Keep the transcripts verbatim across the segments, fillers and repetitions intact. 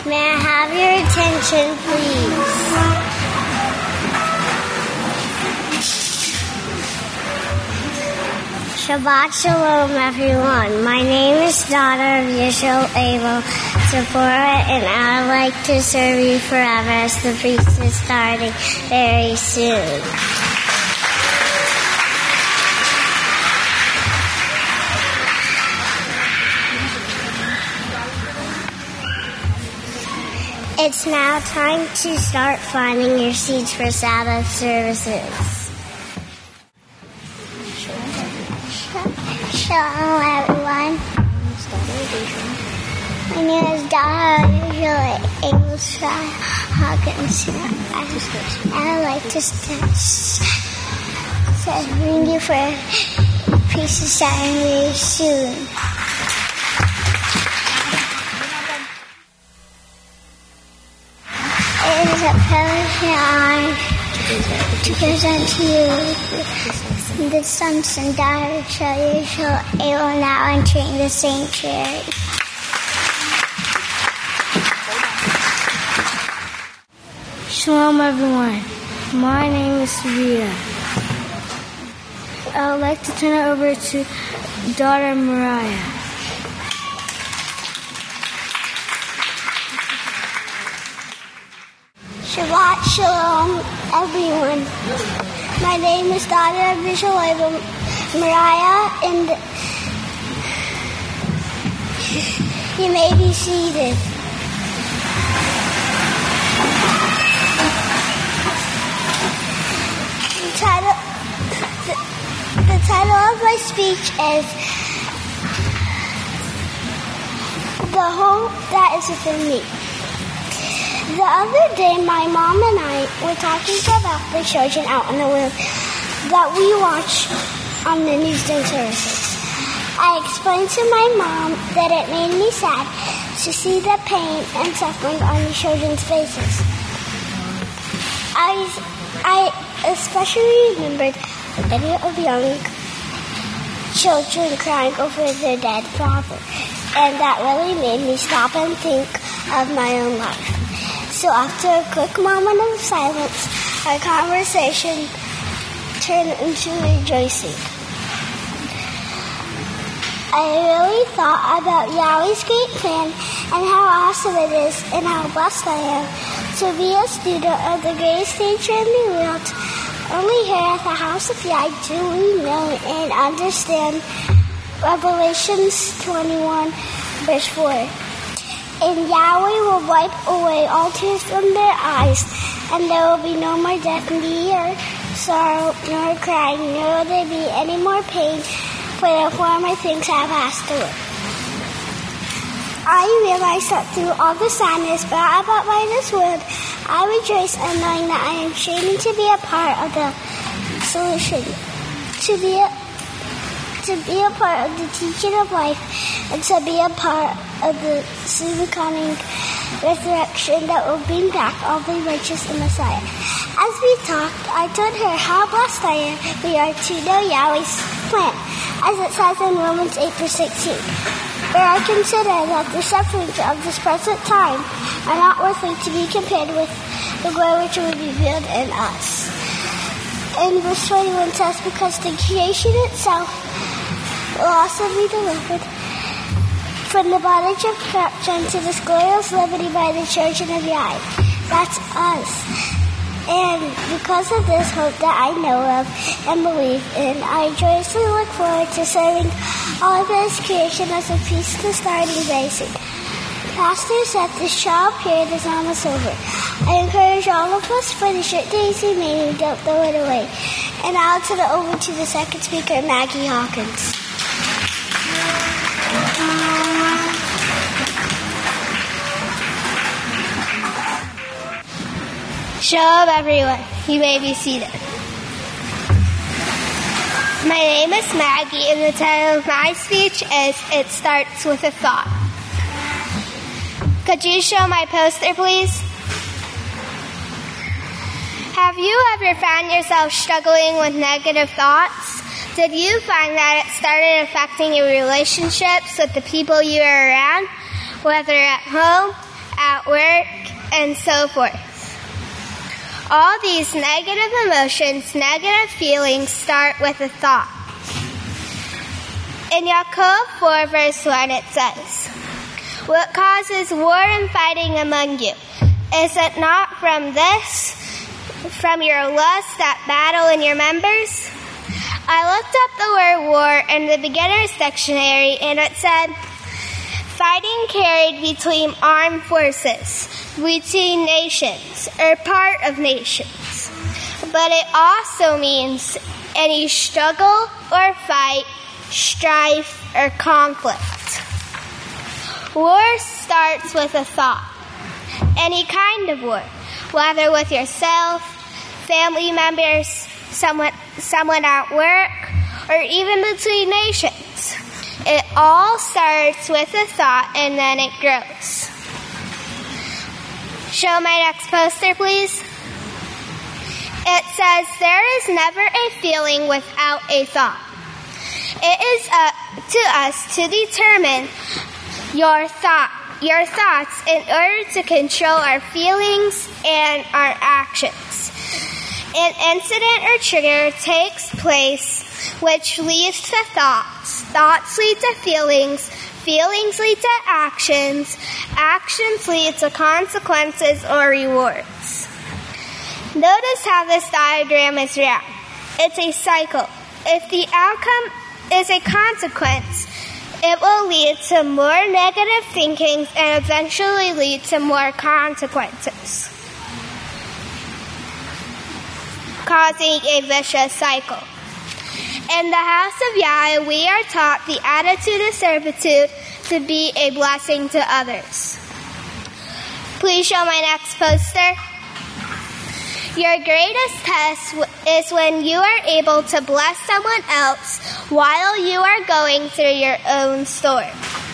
May I have your attention, please? Shabbat Shalom, everyone. My name is daughter of Yishol Abel Zipporah, and I'd like to serve you forever as the priest is starting very soon. It's now time to start finding your seats for Sabbath services. Shalom, everyone. My name is Donna Abel Hawkins. I would like to bring you for a piece of starting very soon. It is a pleasure honor to present to you the sons and daughters of Yishol Abel now entering the sanctuary. Shalom, everyone. My name is Rita. I would like to turn it over to daughter Mariah. Shabbat Shalom, everyone. My name is daughter of Yishol Abel Mariah, and you may be seated. The title, the, the title of my speech is The Hope That Is Within Me. The other day, my mom and I were talking about the children out in the world that we watch on the newsday services. I explained to my mom that it made me sad to see the pain and suffering on the children's faces. I, I especially remembered the video of young children crying over their dead father, and that really made me stop and think of my own life. So after a quick moment of silence, our conversation turned into rejoicing. I really thought about Yahweh's great plan and how awesome it is and how blessed I am to be a student of the greatest teacher in the world. Only here at the house of Yah do we know and understand Revelations twenty-one, verse four. And Yahweh will wipe away all tears from their eyes, and there will be no more death, neither sorrow, nor crying, nor will there be any more pain, for the former things have passed away. I realize that through all the sadness brought about by this world, I rejoice in knowing that I am choosing to be a part of the solution, to be a to be a part of the teaching of life, and to be a part of the soon coming resurrection that will bring back all the righteous in Messiah. As we talked, I told her how blessed I am we are to know Yahweh's plan, as it says in Romans eight, verse sixteen. For I consider that the sufferings of this present time are not worthy to be compared with the glory which will be revealed in us. And verse twenty-one says, because the creation itself will also be delivered from the bondage of corruption to this glorious liberty by the children of Yah. That's us. And because of this hope that I know of and believe in, I joyously look forward to serving all of His creation as a priest to starting very soon. Pastor said this trial period is almost over. I encourage all of us for the short days remaining, don't throw it away. And I'll turn it over to the second speaker, Maggie Hawkins. Shalom, everyone. You may be seated. My name is Maggie, and the title of my speech is It Starts With a Thought. Could you show my poster, please? Have you ever found yourself struggling with negative thoughts? Did you find that it started affecting your relationships with the people you are around, whether at home, at at work, and so forth. All these negative emotions, negative feelings start with a thought. In Jacob four verse one it says, "What causes war and fighting among you? Is it not from this, from your lust that battle in your members?" I looked up the word war in the beginner's dictionary, and it said, fighting carried between armed forces, between nations, or part of nations. But it also means any struggle or fight, strife, or conflict. War starts with a thought. Any kind of war, whether with yourself, family members, someone, someone at work, or even between nations. It all starts with a thought and then it grows. Show my next poster, please. It says, there is never a feeling without a thought. It is up to us to determine your thought, your thoughts in order to control our feelings and our actions. An incident or trigger takes place which leads to thoughts. Thoughts lead to feelings. Feelings lead to actions. Actions lead to consequences or rewards. Notice how this diagram is drawn. It's a cycle. If the outcome is a consequence, it will lead to more negative thinking and eventually lead to more consequences, causing a vicious cycle. In the house of Yahweh, we are taught the attitude of servitude to be a blessing to others. Please show my next poster. Your greatest test is when you are able to bless someone else while you are going through your own storm.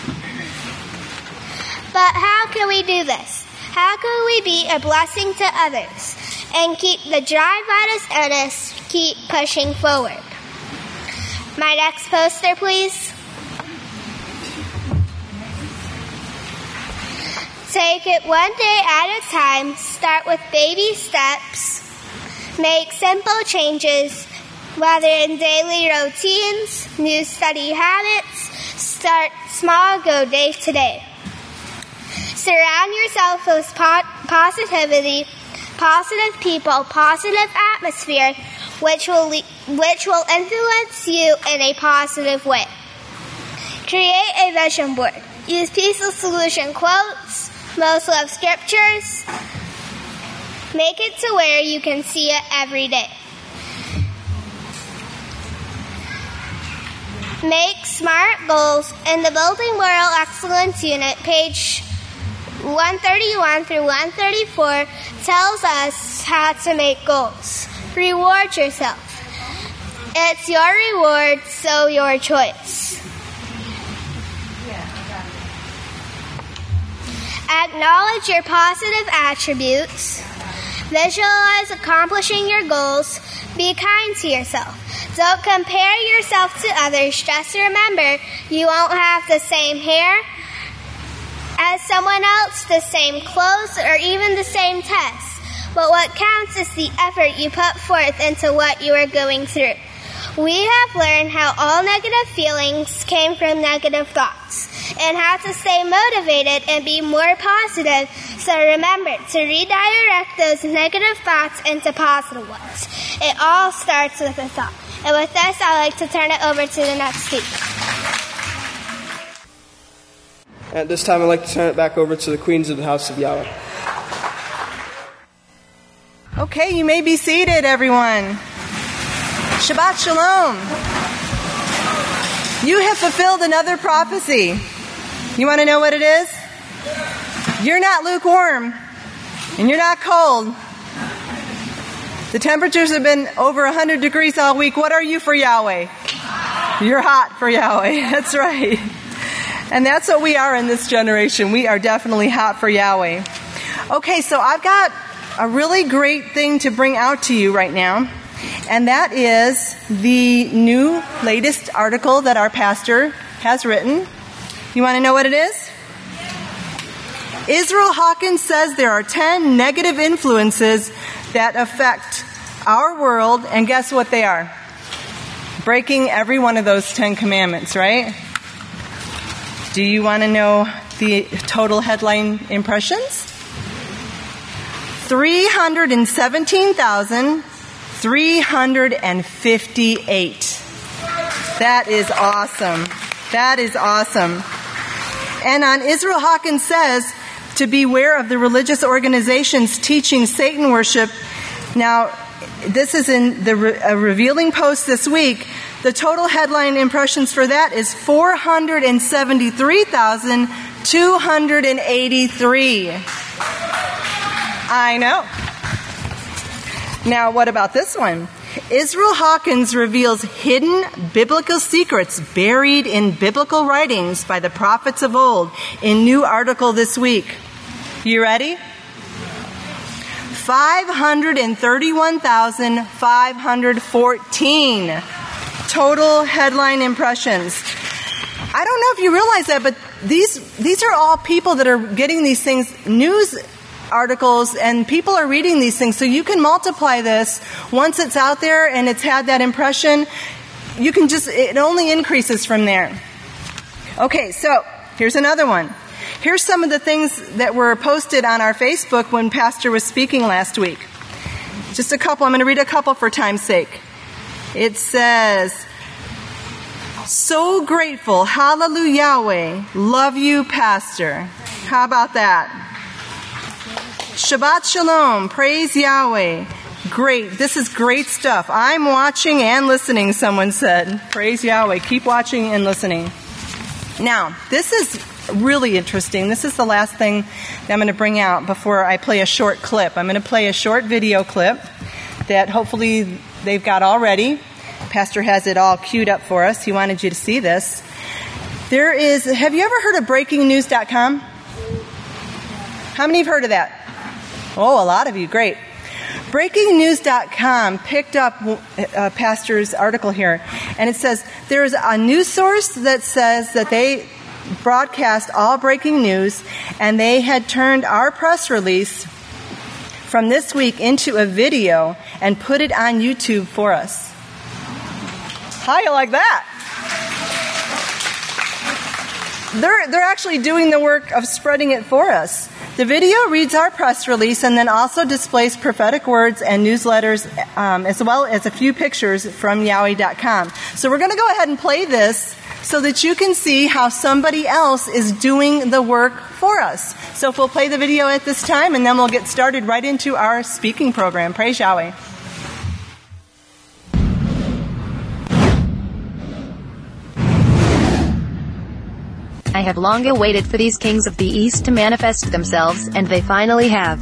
But how can we do this? How can we be a blessing to others and keep the drive out in us, keep pushing forward? My next poster, please. Take it one day at a time. Start with baby steps. Make simple changes, whether in daily routines, new study habits. Start small, go day to day. Surround yourself with po- positivity, positive people, positive atmosphere, which will le- which will influence you in a positive way. Create a vision board. Use Peace of Solution quotes, most loved scriptures. Make it to where you can see it every day. Make SMART goals. In the Building Moral Excellence Unit, page one thirty-one through one thirty-four tells us how to make goals. Reward yourself. It's your reward, so your choice. Acknowledge your positive attributes. Visualize accomplishing your goals. Be kind to yourself. Don't compare yourself to others. Just remember, you won't have the same hair as someone else, the same clothes, or even the same tests. But what counts is the effort you put forth into what you are going through. We have learned how all negative feelings came from negative thoughts and how to stay motivated and be more positive. So remember to redirect those negative thoughts into positive ones. It all starts with a thought. And with this, I'd like to turn it over to the next speaker. At this time, I'd like to turn it back over to the Queens of the House of Yahweh. Okay, you may be seated, everyone. Shabbat Shalom. You have fulfilled another prophecy. You want to know what it is? You're not lukewarm, and you're not cold. The temperatures have been over one hundred degrees all week. What are you for Yahweh? You're hot for Yahweh. That's right. And that's what we are in this generation. We are definitely hot for Yahweh. Okay, so I've got a really great thing to bring out to you right now, and that is the new latest article that our pastor has written. You want to know what it is? Israel Hawkins says there are ten negative influences that affect our world, and guess what they are? Breaking every one of those ten commandments, right? Do you want to know the total headline impressions? three hundred seventeen thousand three hundred fifty-eight. That is awesome. That is awesome. And on Israel Hawkins says to beware of the religious organizations teaching Satan worship. Now, this is in the re- a revealing post this week. The total headline impressions for that is four hundred seventy-three thousand two hundred eighty-three. I know. Now, what about this one? Israel Hawkins reveals hidden biblical secrets buried in biblical writings by the prophets of old in new article this week. You ready? five hundred thirty-one thousand five hundred fourteen total headline impressions. I don't know if you realize that, but these these are all people that are getting these things, news articles, and people are reading these things. So you can multiply this once it's out there and it's had that impression. You can just, it only increases from there. Okay, so here's another one. Here's some of the things that were posted on our Facebook when Pastor was speaking last week. Just a couple. I'm going to read a couple for time's sake. It says, so grateful. Hallelujah, Yahweh. Love you, Pastor. How about that? Shabbat Shalom. Praise Yahweh. Great. This is great stuff. I'm watching and listening, someone said. Praise Yahweh. Keep watching and listening. Now, this is really interesting. This is the last thing that I'm going to bring out before I play a short clip. I'm going to play a short video clip that hopefully they've got all ready. Pastor has it all queued up for us. He wanted you to see this. There is, have you ever heard of breaking news dot com? How many have heard of that? Oh, a lot of you. Great. breaking news dot com picked up uh, Pastor's article here, and it says there is a news source that says that they broadcast all breaking news, and they had turned our press release from this week into a video and put it on YouTube for us. How you like that? They're, they're actually doing the work of spreading it for us. The video reads our press release and then also displays prophetic words and newsletters, um, as well as a few pictures from Yahweh dot com. So we're going to go ahead and play this so that you can see how somebody else is doing the work for us. So if we'll play the video at this time, and then we'll get started right into our speaking program. Praise Yahweh. I have long awaited for these kings of the East to manifest themselves, and they finally have.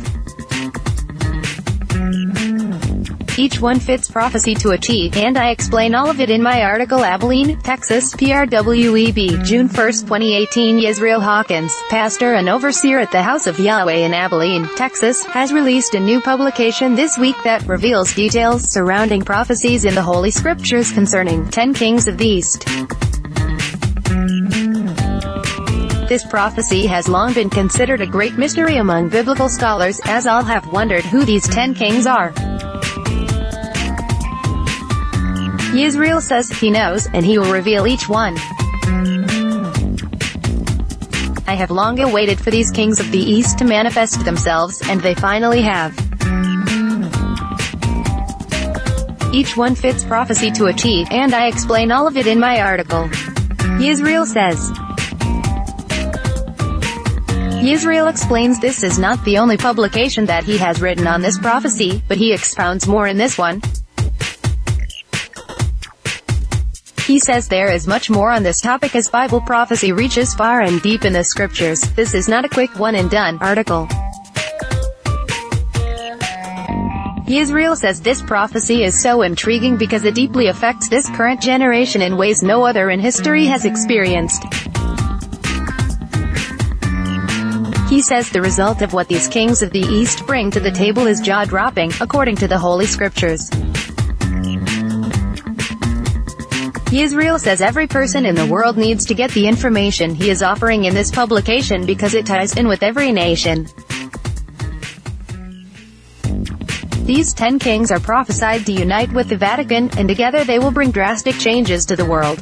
Each one fits prophecy to a T, and I explain all of it in my article. Abilene, Texas, P R W E B, June first, twenty eighteen. Israel Hawkins, pastor and overseer at the House of Yahweh in Abilene, Texas, has released a new publication this week that reveals details surrounding prophecies in the Holy Scriptures concerning ten kings of the East. This prophecy has long been considered a great mystery among biblical scholars, as all have wondered who these ten kings are. Yisrael says he knows, and he will reveal each one. I have long awaited for these kings of the East to manifest themselves, and they finally have. Each one fits prophecy to a T, and I explain all of it in my article. Yisrael says. Yisrael explains this is not the only publication that he has written on this prophecy, but he expounds more in this one. He says there is much more on this topic as Bible prophecy reaches far and deep in the scriptures. This is not a quick one and done article. Yisrael says this prophecy is so intriguing because it deeply affects this current generation in ways no other in history has experienced. He says the result of what these kings of the East bring to the table is jaw-dropping, according to the Holy Scriptures. Yisrael says every person in the world needs to get the information he is offering in this publication because it ties in with every nation. These ten kings are prophesied to unite with the Vatican, and together they will bring drastic changes to the world.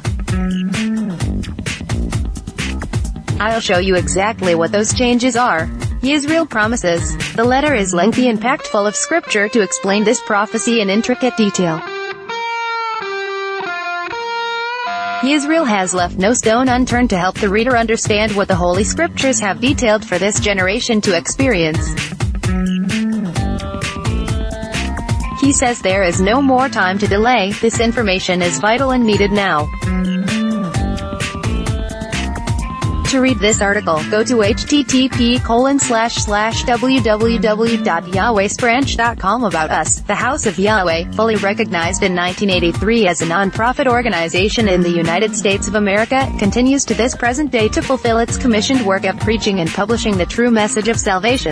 I'll show you exactly what those changes are. Yisrael promises. The letter is lengthy and packed full of scripture to explain this prophecy in intricate detail. Yisrael has left no stone unturned to help the reader understand what the Holy Scriptures have detailed for this generation to experience. He says there is no more time to delay, this information is vital and needed now. To read this article, go to http colon slash slash www dot yahweh's branch dot com. About Us, the House of Yahweh, fully recognized in nineteen eighty-three as a non-profit organization in the United States of America, continues to this present day to fulfill its commissioned work of preaching and publishing the true message of salvation.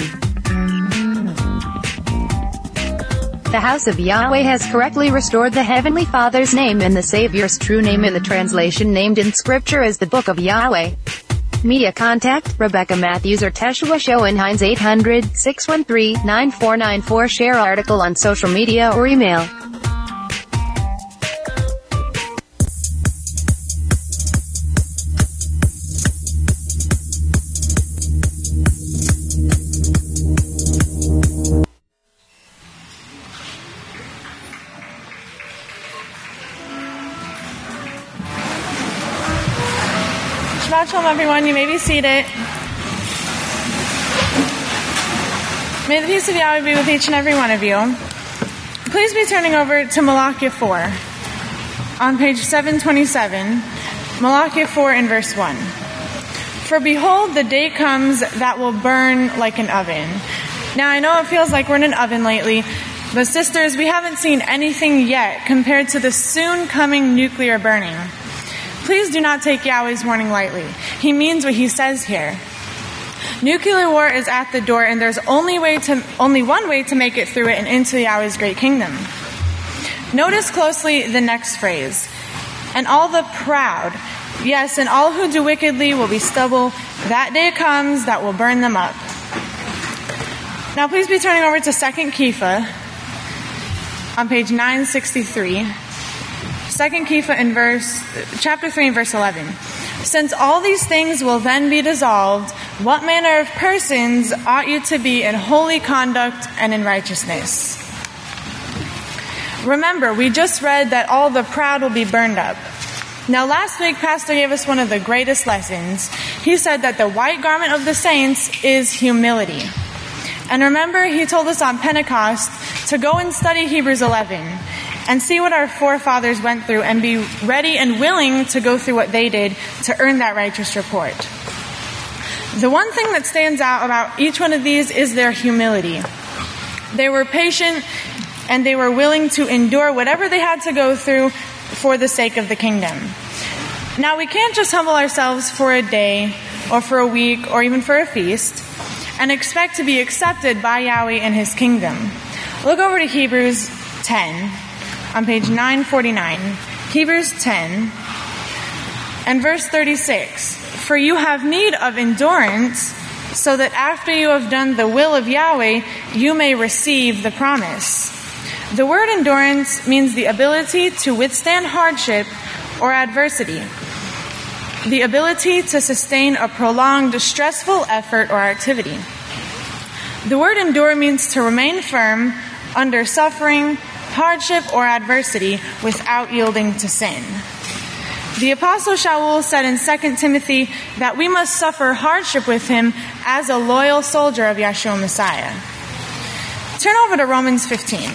The House of Yahweh has correctly restored the Heavenly Father's name and the Savior's true name in the translation named in Scripture as the Book of Yahweh. Media contact, Rebecca Matthews or Teshua Schoenheinz eight hundred, six one three, nine four nine four. Share article on social media or email. Shabbat Shalom, everyone. You may be seated. May the peace of Yahweh be with each and every one of you. Please be turning over to Malachi four on page seven twenty-seven. Malachi four in verse one. For behold, the day comes that will burn like an oven. Now, I know it feels like we're in an oven lately, but sisters, we haven't seen anything yet compared to the soon coming nuclear burning. Please do not take Yahweh's warning lightly. He means what he says here. Nuclear war is at the door, and there's only way to only one way to make it through it and into Yahweh's great kingdom. Notice closely the next phrase. And all the proud, yes, and all who do wickedly will be stubble. That day comes that will burn them up. Now please be turning over to Second Kepha on page nine sixty-three. Second Kepha in verse, chapter three and verse eleven. Since all these things will then be dissolved, what manner of persons ought you to be in holy conduct and in righteousness? Remember, we just read that all the proud will be burned up. Now last week, Pastor gave us one of the greatest lessons. He said that the white garment of the saints is humility. And remember, he told us on Pentecost to go and study Hebrews eleven. And see what our forefathers went through and be ready and willing to go through what they did to earn that righteous report. The one thing that stands out about each one of these is their humility. They were patient and they were willing to endure whatever they had to go through for the sake of the kingdom. Now, we can't just humble ourselves for a day or for a week or even for a feast and expect to be accepted by Yahweh in his kingdom. Look over to Hebrews ten. On page nine forty-nine, Hebrews ten, and verse thirty-six. For you have need of endurance, so that after you have done the will of Yahweh, you may receive the promise. The word endurance means the ability to withstand hardship or adversity, the ability to sustain a prolonged, stressful effort or activity. The word endure means to remain firm under suffering, hardship, or adversity without yielding to sin. The Apostle Shaul said in Second Timothy that we must suffer hardship with him as a loyal soldier of Yeshua Messiah. Turn over to Romans fifteen.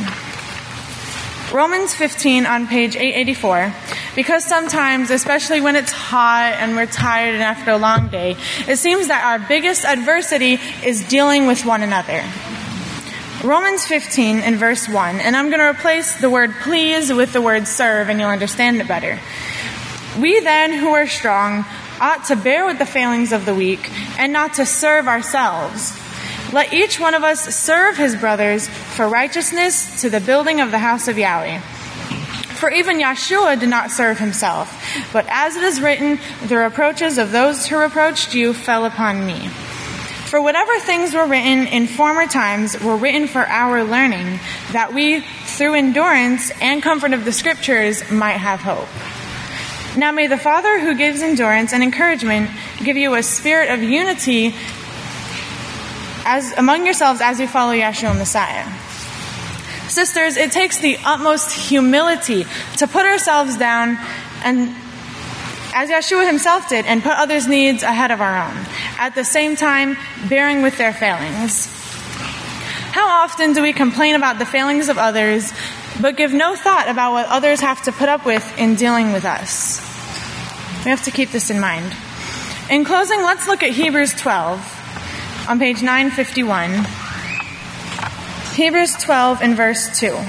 Romans fifteen on page eight eighty-four, because sometimes, especially when it's hot and we're tired and after a long day, it seems that our biggest adversity is dealing with one another. Romans fifteen in verse one, and I'm going to replace the word please with the word serve, and you'll understand it better. We then, who are strong, ought to bear with the failings of the weak, and not to serve ourselves. Let each one of us serve his brothers for righteousness to the building of the house of Yahweh. For even Yeshua did not serve himself, but as it is written, the reproaches of those who reproached you fell upon me. For whatever things were written in former times were written for our learning, that we, through endurance and comfort of the Scriptures, might have hope. Now may the Father who gives endurance and encouragement give you a spirit of unity as among yourselves as you follow Yeshua Messiah. Sisters, it takes the utmost humility to put ourselves down, and as Yeshua himself did, and put others' needs ahead of our own, at the same time bearing with their failings. How often do we complain about the failings of others, but give no thought about what others have to put up with in dealing with us? We have to keep this in mind. In closing, let's look at Hebrews twelve on page nine fifty-one. Hebrews twelve and verse two.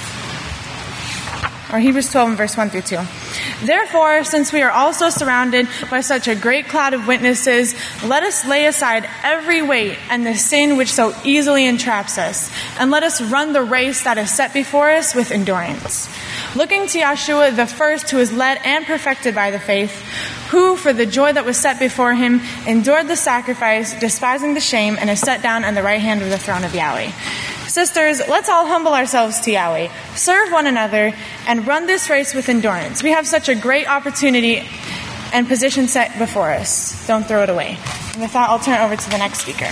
Or Hebrews twelve and verse one through two. Therefore, since we are also surrounded by such a great cloud of witnesses, let us lay aside every weight and the sin which so easily entraps us, and let us run the race that is set before us with endurance. Looking to Yeshua, the first who is led and perfected by the faith, who, for the joy that was set before him, endured the sacrifice, despising the shame, and is set down on the right hand of the throne of Yahweh. Sisters, let's all humble ourselves to Yahweh, serve one another, and run this race with endurance. We have such a great opportunity and position set before us. Don't throw it away. And with that, I'll turn it over to the next speaker.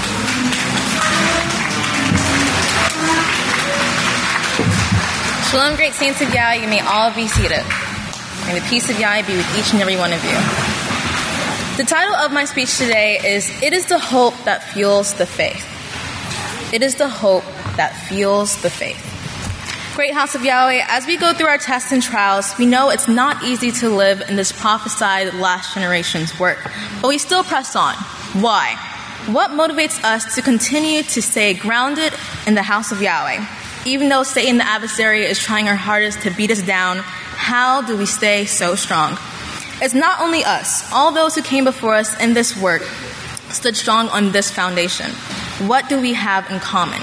Shalom, great saints of Yah. You may all be seated. May the peace of Yah be with each and every one of you. The title of my speech today is, It is the Hope That Fuels the Faith. It is the hope that fuels the faith. Great house of Yahweh, as we go through our tests and trials, we know it's not easy to live in this prophesied last generation's work, but we still press on. Why? What motivates us to continue to stay grounded in the house of Yahweh? Even though Satan, the adversary, is trying our hardest to beat us down, how do we stay so strong? It's not only us. All those who came before us in this work stood strong on this foundation. What do we have in common?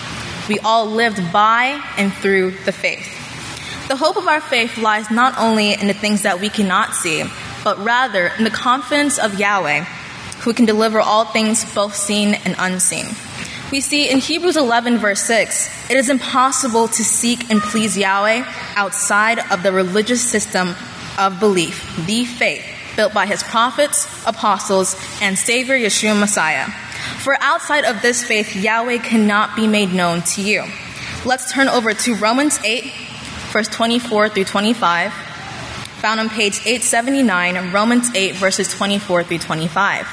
We all lived by and through the faith. The hope of our faith lies not only in the things that we cannot see, but rather in the confidence of Yahweh, who can deliver all things both seen and unseen. We see in Hebrews eleven verse six, it is impossible to seek and please Yahweh outside of the religious system of belief, the faith, built by his prophets, apostles, and Savior Yeshua Messiah. For outside of this faith, Yahweh cannot be made known to you. Let's turn over to Romans eight, verse twenty-four through twenty-five, found on page eight seventy-nine, Romans eight, verses twenty-four through twenty-five.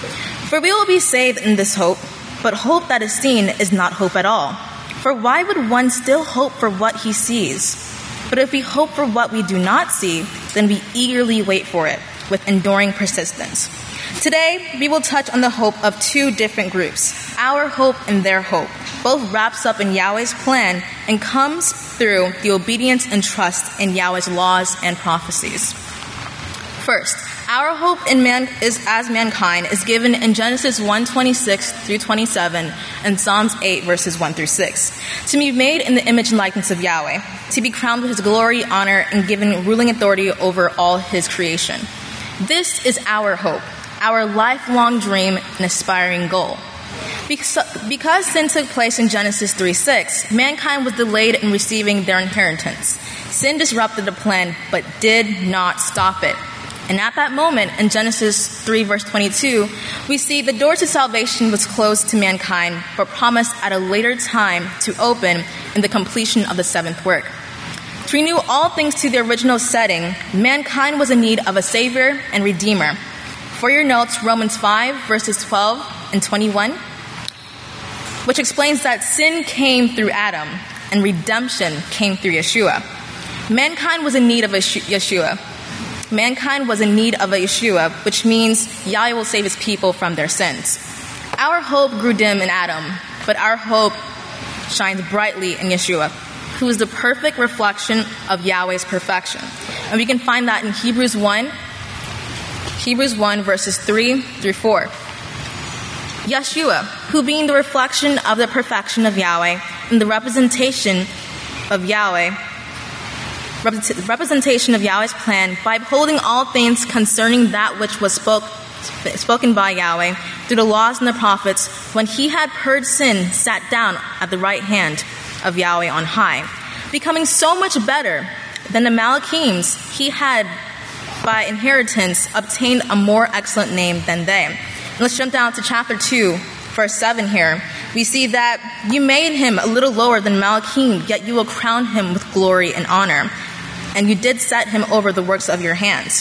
For we will be saved in this hope, but hope that is seen is not hope at all. For why would one still hope for what he sees? But if we hope for what we do not see, then we eagerly wait for it with enduring persistence. Today, we will touch on the hope of two different groups, our hope and their hope. Both wraps up in Yahweh's plan and comes through the obedience and trust in Yahweh's laws and prophecies. First, our hope in man is as mankind is given in Genesis one twenty-six through twenty-seven and Psalms eight verses one through six. To be made in the image and likeness of Yahweh, to be crowned with his glory, honor, and given ruling authority over all his creation. This is our hope, our lifelong dream and aspiring goal. Because sin took place in Genesis three six, mankind was delayed in receiving their inheritance. Sin disrupted the plan, but did not stop it. And at that moment, in Genesis three verse twenty-two, we see the door to salvation was closed to mankind, but promised at a later time to open in the completion of the seventh work. To renew all things to the original setting, mankind was in need of a Savior and Redeemer. For your notes, Romans five verses twelve and twenty-one, which explains that sin came through Adam and redemption came through Yeshua. Mankind was in need of a Yeshua. Mankind was in need of a Yeshua, which means Yahweh will save his people from their sins. Our hope grew dim in Adam, but our hope shines brightly in Yeshua, who is the perfect reflection of Yahweh's perfection. And we can find that in Hebrews one, Hebrews one verses three through four. Yeshua, who being the reflection of the perfection of Yahweh and the representation of Yahweh, representation of Yahweh's plan by upholding all things concerning that which was spoke, spoken by Yahweh through the laws and the prophets, when he had purged sin, sat down at the right hand of Yahweh on high, becoming so much better than the Malachims. He had, by inheritance, obtained a more excellent name than they. And let's jump down to chapter two, verse seven here. We see that you made him a little lower than Malachim, yet you will crown him with glory and honor. And you did set him over the works of your hands.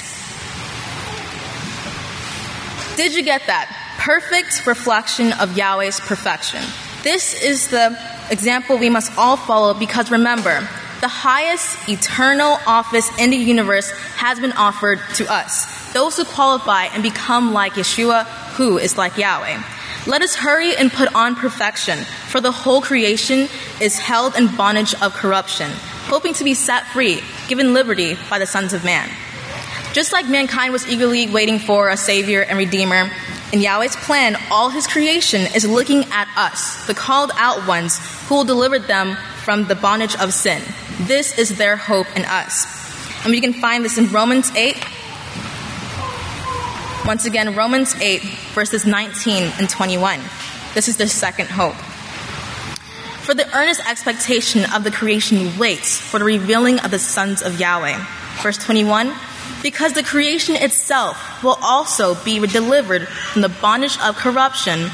Did you get that? Perfect reflection of Yahweh's perfection. This is the example we must all follow, because remember, the highest eternal office in the universe has been offered to us, those who qualify and become like Yeshua, who is like Yahweh. Let us hurry and put on perfection, for the whole creation is held in bondage of corruption, hoping to be set free, given liberty by the sons of man. Just like mankind was eagerly waiting for a Savior and Redeemer, in Yahweh's plan, all his creation is looking at us, the called out ones, who will deliver them from the bondage of sin. This is their hope in us. And we can find this in Romans eight. Once again, Romans eight, verses nineteen and twenty-one. This is the second hope. For the earnest expectation of the creation waits for the revealing of the sons of Yahweh. Verse twenty-one, because the creation itself will also be delivered from the bondage of corruption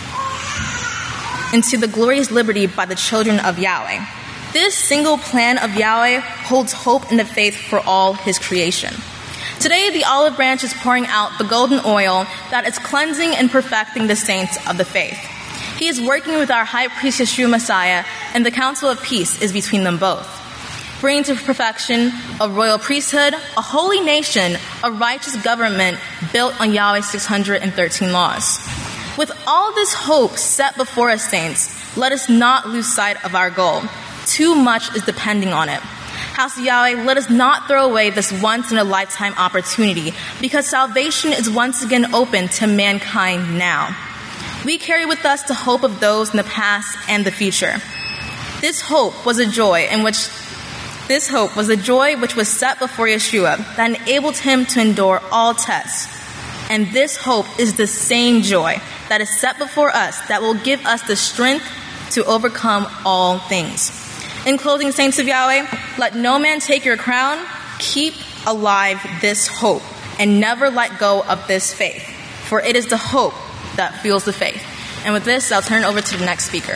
into the glorious liberty by the children of Yahweh. This single plan of Yahweh holds hope in the faith for all his creation. Today, the olive branch is pouring out the golden oil that is cleansing and perfecting the saints of the faith. He is working with our high priest Yeshua Messiah, and the council of peace is between them both, bringing to perfection a royal priesthood, a holy nation, a righteous government built on Yahweh's six hundred thirteen laws. With all this hope set before us, saints, let us not lose sight of our goal. Too much is depending on it. House of Yahweh, let us not throw away this once-in-a-lifetime opportunity, because salvation is once again open to mankind now. We carry with us the hope of those in the past and the future. This hope was a joy in which This hope was a joy which was set before Yeshua that enabled him to endure all tests. And this hope is the same joy that is set before us that will give us the strength to overcome all things. In closing, saints of Yahweh, let no man take your crown. Keep alive this hope and never let go of this faith, for it is the hope that fuels the faith. And with this, I'll turn it over to the next speaker.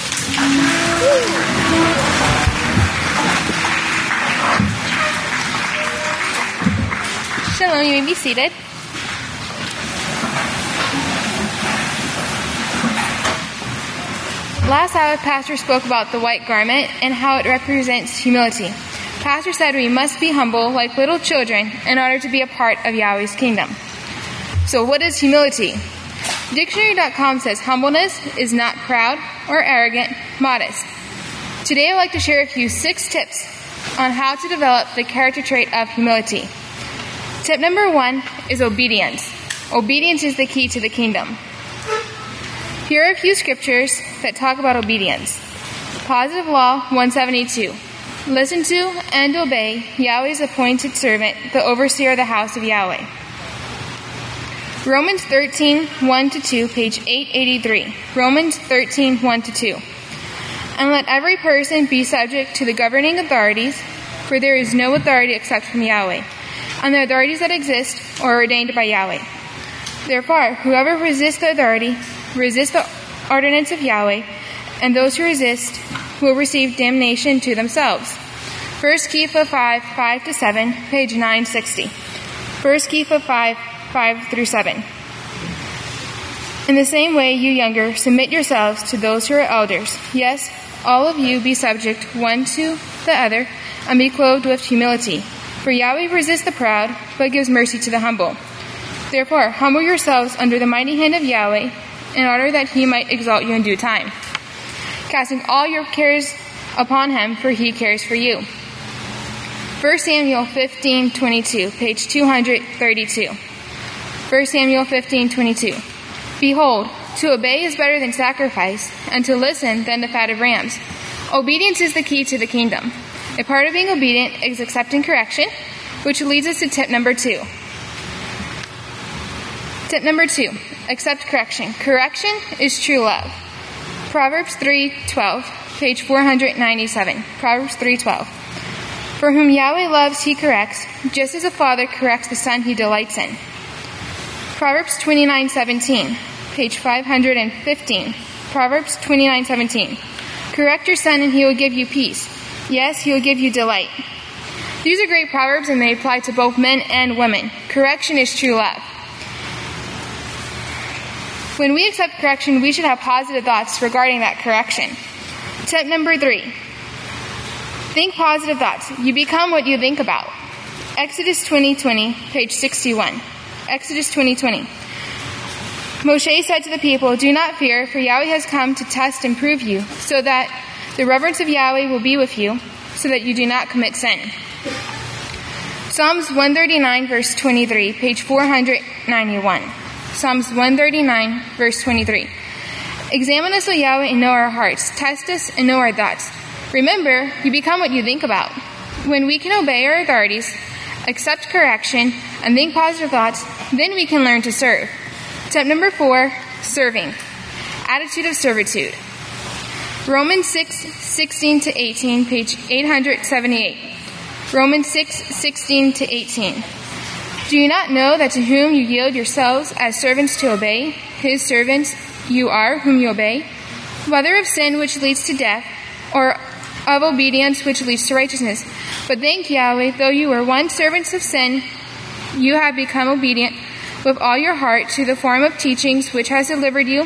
Shalom, you may be seated. Last Sabbath, Pastor spoke about the white garment and how it represents humility. Pastor said we must be humble like little children in order to be a part of Yahweh's kingdom. So what is humility? Dictionary dot com says humbleness is not proud or arrogant, modest. Today I'd like to share with you six tips on how to develop the character trait of humility. Tip number one is obedience. Obedience is the key to the kingdom. Here are a few scriptures that talk about obedience. Positive Law one seventy-two. Listen to and obey Yahweh's appointed servant, the overseer of the house of Yahweh. Romans thirteen, one to two, page eight eighty-three. Romans thirteen, one to two. And let every person be subject to the governing authorities, for there is no authority except from Yahweh, and the authorities that exist are ordained by Yahweh. Therefore, whoever resists the authority, resists the ordinance of Yahweh, and those who resist will receive damnation to themselves. First Kepha five, five to seven, page nine sixty. First Kepha five, five through seven. In the same way, you younger, submit yourselves to those who are elders. Yes, all of you be subject one to the other, and be clothed with humility. For Yahweh resists the proud, but gives mercy to the humble. Therefore, humble yourselves under the mighty hand of Yahweh, in order that he might exalt you in due time, casting all your cares upon him, for he cares for you. First Samuel fifteen twenty-two, page two thirty-two. First Samuel fifteen twenty-two. Behold, to obey is better than sacrifice, and to listen than the fat of rams. Obedience is the key to the kingdom. A part of being obedient is accepting correction, which leads us to tip number two. Tip number two, accept correction. Correction is true love. Proverbs three twelve, page four ninety-seven. Proverbs three twelve. For whom Yahweh loves, he corrects, just as a father corrects the son he delights in. Proverbs twenty-nine seventeen, page five fifteen. Proverbs twenty-nine seventeen. Correct your son and he will give you peace. Yes, he will give you delight. These are great proverbs and they apply to both men and women. Correction is true love. When we accept correction, we should have positive thoughts regarding that correction. Tip number three. Think positive thoughts. You become what you think about. Exodus twenty twenty, page sixty-one. Exodus twenty twenty. Moshe said to the people, do not fear, for Yahweh has come to test and prove you, so that the reverence of Yahweh will be with you, so that you do not commit sin. Psalms one thirty-nine, verse twenty-three, page four ninety-one. Psalms one thirty-nine, verse twenty-three. Examine us, O Yahweh, and know our hearts. Test us and know our thoughts. Remember, you become what you think about. When we can obey our authorities, accept correction, and think positive thoughts, then we can learn to serve. Tip number four, serving. Attitude of servitude. Romans six sixteen to eighteen, page eight seventy-eight. Romans six sixteen to eighteen. Do you not know that to whom you yield yourselves as servants to obey, his servants you are whom you obey, whether of sin which leads to death, or of obedience which leads to righteousness? But thank Yahweh, though you were once servants of sin, you have become obedient with all your heart to the form of teachings which has delivered you,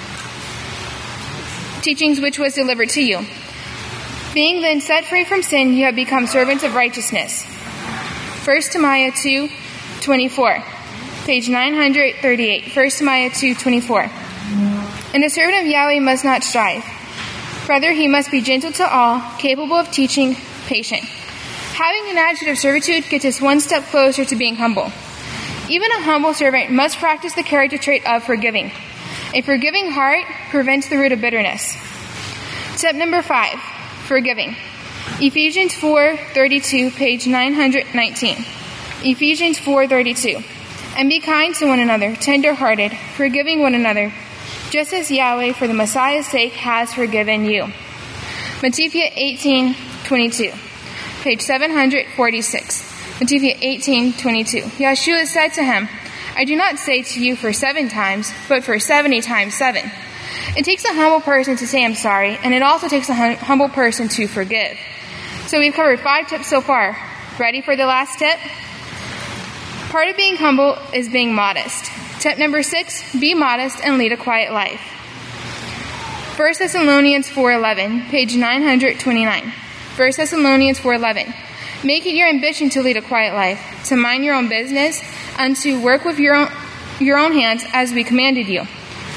teachings which was delivered to you. Being then set free from sin, you have become servants of righteousness. First Timothy two twenty-four, page nine thirty-eight. First Timothy two twenty-four. And the servant of Yahweh must not strive. Rather, he must be gentle to all, capable of teaching, patient. Having an attitude of servitude gets us one step closer to being humble. Even a humble servant must practice the character trait of forgiving. A forgiving heart prevents the root of bitterness. Step number five, forgiving. Ephesians four thirty-two, page nine nineteen. Ephesians four thirty-two. And be kind to one another, tender-hearted, forgiving one another, just as Yahweh, for the Messiah's sake, has forgiven you. Matthew eighteen twenty-two, page seven forty-six. Matthew eighteen twenty-two. Yeshua said to him, I do not say to you for seven times, but for seventy times seven. It takes a humble person to say I'm sorry, and it also takes a hum- humble person to forgive. So we've covered five tips so far. Ready for the last tip? Part of being humble is being modest. Tip number six, be modest and lead a quiet life. First Thessalonians four eleven, page nine twenty-nine. First Thessalonians four eleven. Make it your ambition to lead a quiet life, to mind your own business, and to work with your own, your own hands as we commanded you.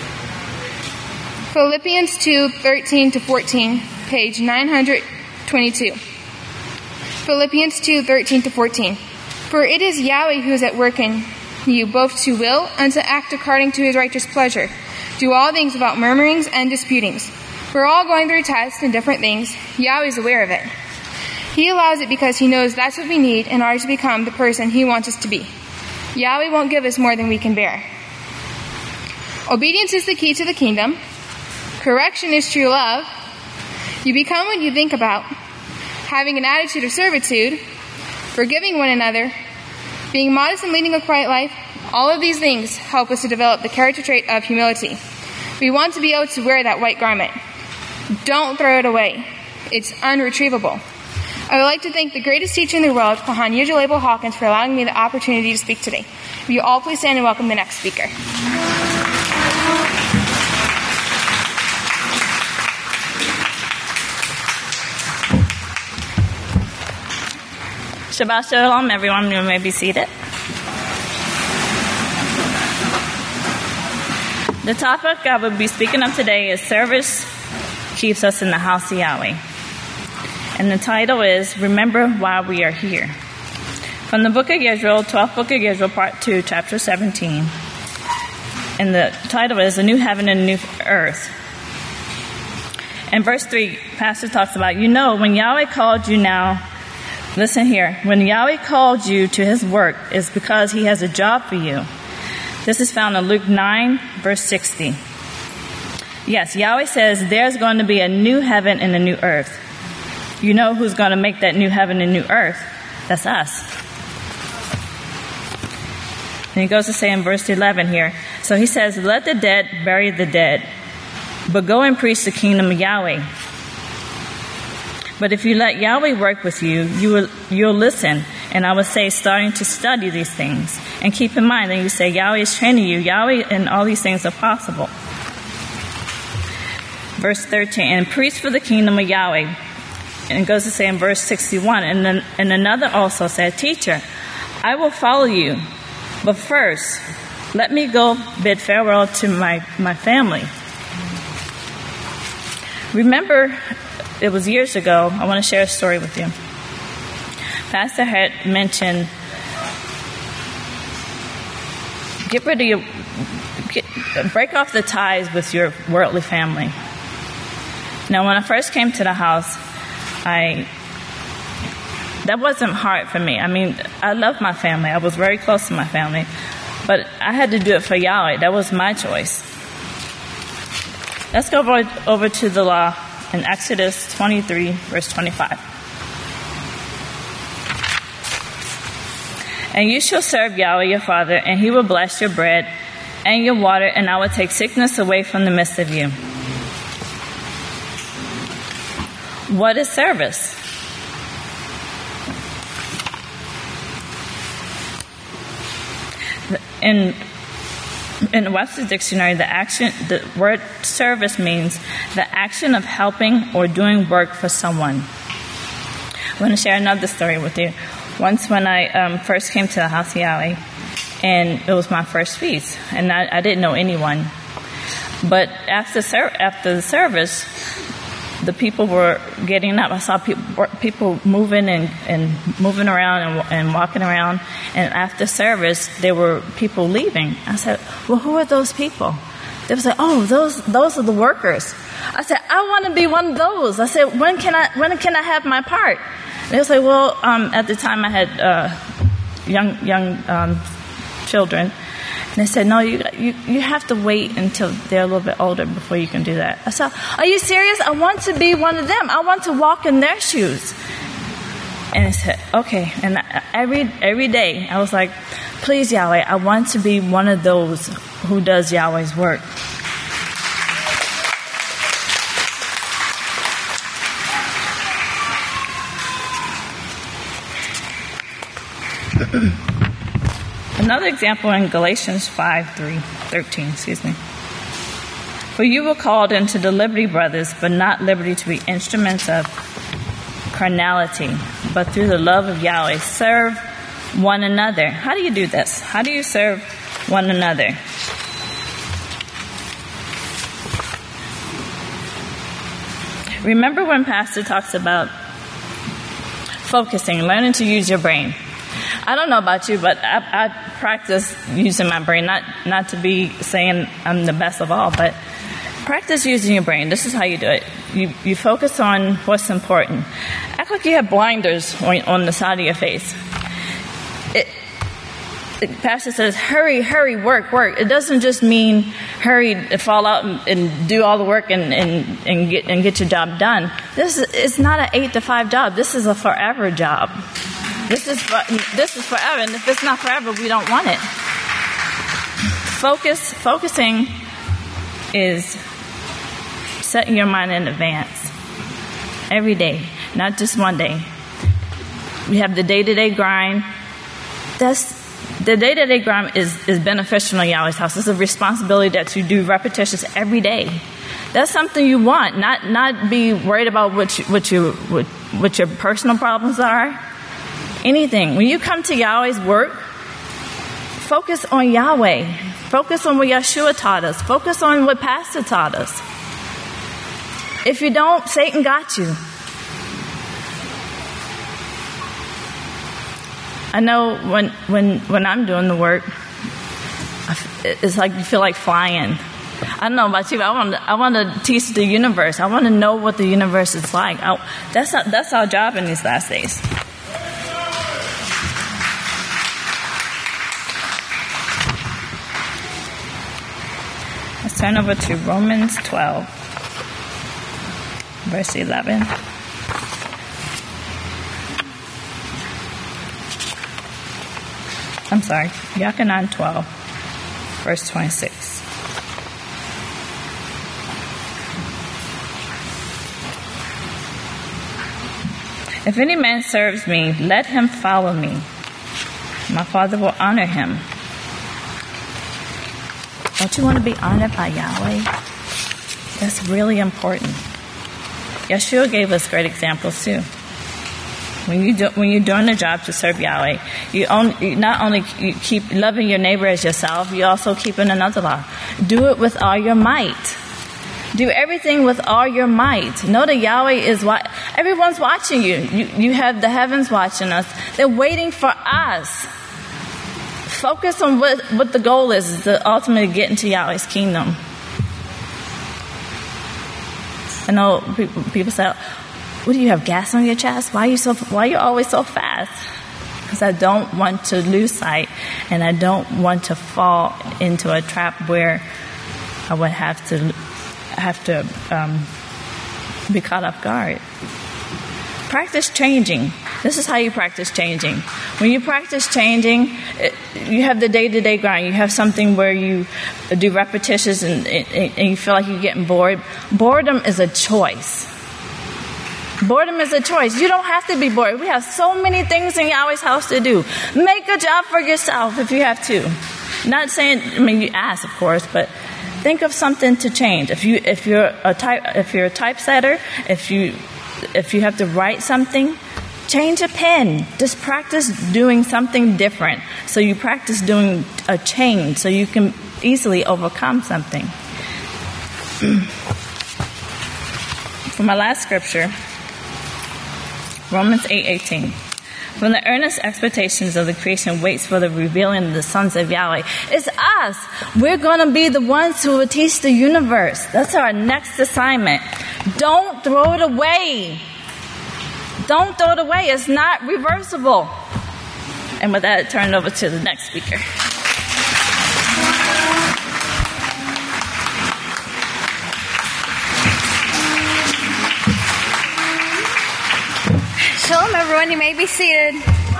Philippians two thirteen to fourteen, page nine twenty-two. Philippians two thirteen to fourteen. For it is Yahweh who is at work in you, both to will and to act according to his righteous pleasure. Do all things without murmurings and disputings. We're all going through tests and different things. Yahweh is aware of it. He allows it because he knows that's what we need in order to become the person he wants us to be. Yahweh won't give us more than we can bear. Obedience is the key to the kingdom. Correction is true love. You become what you think about. Having an attitude of servitude. Forgiving one another. Being modest and leading a quiet life. All of these things help us to develop the character trait of humility. We want to be able to wear that white garment. Don't throw it away. It's unretrievable. I would like to thank the greatest teacher in the world, Kahan Yujal Hawkins, for allowing me the opportunity to speak today. Will you all please stand and welcome the next speaker? Shabbat Shalom, everyone. You may be seated. The topic I will be speaking of today is Service Keeps Us in the House of Yahweh. And the title is Remember Why We Are Here. From the book of Israel, twelfth book of Israel, part two, chapter seventeen. And the title is A New Heaven and a New Earth. In verse three, Pastor talks about, you know, when Yahweh called you now, listen here, when Yahweh called you to his work, it's because he has a job for you. This is found in Luke nine, verse sixty. Yes, Yahweh says there's going to be a new heaven and a new earth. You know who's going to make that new heaven and new earth? That's us. And he goes to say in verse eleven here, so he says, let the dead bury the dead, but go and preach the kingdom of Yahweh. But if you let Yahweh work with you, you will, you'll listen. And I would say starting to study these things. And keep in mind that you say Yahweh is training you. Yahweh and all these things are possible. Verse thirteen, and preach for the kingdom of Yahweh. And it goes to say in verse sixty-one, and then and another also said, teacher, I will follow you. But first, let me go bid farewell to my, my family. Remember, it was years ago. I want to share a story with you. Pastor had mentioned, get rid of your, get, break off the ties with your worldly family. Now, when I first came to the house, I, that wasn't hard for me. I mean, I love my family. I was very close to my family. But I had to do it for Yahweh. That was my choice. Let's go over, over to the law in Exodus twenty-three, verse twenty-five. And you shall serve Yahweh your Father, and he will bless your bread and your water, and I will take sickness away from the midst of you. What is service? In in the Webster's dictionary, the action, the word service means the action of helping or doing work for someone. I want to share another story with you. Once when I um, first came to the house of Yahweh, and it was my first feast, and I, I didn't know anyone. But after ser- after the service, the people were getting up. I saw people, people moving and, and moving around and, and walking around. And after service, there were people leaving. I said, well, who are those people? They would say, oh, those those are the workers. I said, I want to be one of those. I said, when can I when can I have my part? They would say, well, um, at the time I had uh, young young um, children. And they said, no, you, you you have to wait until they're a little bit older before you can do that. I said, are you serious? I want to be one of them. I want to walk in their shoes. And I said, okay. And I, every every day I was like, please, Yahweh, I want to be one of those who does Yahweh's work. Another example in Galatians five, three, thirteen, excuse me. For you were called into the liberty, brothers, but not liberty to be instruments of carnality, but through the love of Yahweh, serve one another. How do you do this? How do you serve one another? Remember when Pastor talks about focusing, learning to use your brain. I don't know about you, but I, I practice using my brain, not not to be saying I'm the best of all, but practice using your brain. This is how you do it. You you focus on what's important. Act like you have blinders on, on the side of your face. It, the pastor says, hurry, hurry, work, work. It doesn't just mean hurry to fall out and, and do all the work and, and, and get and get your job done. This is it's not an eight to five job. This is a forever job. This is this is forever, and if it's not forever, we don't want it. Focus, focusing is setting your mind in advance every day, not just one day. We have the day-to-day grind. That's the day-to-day grind is, is beneficial in Yahweh's house. It's a responsibility that you do repetitious every day. That's something you want, not not be worried about what you, what you what, what your personal problems are. Anything. When you come to Yahweh's work, focus on Yahweh. Focus on what Yeshua taught us. Focus on what Pastor taught us. If you don't, Satan got you. I know when when when I'm doing the work, it's like you feel like flying. I don't know about you. I want to, I want to teach the universe. I want to know what the universe is like. I, that's our, that's our job in these last days. Let's turn over to Romans twelve, verse eleven. I'm sorry, Yochanan twelve, verse twenty-six. If any man serves me, let him follow me. My Father will honor him. Don't you want to be honored by Yahweh? That's really important. Yeshua gave us great examples too. When you do, when you're doing a job to serve Yahweh, you, only, you not only you keep loving your neighbor as yourself, you also keeping another law. Do it with all your might. Do everything with all your might. Know that Yahweh is what everyone's watching you. You you have the heavens watching us. They're waiting for us. Focus on what, what the goal is, is to ultimately get into Yahweh's kingdom. I know people, people say, "What do you have, gas on your chest? Why are you so? Why are you always so fast?" Because I don't want to lose sight, and I don't want to fall into a trap where I would have to have to um, be caught off guard. Practice changing. This is how you practice changing. When you practice changing, it, you have the day-to-day grind. You have something where you do repetitions and, and, and you feel like you're getting bored. Boredom is a choice. Boredom is a choice. You don't have to be bored. We have so many things in Yahweh's house to do. Make a job for yourself if you have to. Not saying, I mean, you ask, of course, but think of something to change. If you if you're a type if you're a typesetter, if you if you have to write something, change a pen. Just practice doing something different. So you practice doing a change so you can easily overcome something. For my last scripture, Romans eight eighteen. When the earnest expectations of the creation waits for the revealing of the sons of Yahweh, it's us. We're going to be the ones who will teach the universe. That's our next assignment. Don't throw it away. Don't throw it away. It's not reversible. And with that, I turn it over to the next speaker. Shalom, everyone. You may be seated.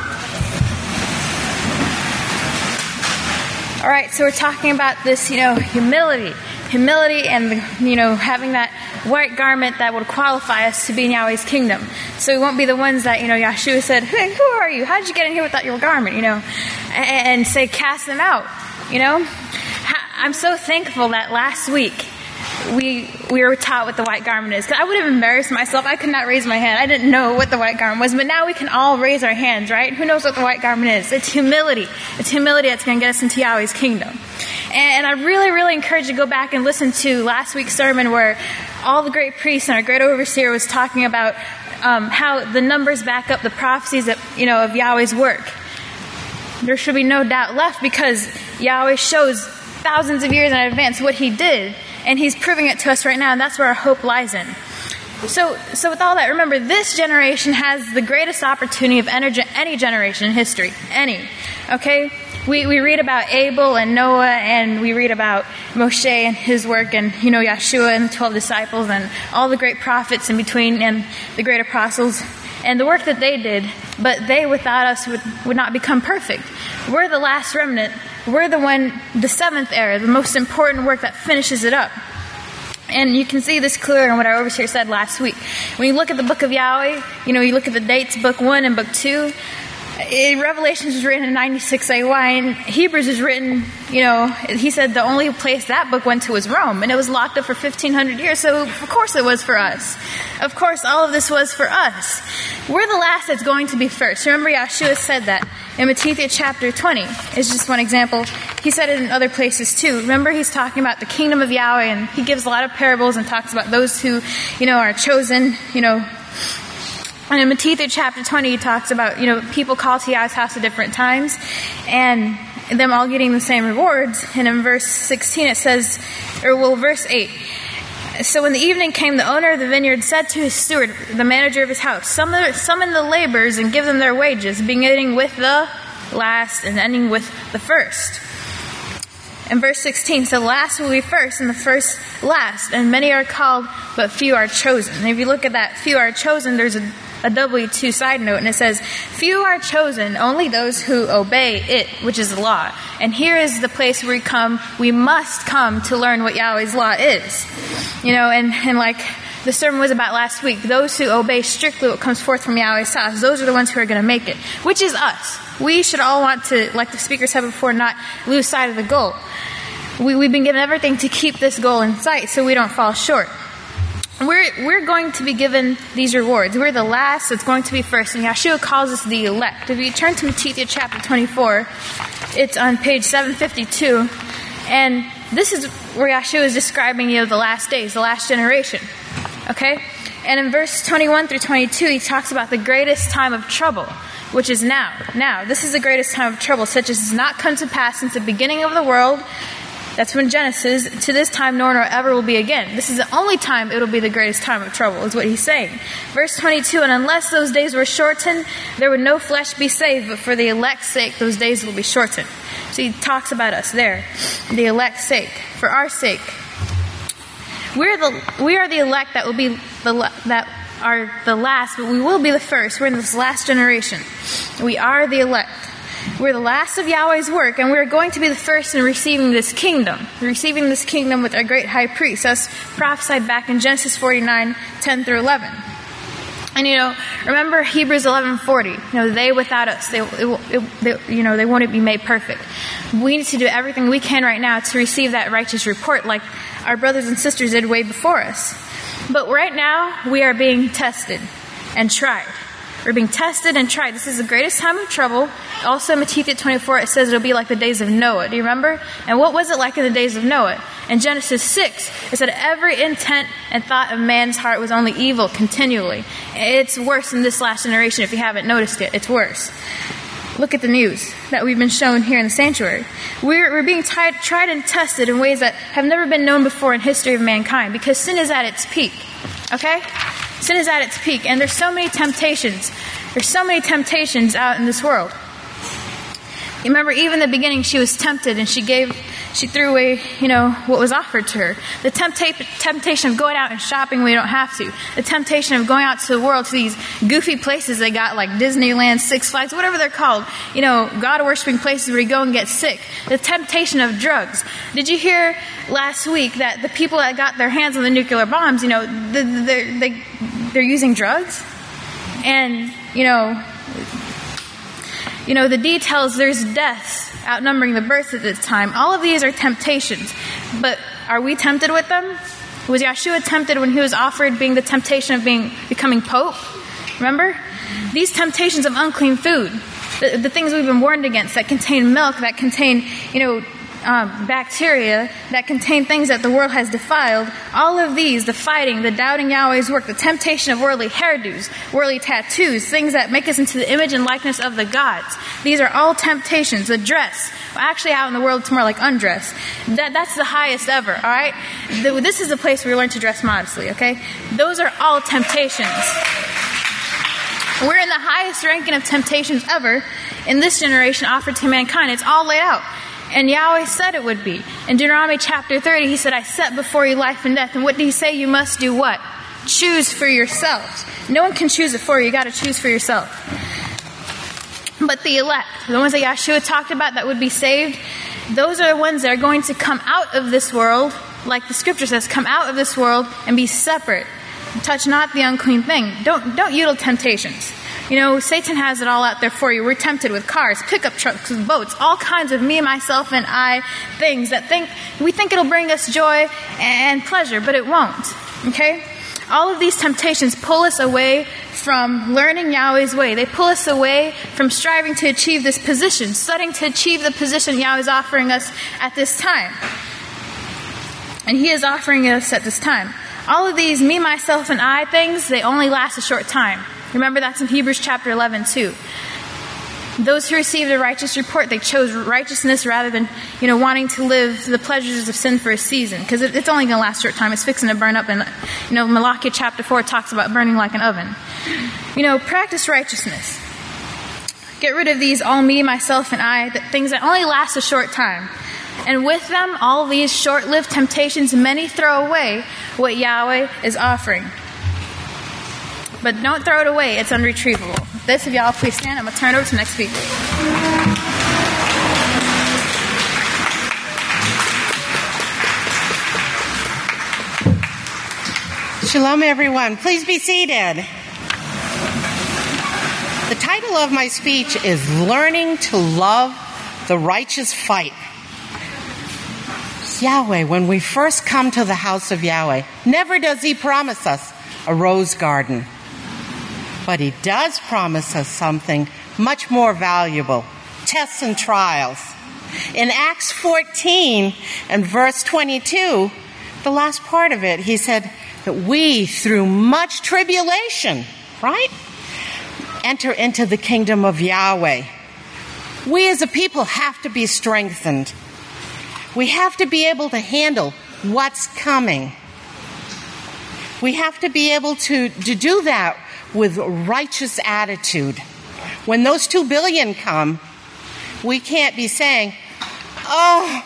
All right, so we're talking about this, you know, humility. Humility and, the, you know, having that white garment that would qualify us to be in Yahweh's kingdom. So we won't be the ones that, you know, Yeshua said, hey, who are you? How did you get in here without your garment, you know? And, and say, cast them out, you know? I'm so thankful that last week, we we were taught what the white garment is. Because I would have embarrassed myself. I could not raise my hand. I didn't know what the white garment was. But now we can all raise our hands, right? Who knows what the white garment is? It's humility. It's humility that's going to get us into Yahweh's kingdom. And, and I really, really encourage you to go back and listen to last week's sermon where all the great priests and our great overseer was talking about um, how the numbers back up the prophecies of, you know, of Yahweh's work. There should be no doubt left because Yahweh shows thousands of years in advance what he did. And he's proving it to us right now, and that's where our hope lies in. So, so with all that, remember, this generation has the greatest opportunity of any generation in history. Any. Okay? We we read about Abel and Noah, and we read about Moshe and his work, and, you know, Yeshua and the twelve disciples, and all the great prophets in between, and the great apostles, and the work that they did. But they, without us, would, would not become perfect. We're the last remnant. We're the one, the seventh era, the most important work that finishes it up. And you can see this clear in what our overseer said last week. When you look at the book of Yahweh, you know, you look at the dates, book one and book two, it, Revelations was written in ninety-six A Y, and Hebrews is written, you know, he said the only place that book went to was Rome, and it was locked up for fifteen hundred years, so of course it was for us. Of course all of this was for us. We're the last that's going to be first. Remember, Yeshua said that in Matthew chapter twenty. It's just one example. He said it in other places too. Remember, he's talking about the kingdom of Yahweh, and he gives a lot of parables and talks about those who, you know, are chosen, you know. And in Matthew chapter twenty, he talks about, you know, people call to Yahweh's house at different times. And them all getting the same rewards. And in verse sixteen it says, or well, verse eight. So when the evening came, the owner of the vineyard said to his steward, the manager of his house, summon, summon the laborers and give them their wages, beginning with the last and ending with the first. In verse sixteen, so the last will be first and the first last, and many are called, but few are chosen. And if you look at that, few are chosen, there's a, a W two side note, and it says, few are chosen, only those who obey it, which is the law. And here is the place where we come, we must come to learn what Yahweh's law is. You know, and, and like the sermon was about last week, those who obey strictly what comes forth from Yahweh's house, those are the ones who are going to make it, which is us. We should all want to, like the speakers said before, not lose sight of the goal. We, we've been given everything to keep this goal in sight so we don't fall short. We're, we're going to be given these rewards. We're the last, so it's going to be first. And Yeshua calls us the elect. If you turn to Matthew chapter twenty-four, it's on page seven fifty-two. And this is where Yeshua is describing, you know, the last days, the last generation. Okay? And in verse twenty-one through twenty-two, he talks about the greatest time of trouble, which is now. Now, this is the greatest time of trouble, such as has not come to pass since the beginning of the world. That's when Genesis, to this time, nor nor ever will be again. This is the only time it will be the greatest time of trouble, is what he's saying. Verse twenty-two, and unless those days were shortened, there would no flesh be saved, but for the elect's sake, those days will be shortened. So he talks about us there, the elect's sake, for our sake. We're the, we are the elect that will be the, that are the last, but we will be the first. We're in this last generation. We are the elect. We're the last of Yahweh's work, and we're going to be the first in receiving this kingdom, receiving this kingdom with our great high priest, as prophesied back in Genesis forty-nine, ten through eleven. And you know, remember Hebrews eleven forty. You know, they without us, they, it, it, they, you know, they won't be made perfect. We need to do everything we can right now to receive that righteous report, like our brothers and sisters did way before us. But right now, we are being tested and tried. We're being tested and tried. This is the greatest time of trouble. Also in Matthew twenty-four, it says it'll be like the days of Noah. Do you remember? And what was it like in the days of Noah? In Genesis six, it said every intent and thought of man's heart was only evil continually. It's worse in this last generation if you haven't noticed it. It's worse. Look at the news that we've been shown here in the sanctuary. We're, we're being tried, tried and tested in ways that have never been known before in history of mankind, because sin is at its peak. Okay? Sin is at its peak, and there's so many temptations. There's so many temptations out in this world. You remember, even in the beginning, she was tempted, and she gave, she threw away, you know, what was offered to her. The tempta- temptation of going out and shopping when you don't have to. The temptation of going out to the world, to these goofy places they got, like Disneyland, Six Flags, whatever they're called. You know, God-worshipping places where you go and get sick. The temptation of drugs. Did you hear last week that the people that got their hands on the nuclear bombs, you know, they're, they, they're using drugs? And, you know... You know, the details, there's deaths outnumbering the births at this time. All of these are temptations. But are we tempted with them? Was Yeshua tempted when he was offered being the temptation of being becoming Pope? Remember? These temptations of unclean food, the, the things we've been warned against that contain milk, that contain, you know, um, bacteria, that contain things that the world has defiled, all of these, the fighting, the doubting Yahweh's work, the temptation of worldly hairdos, worldly tattoos, things that make us into the image and likeness of the gods. These are all temptations. The dress, well, actually out in the world it's more like undress. That, that's the highest ever, all right? The, this is the place where we learn to dress modestly, okay? Those are all temptations. We're in the highest ranking of temptations ever in this generation offered to mankind. It's all laid out. And Yahweh said it would be. In Deuteronomy chapter thirty, he said, I set before you life and death. And what did he say? You must do what? Choose for yourselves. No one can choose it for you. You got to choose for yourself. But the elect, the ones that Yeshua talked about that would be saved, those are the ones that are going to come out of this world, like the scripture says, come out of this world and be separate. Touch not the unclean thing. Don't, don't yield temptations. You know, Satan has it all out there for you. We're tempted with cars, pickup trucks, boats, all kinds of me, myself, and I things that think we think it'll bring us joy and pleasure, but it won't. Okay? All of these temptations pull us away from learning Yahweh's way. They pull us away from striving to achieve this position, studying to achieve the position Yahweh is offering us at this time. And he is offering us at this time. All of these me, myself, and I things, they only last a short time. Remember, that's in Hebrews chapter eleven too. Those who received a righteous report, they chose righteousness rather than, you know, wanting to live the pleasures of sin for a season, because it, it's only going to last a short time. It's fixing to burn up, and, you know, Malachi chapter four talks about burning like an oven. You know, practice righteousness. Get rid of these all me, myself, and I, that things that only last a short time. And with them, all these short-lived temptations, many throw away what Yahweh is offering. But don't throw it away. It's unretrievable. This, if y'all please stand, I'm going to turn it over to the next speaker. Shalom, everyone. Please be seated. The title of my speech is Learning to Love the Righteous Fight. Yahweh, when we first come to the house of Yahweh, never does he promise us a rose garden. But he does promise us something much more valuable, tests and trials. In Acts fourteen and verse twenty-two, the last part of it, he said that we, through much tribulation, right, enter into the kingdom of Yahweh. We as a people have to be strengthened. We have to be able to handle what's coming. We have to be able to, to do that with righteous attitude. When those two billion come, we can't be saying, oh,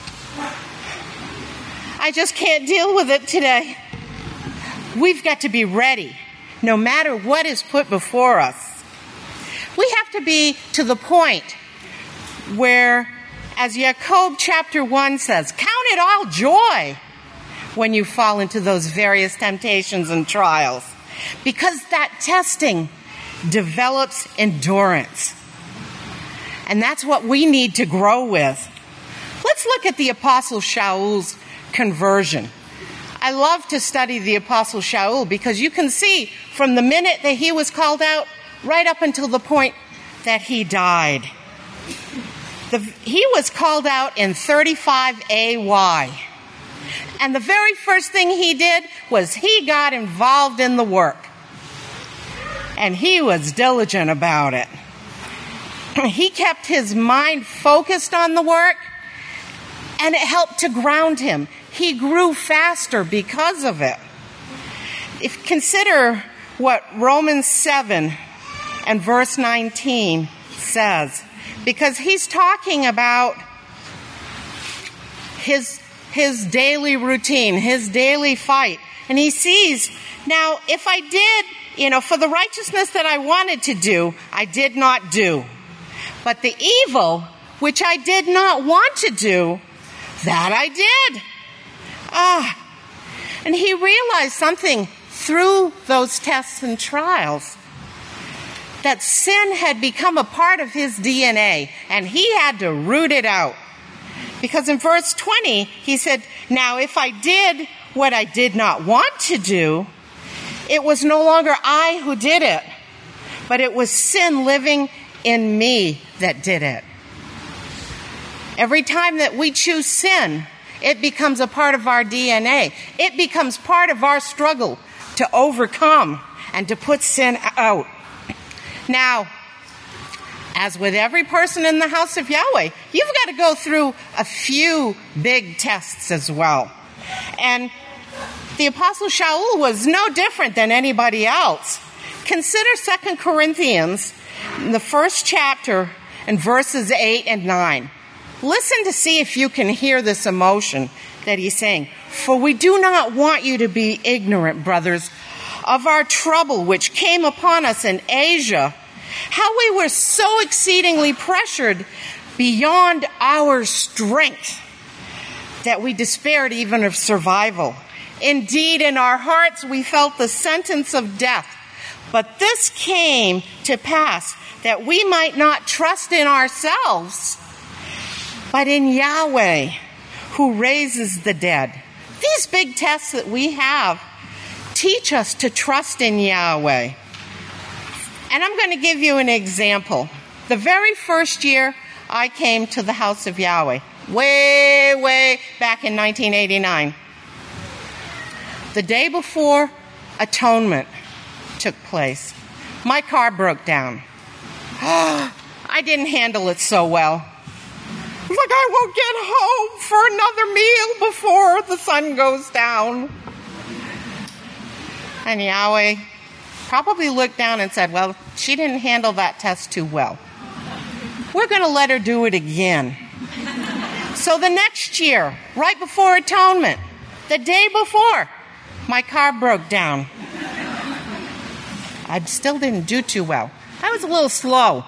I just can't deal with it today. We've got to be ready, no matter what is put before us. We have to be to the point where, as Jacob chapter one says, count it all joy when you fall into those various temptations and trials, because that testing develops endurance. And that's what we need to grow with. Let's look at the Apostle Shaul's conversion. I love to study the Apostle Shaul because you can see from the minute that he was called out right up until the point that he died. The, he was called out in thirty-five A Y. And the very first thing he did was he got involved in the work. And he was diligent about it. He kept his mind focused on the work, and it helped to ground him. He grew faster because of it. If consider what Romans seven and verse nineteen says, because he's talking about his his daily routine, his daily fight. And he sees, now, if I did, you know, for the righteousness that I wanted to do, I did not do. But the evil, which I did not want to do, that I did. Ah. And he realized something through those tests and trials, that sin had become a part of his D N A, and he had to root it out. Because in verse twenty, he said, now if I did what I did not want to do, it was no longer I who did it, but it was sin living in me that did it. Every time that we choose sin, it becomes a part of our D N A. It becomes part of our struggle to overcome and to put sin out. Now, as with every person in the house of Yahweh, you've got to go through a few big tests as well. And the Apostle Shaul was no different than anybody else. Consider Second Corinthians, the first chapter, and verses eight and nine. Listen to see if you can hear this emotion that he's saying. For we do not want you to be ignorant, brothers, of our trouble which came upon us in Asia, how we were so exceedingly pressured beyond our strength that we despaired even of survival. Indeed, in our hearts we felt the sentence of death. But this came to pass that we might not trust in ourselves, but in Yahweh, who raises the dead. These big tests that we have teach us to trust in Yahweh. And I'm going to give you an example. The very first year I came to the house of Yahweh, way, way back in nineteen eighty-nine, the day before atonement took place, my car broke down. I I didn't handle it so well. It's like I won't get home for another meal before the sun goes down. And Yahweh probably looked down and said, well, she didn't handle that test too well. We're going to let her do it again. So the next year, right before Atonement, the day before, my car broke down. I still didn't do too well. I was a little slow.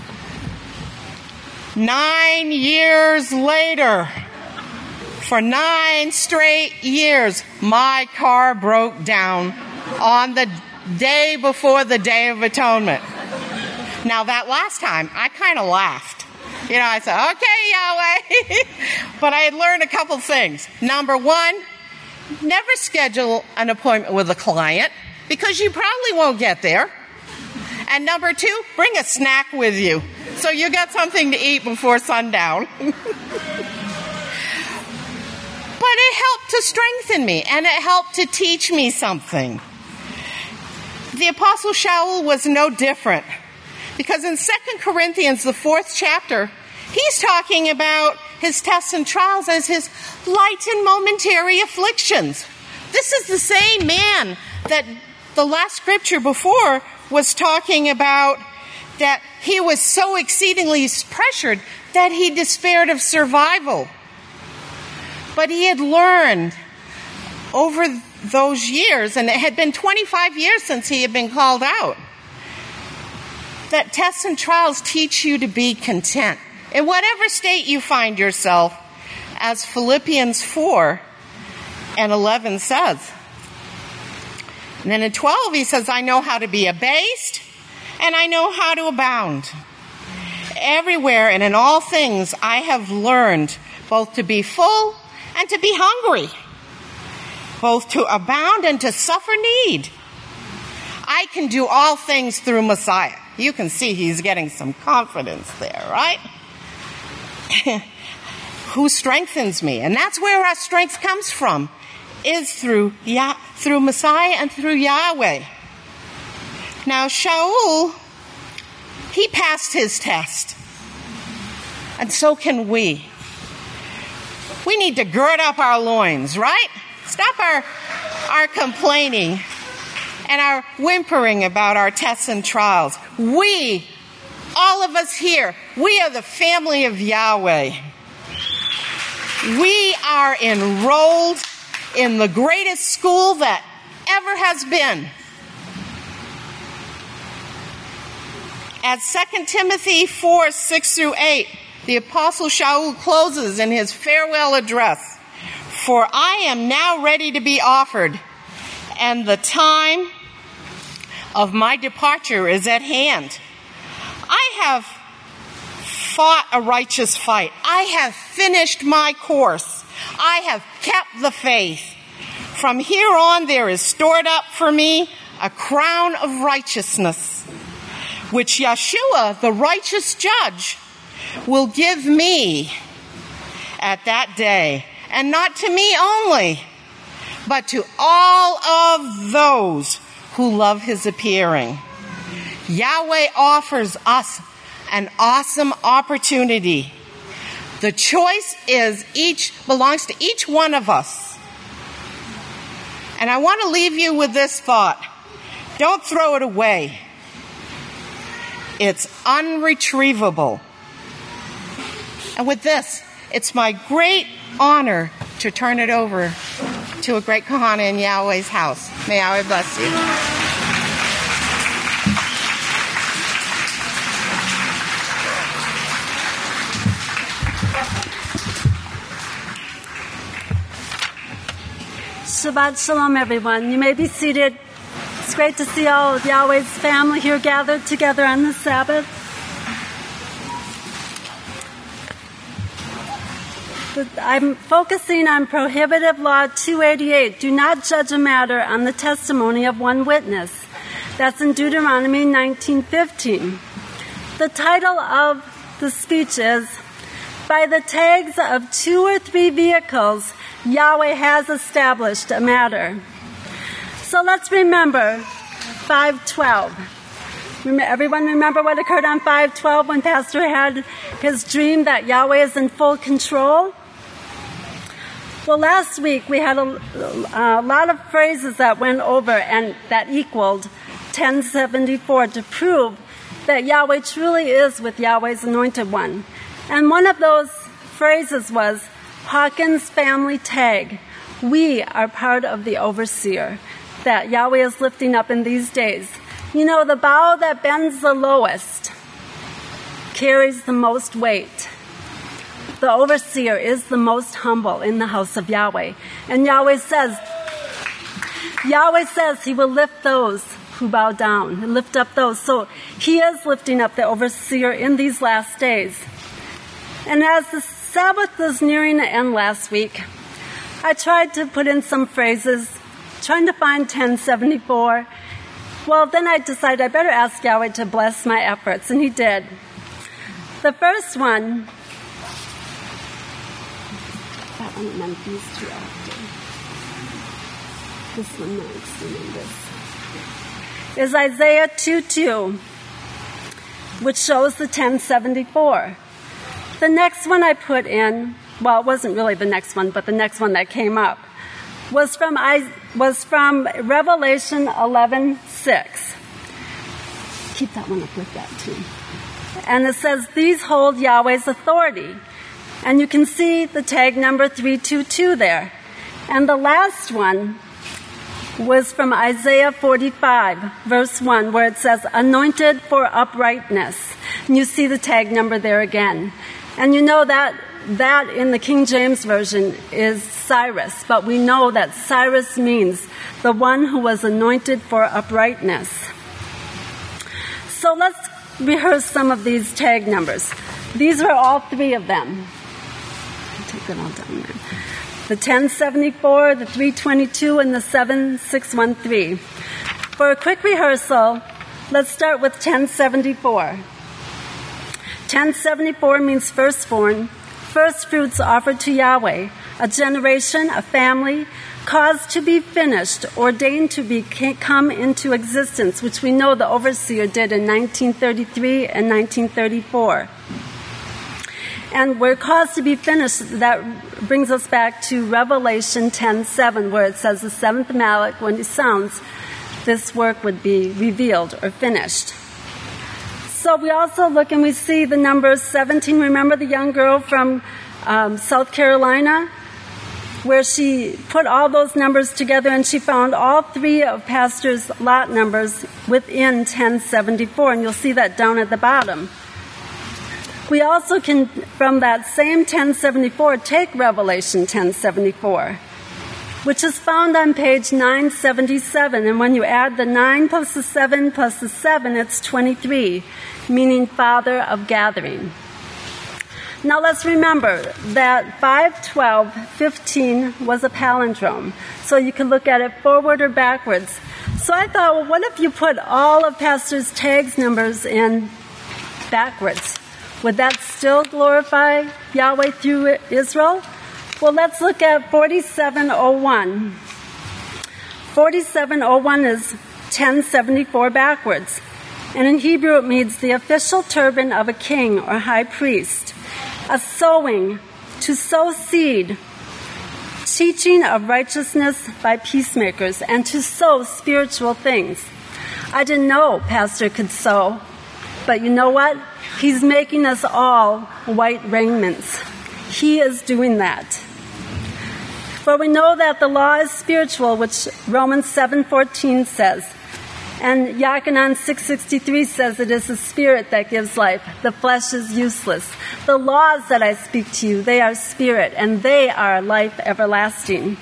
Nine years later, for nine straight years, my car broke down on the day before the Day of Atonement. Now, that last time, I kind of laughed. You know, I said, okay, Yahweh. But I had learned a couple things. Number one, never schedule an appointment with a client because you probably won't get there. And number two, bring a snack with you so you got something to eat before sundown. But it helped to strengthen me, and it helped to teach me something. The Apostle Shaul was no different, because in Second Corinthians, the fourth chapter, he's talking about his tests and trials as his light and momentary afflictions. This is the same man that the last scripture before was talking about, that he was so exceedingly pressured that he despaired of survival. But he had learned over those years, and it had been twenty-five years since he had been called out, that tests and trials teach you to be content in whatever state you find yourself, as Philippians four and eleven says. And then in twelve, he says, I know how to be abased, and I know how to abound. Everywhere and in all things, I have learned both to be full and to be hungry, both to abound and to suffer need. I can do all things through Messiah. You can see he's getting some confidence there, right? Who strengthens me? And that's where our strength comes from, is through Yah- through Messiah and through Yahweh. Now, Shaul, he passed his test. And so can we. We need to gird up our loins, right? Stop our, our complaining and our whimpering about our tests and trials. We, all of us here, we are the family of Yahweh. We are enrolled in the greatest school that ever has been. At Second Timothy four, six through eight, the Apostle Shaul closes in his farewell address, for I am now ready to be offered, and the time of my departure is at hand. I have fought a righteous fight. I have finished my course. I have kept the faith. From here on, there is stored up for me a crown of righteousness, which Yeshua, the righteous judge, will give me at that day, and not to me only, but to all of those who love his appearing. Yahweh offers us an awesome opportunity. The choice is each belongs to each one of us. And I want to leave you with this thought. Don't throw it away. It's unretrievable. And with this, it's my great honor to turn it over to a great Kahana in Yahweh's house. May Yahweh bless you. Shabbat Shalom, everyone. You may be seated. It's great to see all of Yahweh's family here gathered together on the Sabbath. I'm focusing on Prohibitive Law two eighty-eight. Do not judge a matter on the testimony of one witness. That's in Deuteronomy nineteen fifteen. The title of the speech is, By the tags of two or three vehicles, Yahweh has established a matter. So let's remember five twelve. Everyone remember what occurred on five twelve when Pastor had his dream that Yahweh is in full control? Well, last week we had a, a lot of phrases that went over and that equaled ten seventy-four to prove that Yahweh truly is with Yahweh's anointed one. And one of those phrases was Hawkins family tag. We are part of the overseer that Yahweh is lifting up in these days. You know, the bow that bends the lowest carries the most weight. The overseer is the most humble in the house of Yahweh. And Yahweh says, Yahweh says he will lift those who bow down, and lift up those. So he is lifting up the overseer in these last days. And as the Sabbath was nearing the end last week, I tried to put in some phrases, trying to find ten seventy-four. Well, then I decided I better ask Yahweh to bless my efforts, and he did. The first one, that one meant these two after. This one next, and then this. Is Isaiah two two, which shows the ten seventy-four. The next one I put in, well, it wasn't really the next one, but the next one that came up, was from I, was from Revelation eleven six. Keep that one up with that too. And it says, these hold Yahweh's authority. And you can see the tag number three two two there. And the last one was from Isaiah forty-five, verse one, where it says, anointed for uprightness. And you see the tag number there again. And you know that that in the King James Version is Cyrus, but we know that Cyrus means the one who was anointed for uprightness. So let's rehearse some of these tag numbers. These are all three of them. I'll take that all down there. The ten seventy-four, the three twenty-two, and the seven six one three. For a quick rehearsal, let's start with ten seventy-four. ten seventy-four means firstborn, first fruits offered to Yahweh, a generation, a family, caused to be finished, ordained to be come into existence, which we know the overseer did in nineteen thirty-three and nineteen thirty-four. And we're caused to be finished. That brings us back to Revelation ten seven, where it says the seventh Malach, when he sounds, this work would be revealed or finished. So we also look and we see the number seventeen. Remember the young girl from um, South Carolina, where she put all those numbers together and she found all three of Pastor's lot numbers within ten seventy-four, and you'll see that down at the bottom. We also can, from that same ten seventy-four, take Revelation ten seventy-four, which is found on page nine seventy-seven. And when you add the nine plus the seven plus the seven, it's twenty-three, meaning Father of Gathering. Now let's remember that five twelve fifteen was a palindrome, so you can look at it forward or backwards. So I thought, well, what if you put all of Pastor's tags numbers in backwards? Would that still glorify Yahweh through Israel? Well, let's look at forty-seven oh one. forty-seven oh one is ten seventy-four backwards. And in Hebrew it means the official turban of a king or high priest. A sowing, to sow seed. Teaching of righteousness by peacemakers, and to sow spiritual things. I didn't know Pastor could sow, but you know what? He's making us all white raiments. He is doing that. For we know that the law is spiritual, which Romans seven fourteen says. And Yachanan six sixty-three says it is the spirit that gives life. The flesh is useless. The laws that I speak to you, they are spirit, and they are life everlasting.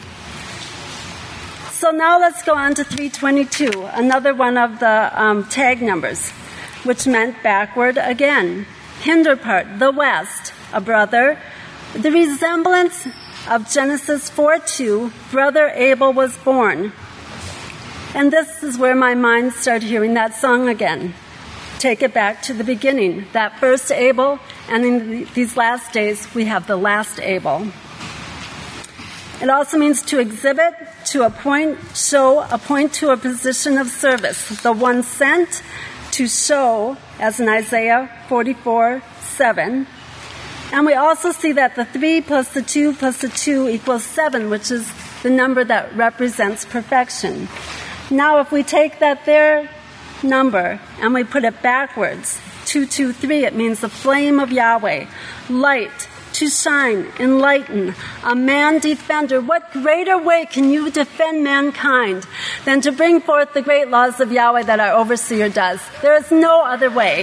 So now let's go on to three twenty-two, another one of the um, tag numbers, which meant backward again. Hinder part, the west, a brother. The resemblance of Genesis four two, brother Abel was born. And this is where my mind started hearing that song again. Take it back to the beginning. That first Abel, and in these last days, we have the last Abel. It also means to exhibit, to appoint, show, appoint to a position of service. The one sent, to show, as in Isaiah forty-four seven. And we also see that the three plus the two plus the two equals seven, which is the number that represents perfection. Now, if we take that there number and we put it backwards, two two three, it means the flame of Yahweh, light, to shine, enlighten, a man defender. What greater way can you defend mankind than to bring forth the great laws of Yahweh that our overseer does? There is no other way.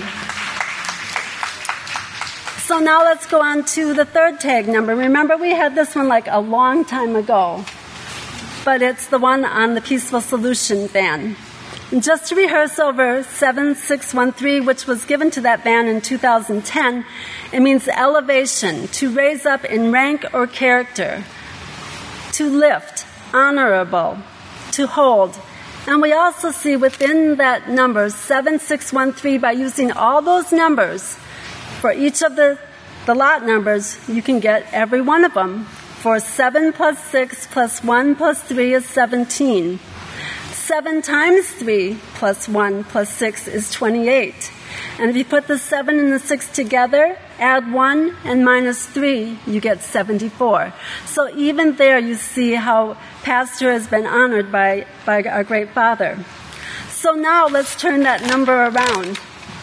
So now let's go on to the third tag number. Remember, we had this one like a long time ago, but it's the one on the Peaceful Solution van. And just to rehearse over seven six one three, which was given to that band in two thousand ten, it means elevation, to raise up in rank or character, to lift, honorable, to hold. And we also see within that number, seven six one three, by using all those numbers, for each of the, the lot numbers, you can get every one of them. For seven plus six plus one plus three is seventeen. seven times three plus one plus six is twenty-eight. And if you put the seven and the six together, add one and minus three, you get seventy-four. So even there you see how Pastor has been honored by, by our great Father. So now let's turn that number around.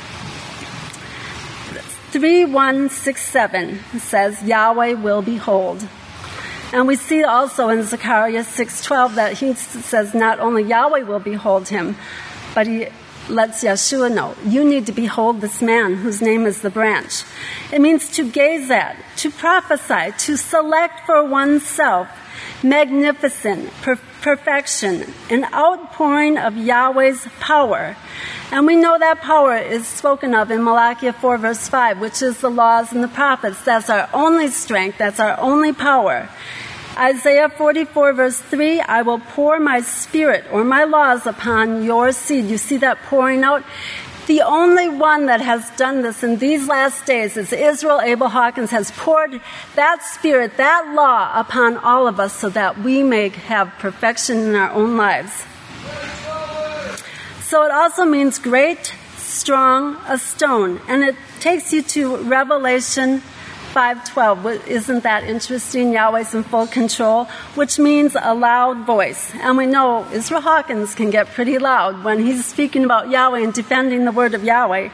three one six seven says, Yahweh will behold. And we see also in Zechariah six twelve that he says not only Yahweh will behold him, but he lets Yeshua know, you need to behold this man whose name is the branch. It means to gaze at, to prophesy, to select for oneself magnificent, per- perfection, an outpouring of Yahweh's power. And we know that power is spoken of in Malachi four verse five, which is the laws and the prophets. That's our only strength, that's our only power. Isaiah forty-four verse three, I will pour my spirit or my laws upon your seed. You see that pouring out? The only one that has done this in these last days is Israel. Abel Hawkins has poured that spirit, that law upon all of us so that we may have perfection in our own lives. So it also means great, strong, a stone. And it takes you to Revelation five twelve. Isn't that interesting? Yahweh's in full control, which means a loud voice. And we know Israel Hawkins can get pretty loud when he's speaking about Yahweh and defending the word of Yahweh.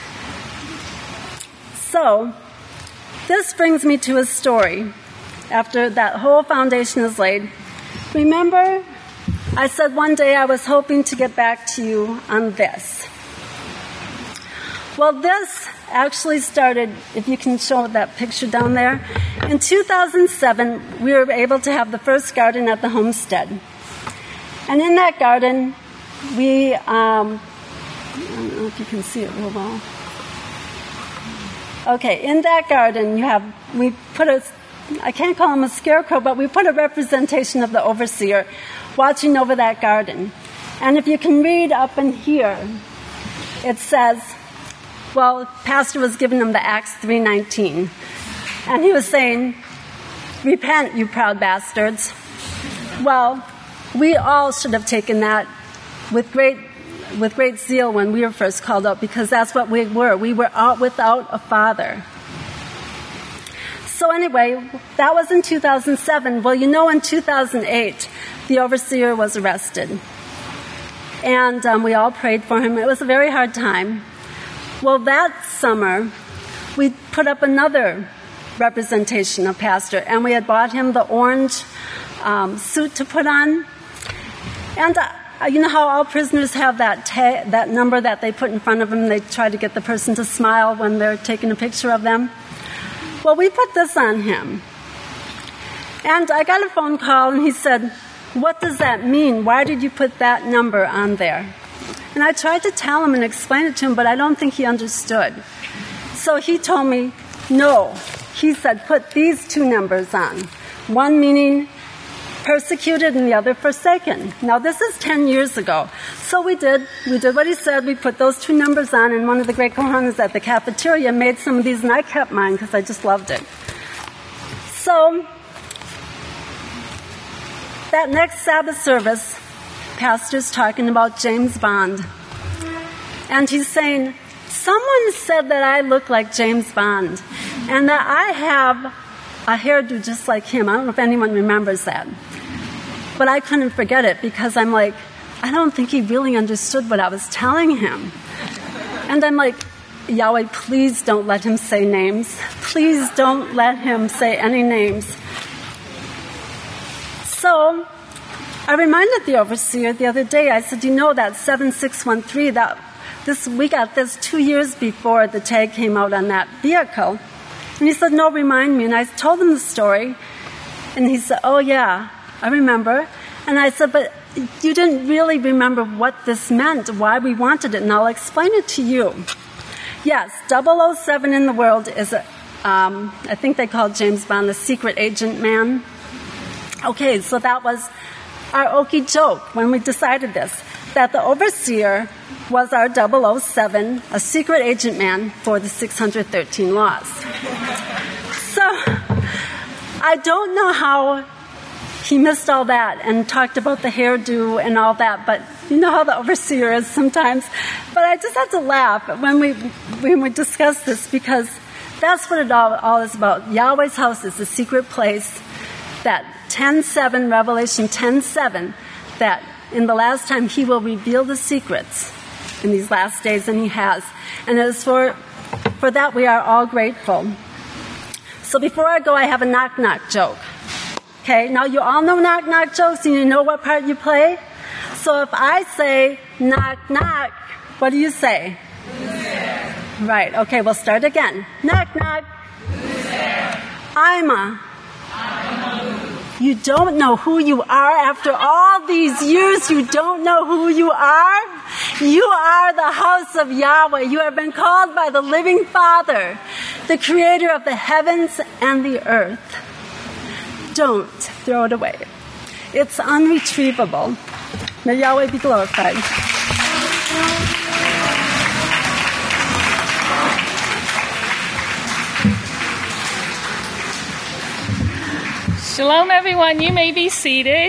So, this brings me to a story after that whole foundation is laid. Remember, I said one day I was hoping to get back to you on this. Well, this actually started, if you can show that picture down there, in two thousand seven, we were able to have the first garden at the homestead. And in that garden, we, um, I don't know if you can see it real well. Okay, in that garden, you have, we put a, I can't call him a scarecrow, but we put a representation of the overseer watching over that garden. And if you can read up in here, it says, well, Pastor was giving them the Acts three nineteen. And he was saying, repent, you proud bastards. Well, we all should have taken that with great with great zeal when we were first called out, because that's what we were. We were out without a father. So anyway, that was in two thousand seven. Well, you know, in two thousand eight, the overseer was arrested. And um, we all prayed for him. It was a very hard time. Well, that summer, we put up another representation of Pastor, and we had bought him the orange um, suit to put on. And uh, you know how all prisoners have that ta- that number that they put in front of them? They try to get the person to smile when they're taking a picture of them. Well, we put this on him. And I got a phone call, and he said, what does that mean? Why did you put that number on there? And I tried to tell him and explain it to him, but I don't think he understood. So he told me, no. He said, put these two numbers on. One meaning persecuted and the other forsaken. Now, this is ten years ago. So we did. We did what he said. We put those two numbers on, and one of the great Kohanas at the cafeteria made some of these, and I kept mine because I just loved it. So that next Sabbath service, Pastor's talking about James Bond. And he's saying, someone said that I look like James Bond and that I have a hairdo just like him. I don't know if anyone remembers that. But I couldn't forget it because I'm like, I don't think he really understood what I was telling him. And I'm like, Yahweh, please don't let him say names. Please don't let him say any names. So I reminded the overseer the other day, I said, you know that seven six one three, that this we got this two years before the tag came out on that vehicle. And he said, no, remind me. And I told him the story. And he said, oh, yeah, I remember. And I said, but you didn't really remember what this meant, why we wanted it. And I'll explain it to you. Yes, double oh seven in the world is, a, um, I think they called James Bond the secret agent man. Okay, so that was our okie joke when we decided this, that the overseer was our double oh seven, a secret agent man for the six hundred thirteen laws. So I don't know how he missed all that and talked about the hairdo and all that, but you know how the overseer is sometimes. But I just have to laugh when we when we discuss this because that's what it all, all is about. Yahweh's house is a secret place. That ten seven, Revelation ten seven, that in the last time he will reveal the secrets in these last days, and he has. And as for, for that, we are all grateful. So before I go, I have a knock-knock joke. Okay, now you all know knock-knock jokes, and you know what part you play? So if I say knock-knock, what do you say? Right, okay, we'll start again. Knock-knock. I'm a... You don't know who you are after all these years. You don't know who you are. You are the house of Yahweh. You have been called by the living Father, the creator of the heavens and the earth. Don't throw it away. It's unretrievable. May Yahweh be glorified. Shalom, everyone. You may be seated.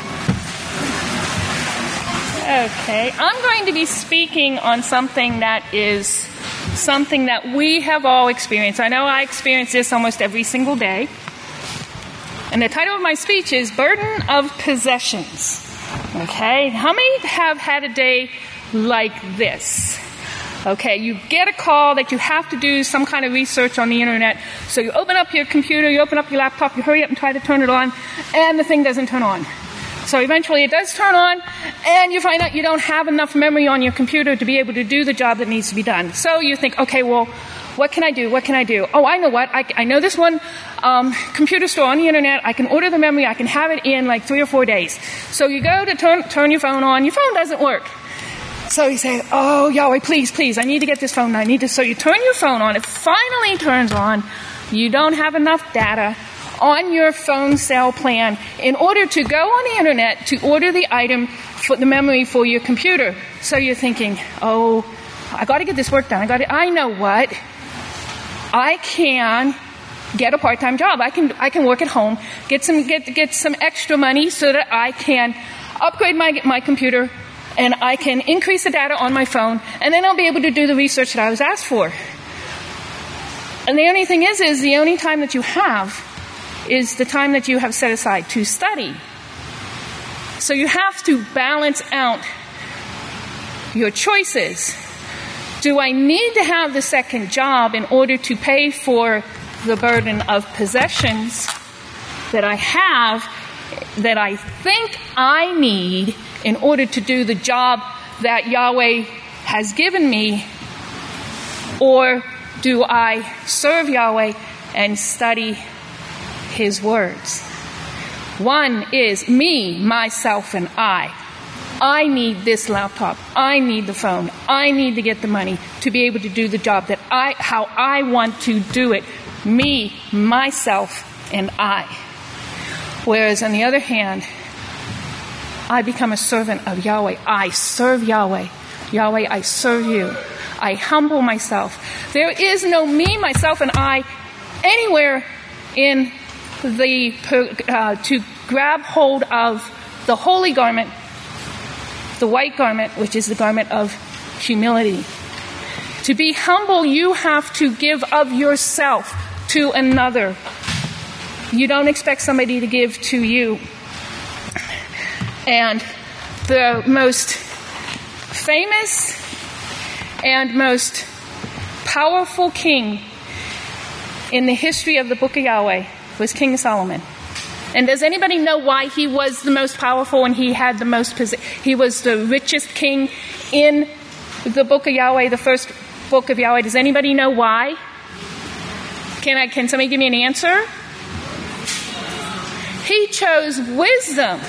Okay. I'm going to be speaking on something that is something that we have all experienced. I know I experience this almost every single day. And the title of my speech is Burden of Possessions. Okay. How many have had a day like this? Okay, you get a call that you have to do some kind of research on the internet. So you open up your computer, you open up your laptop, you hurry up and try to turn it on, and the thing doesn't turn on. So eventually it does turn on, and you find out you don't have enough memory on your computer to be able to do the job that needs to be done. So you think, okay, well, what can I do? What can I do? Oh, I know what. I, I know this one um, computer store on the internet. I can order the memory. I can have it in like three or four days. So you go to turn, turn your phone on. Your phone doesn't work. So you say, oh, Yahweh, please, please, I need to get this phone. I need to. So you turn your phone on. It finally turns on. You don't have enough data on your phone cell plan in order to go on the internet to order the item for the memory for your computer. So you're thinking, oh, I got to get this work done. I got to, I know what. I can get a part-time job. I can I can work at home, get some get get some extra money so that I can upgrade my my computer. And I can increase the data on my phone, and then I'll be able to do the research that I was asked for. And the only thing is, is the only time that you have is the time that you have set aside to study. So you have to balance out your choices. Do I need to have the second job in order to pay for the burden of possessions that I have, that I think I need in order to do the job that Yahweh has given me? Or do I serve Yahweh and study His words? One is me, myself, and I. I need this laptop. I need the phone. I need to get the money to be able to do the job that I, how I want to do it. Me, myself, and I. Whereas on the other hand, I become a servant of Yahweh. I serve Yahweh. Yahweh, I serve you. I humble myself. There is no me, myself, and I anywhere in the uh, to grab hold of the holy garment, the white garment, which is the garment of humility. To be humble, you have to give of yourself to another. You don't expect somebody to give to you. And the most famous and most powerful king in the history of the Book of Yahweh was King Solomon. And does anybody know why he was the most powerful and he had the most posi- he was the richest king in the Book of Yahweh, the first book of Yahweh? Does anybody know why? Can I can somebody give me an answer? He chose wisdom.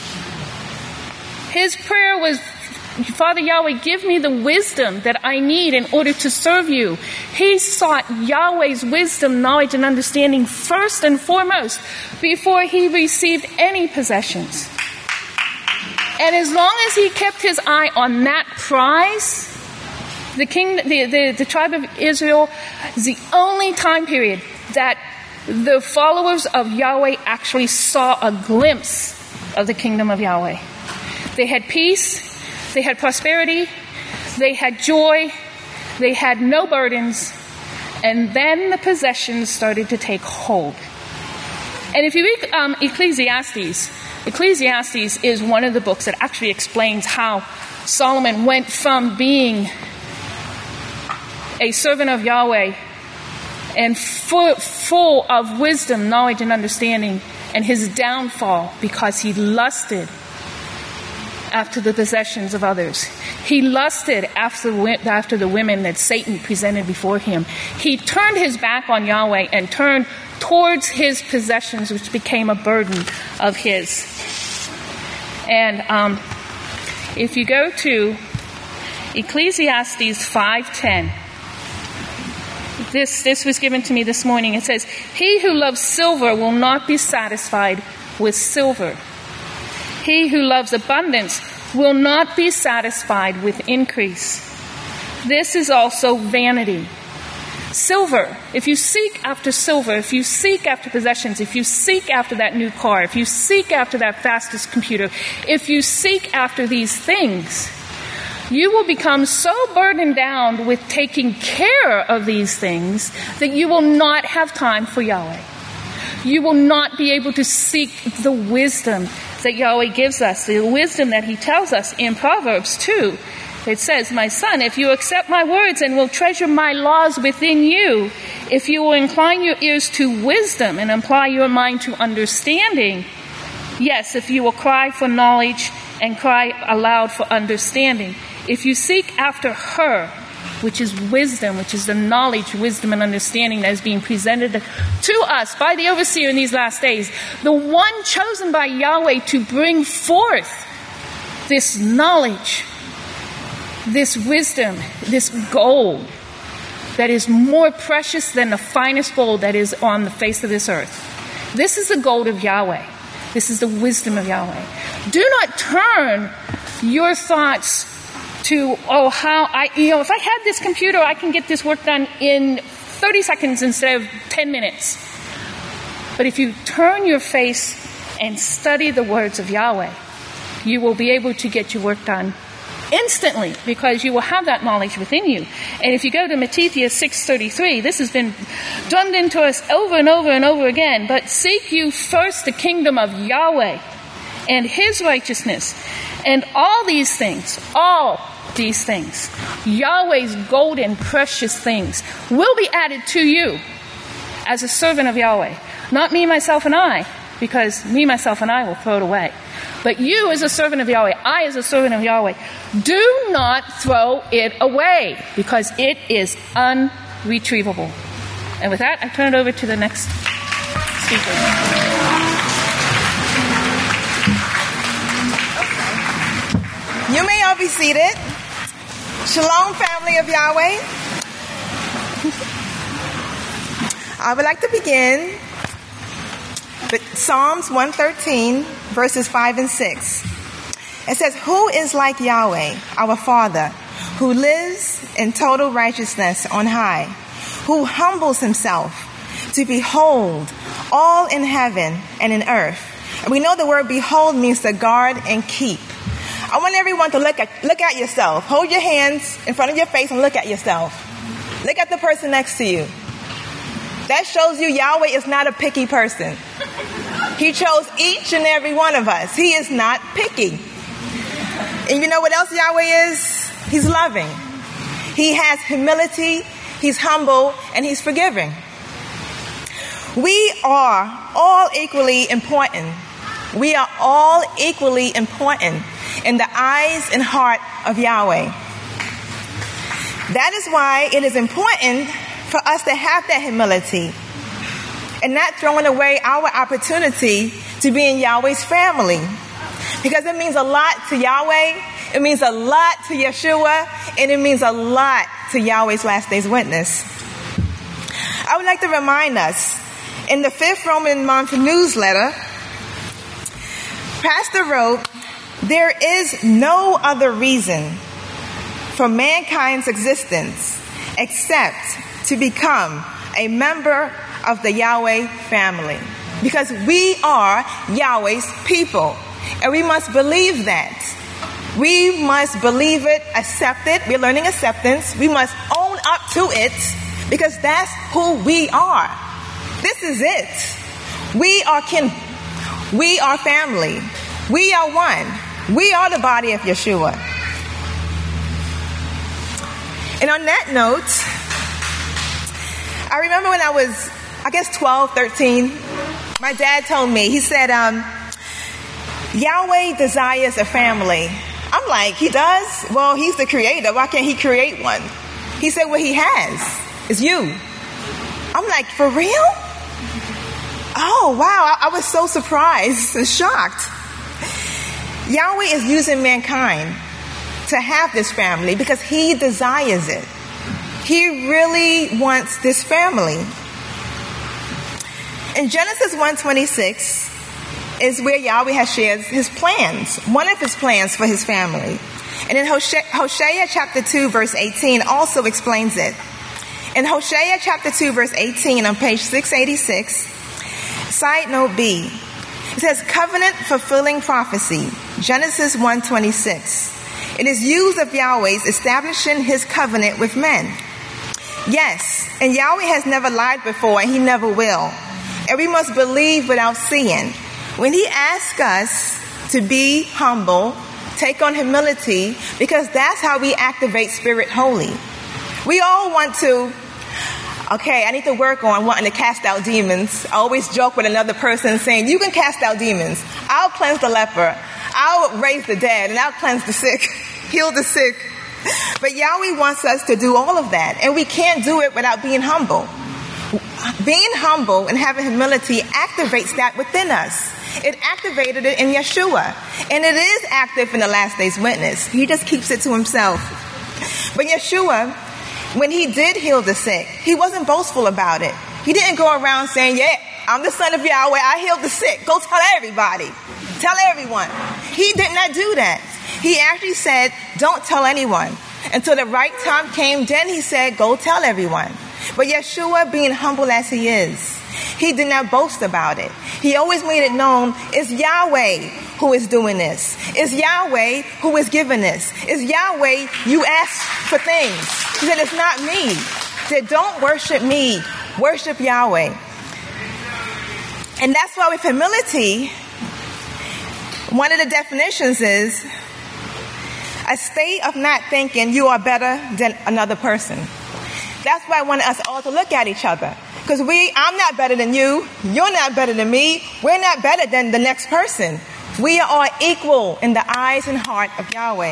His prayer was, Father Yahweh, give me the wisdom that I need in order to serve you. He sought Yahweh's wisdom, knowledge, and understanding first and foremost before he received any possessions. And as long as he kept his eye on that prize, the king, the, the, the tribe of Israel is the only time period that the followers of Yahweh actually saw a glimpse of the kingdom of Yahweh. They had peace, they had prosperity, they had joy, they had no burdens, and then the possessions started to take hold. And if you read um, Ecclesiastes, Ecclesiastes is one of the books that actually explains how Solomon went from being a servant of Yahweh and full, full of wisdom, knowledge, and understanding, and his downfall because he lusted after the possessions of others. He lusted after, after the women that Satan presented before him. He turned his back on Yahweh and turned towards his possessions, which became a burden of his. And um, if you go to Ecclesiastes five ten, this, this was given to me this morning. It says, he who loves silver will not be satisfied with silver. He who loves abundance will not be satisfied with increase. This is also vanity. Silver, if you seek after silver, if you seek after possessions, if you seek after that new car, if you seek after that fastest computer, if you seek after these things, you will become so burdened down with taking care of these things that you will not have time for Yahweh. You will not be able to seek the wisdom that Yahweh gives us, the wisdom that he tells us in Proverbs two. It says, my son, if you accept my words and will treasure my laws within you, if you will incline your ears to wisdom and apply your mind to understanding, yes, if you will cry for knowledge and cry aloud for understanding, if you seek after her, which is wisdom, which is the knowledge, wisdom, and understanding that is being presented to us by the overseer in these last days, the one chosen by Yahweh to bring forth this knowledge, this wisdom, this gold that is more precious than the finest gold that is on the face of this earth. This is the gold of Yahweh. This is the wisdom of Yahweh. Do not turn your thoughts to, oh, how I, you know, if I had this computer, I can get this work done in thirty seconds instead of ten minutes. But if you turn your face and study the words of Yahweh, you will be able to get your work done instantly because you will have that knowledge within you. And if you go to Matthew six thirty-three, this has been drummed into us over and over and over again. But seek you first the kingdom of Yahweh and his righteousness, and all these things, all these things, Yahweh's golden, precious things, will be added to you as a servant of Yahweh. Not me, myself, and I, because me, myself, and I will throw it away. But you as a servant of Yahweh, I as a servant of Yahweh, do not throw it away, because it is unretrievable. And with that, I turn it over to the next speaker. You may all be seated. Shalom, family of Yahweh. I would like to begin with Psalms one thirteen, verses five and six. It says, who is like Yahweh, our Father, who lives in total righteousness on high, who humbles himself to behold all in heaven and in earth. And we know the word behold means to guard and keep. I want everyone to look at, look at yourself. Hold your hands in front of your face and look at yourself. Look at the person next to you. That shows you Yahweh is not a picky person. He chose each and every one of us. He is not picky. And you know what else Yahweh is? He's loving. He has humility, he's humble, and he's forgiving. We are all equally important. We are all equally important in the eyes and heart of Yahweh. That is why it is important for us to have that humility and not throwing away our opportunity to be in Yahweh's family. Because it means a lot to Yahweh, it means a lot to Yeshua, and it means a lot to Yahweh's Last Days Witness. I would like to remind us, in the fifth Roman month newsletter, Pastor wrote, there is no other reason for mankind's existence except to become a member of the Yahweh family. Because we are Yahweh's people. And we must believe that. We must believe it, accept it. We're learning acceptance. We must own up to it because that's who we are. This is it. We are kin. We are family. We are one. We are the body of Yeshua. And on that note, I remember when I was, I guess, twelve, thirteen, my dad told me, he said, um, Yahweh desires a family. I'm like, he does? Well, he's the creator. Why can't he create one? He said, well, he has. It's you. I'm like, for real? Oh, wow. I, I was so surprised and shocked. Yahweh is using mankind to have this family because he desires it. He really wants this family. In Genesis one twenty-six is where Yahweh has shared his plans, one of his plans for his family. And in Hosea, Hosea chapter two, verse eighteen also explains it. In Hosea chapter two, verse eighteen on page six eighty-six, side note B, it says covenant fulfilling prophecy, Genesis one twenty-six. It is used of Yahweh's establishing his covenant with men. Yes, and Yahweh has never lied before and he never will. And we must believe without seeing. When he asks us to be humble, take on humility, because that's how we activate Spirit Holy. We all want to, okay, I need to work on wanting to cast out demons. I always joke with another person saying, you can cast out demons. I'll cleanse the leper. I'll raise the dead, and I'll cleanse the sick, heal the sick. But Yahweh wants us to do all of that, and we can't do it without being humble. Being humble and having humility activates that within us. It activated it in Yeshua, and it is active in the Last Days Witness. He just keeps it to himself. But Yeshua, when he did heal the sick, he wasn't boastful about it. He didn't go around saying, yeah, I'm the son of Yahweh, I healed the sick. Go tell everybody. Tell everyone. He did not do that. He actually said, don't tell anyone. Until the right time came, then he said, go tell everyone. But Yeshua, being humble as he is, he did not boast about it. He always made it known, it's Yahweh who is doing this. It's Yahweh who is giving this. It's Yahweh, you ask for things. He said, it's not me. He said, don't worship me. Worship Yahweh. And that's why with humility, one of the definitions is a state of not thinking you are better than another person. That's why I want us all to look at each other. Because we, I'm not better than you. You're not better than me. We're not better than the next person. We are all equal in the eyes and heart of Yahweh.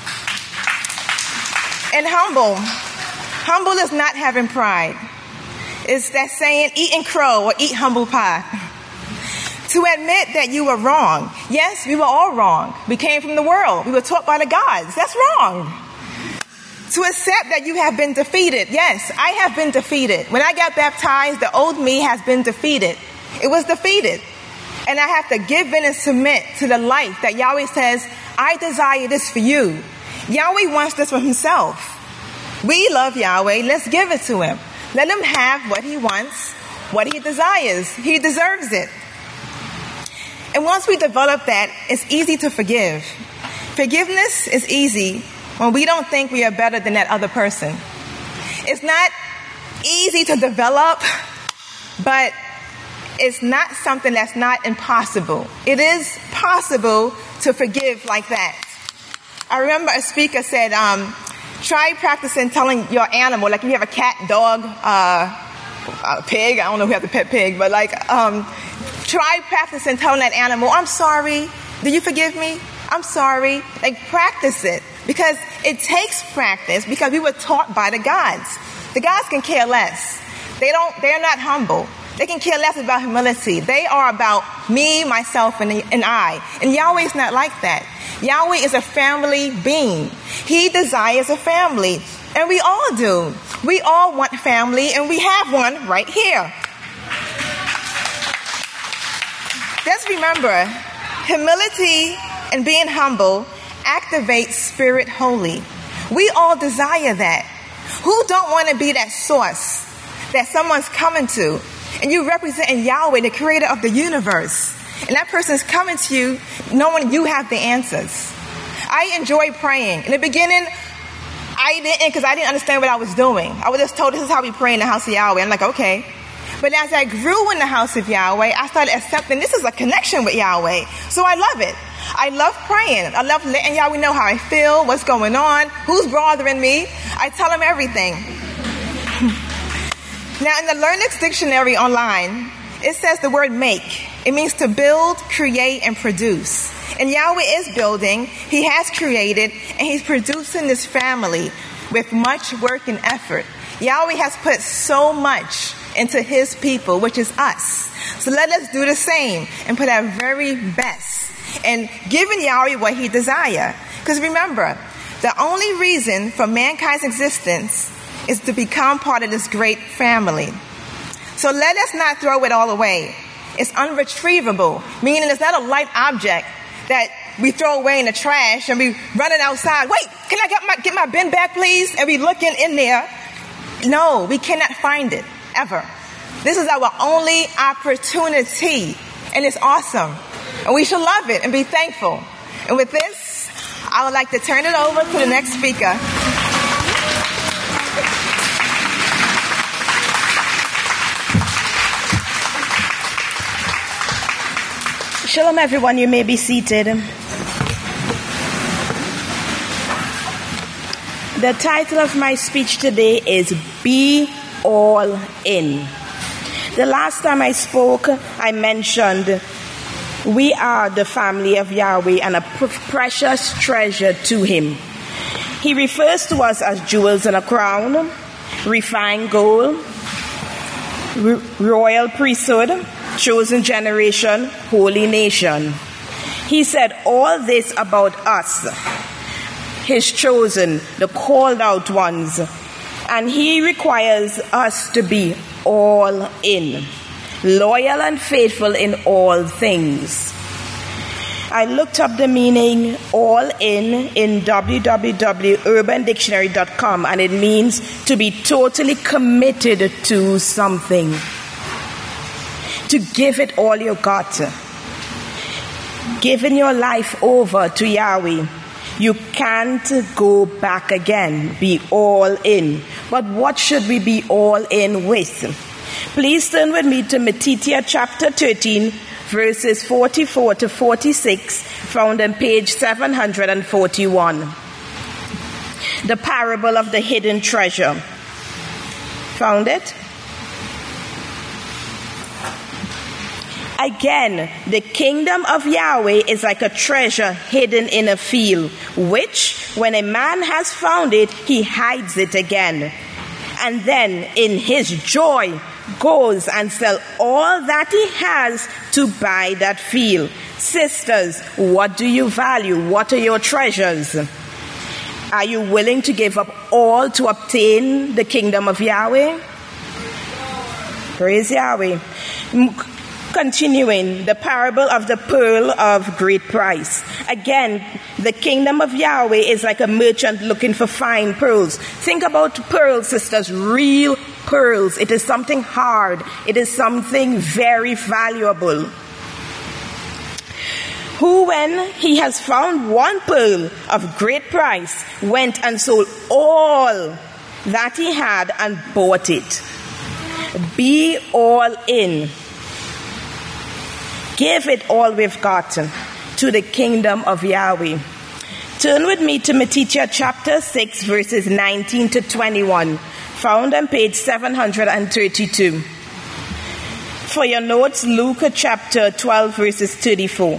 And humble. Humble is not having pride. It's that saying, eat and crow or eat humble pie. To admit that you were wrong. Yes, we were all wrong. We came from the world. We were taught by the gods. That's wrong. To accept that you have been defeated. Yes, I have been defeated. When I got baptized, the old me has been defeated. It was defeated. And I have to give in and submit to the life that Yahweh says, I desire this for you. Yahweh wants this for himself. We love Yahweh. Let's give it to him. Let him have what he wants, what he desires. He deserves it. And once we develop that, it's easy to forgive. Forgiveness is easy when we don't think we are better than that other person. It's not easy to develop, but it's not something that's not impossible. It is possible to forgive like that. I remember a speaker said, um, try practicing telling your animal, like if you have a cat, dog, uh, a pig, I don't know if you have a pet pig, but like, um, try practicing telling that animal, I'm sorry, do you forgive me? I'm sorry. Like, practice it, because it takes practice, because we were taught by the gods. The gods can care less. They don't, they're not humble. They can care less about humility. They are about me, myself, and, and I. And Yahweh is not like that. Yahweh is a family being. He desires a family. And we all do. We all want family, and we have one right here. Just remember, humility and being humble activates spirit holy. We all desire that. Who don't want to be that source that someone's coming to? And you representing Yahweh, the creator of the universe. And that person's coming to you knowing you have the answers. I enjoy praying. In the beginning, I didn't, because I didn't understand what I was doing. I was just told this is how we pray in the house of Yahweh. I'm like, okay. But as I grew in the house of Yahweh, I started accepting this is a connection with Yahweh. So I love it. I love praying. I love letting Yahweh know how I feel, what's going on, who's bothering me. I tell him everything. Now, in the LearnX dictionary online, it says the word make. It means to build, create, and produce. And Yahweh is building, he has created, and he's producing this family with much work and effort. Yahweh has put so much into his people, which is us. So let us do the same and put our very best and giving Yahweh what he desires. Because remember, the only reason for mankind's existence is to become part of this great family. So let us not throw it all away. It's unretrievable, meaning it's not a light object that we throw away in the trash and we run it outside. Wait, can I get my, get my bin back, please? And we looking in there. No, we cannot find it, ever. This is our only opportunity, and it's awesome. And we should love it and be thankful. And with this, I would like to turn it over to the next speaker. Shalom, everyone. You may be seated. The title of my speech today is Be All In. The last time I spoke, I mentioned we are the family of Yahweh and a precious treasure to him. He refers to us as jewels in a crown, refined gold, royal priesthood, chosen generation, holy nation. He said all this about us, his chosen, the called out ones, and he requires us to be all in, loyal and faithful in all things. I looked up the meaning all in in w w w dot urban dictionary dot com, and it means to be totally committed to something. To give it all you got. Giving your life over to Yahweh. You can't go back again. Be all in. But what should we be all in with? Please turn with me to Matthew chapter thirteen, verses forty-four to forty-six, found on page seven hundred forty-one. The parable of the hidden treasure. Found it? Again, the kingdom of Yahweh is like a treasure hidden in a field, which, when a man has found it, he hides it again. And then, in his joy, goes and sells all that he has to buy that field. Sisters, what do you value? What are your treasures? Are you willing to give up all to obtain the kingdom of Yahweh? Praise Yahweh. Continuing, the parable of the pearl of great price. Again, the kingdom of Yahweh is like a merchant looking for fine pearls. Think about pearls, sisters, real pearls. It is something hard. It is something very valuable. who, when he has found one pearl of great price, went and sold all that he had and bought it. Be all in. Give it all we've got to the kingdom of Yahweh. Turn with me to Matthew chapter six, verses nineteen to twenty-one, found on page seven hundred thirty-two. For your notes, Luke chapter twelve, verses thirty-four.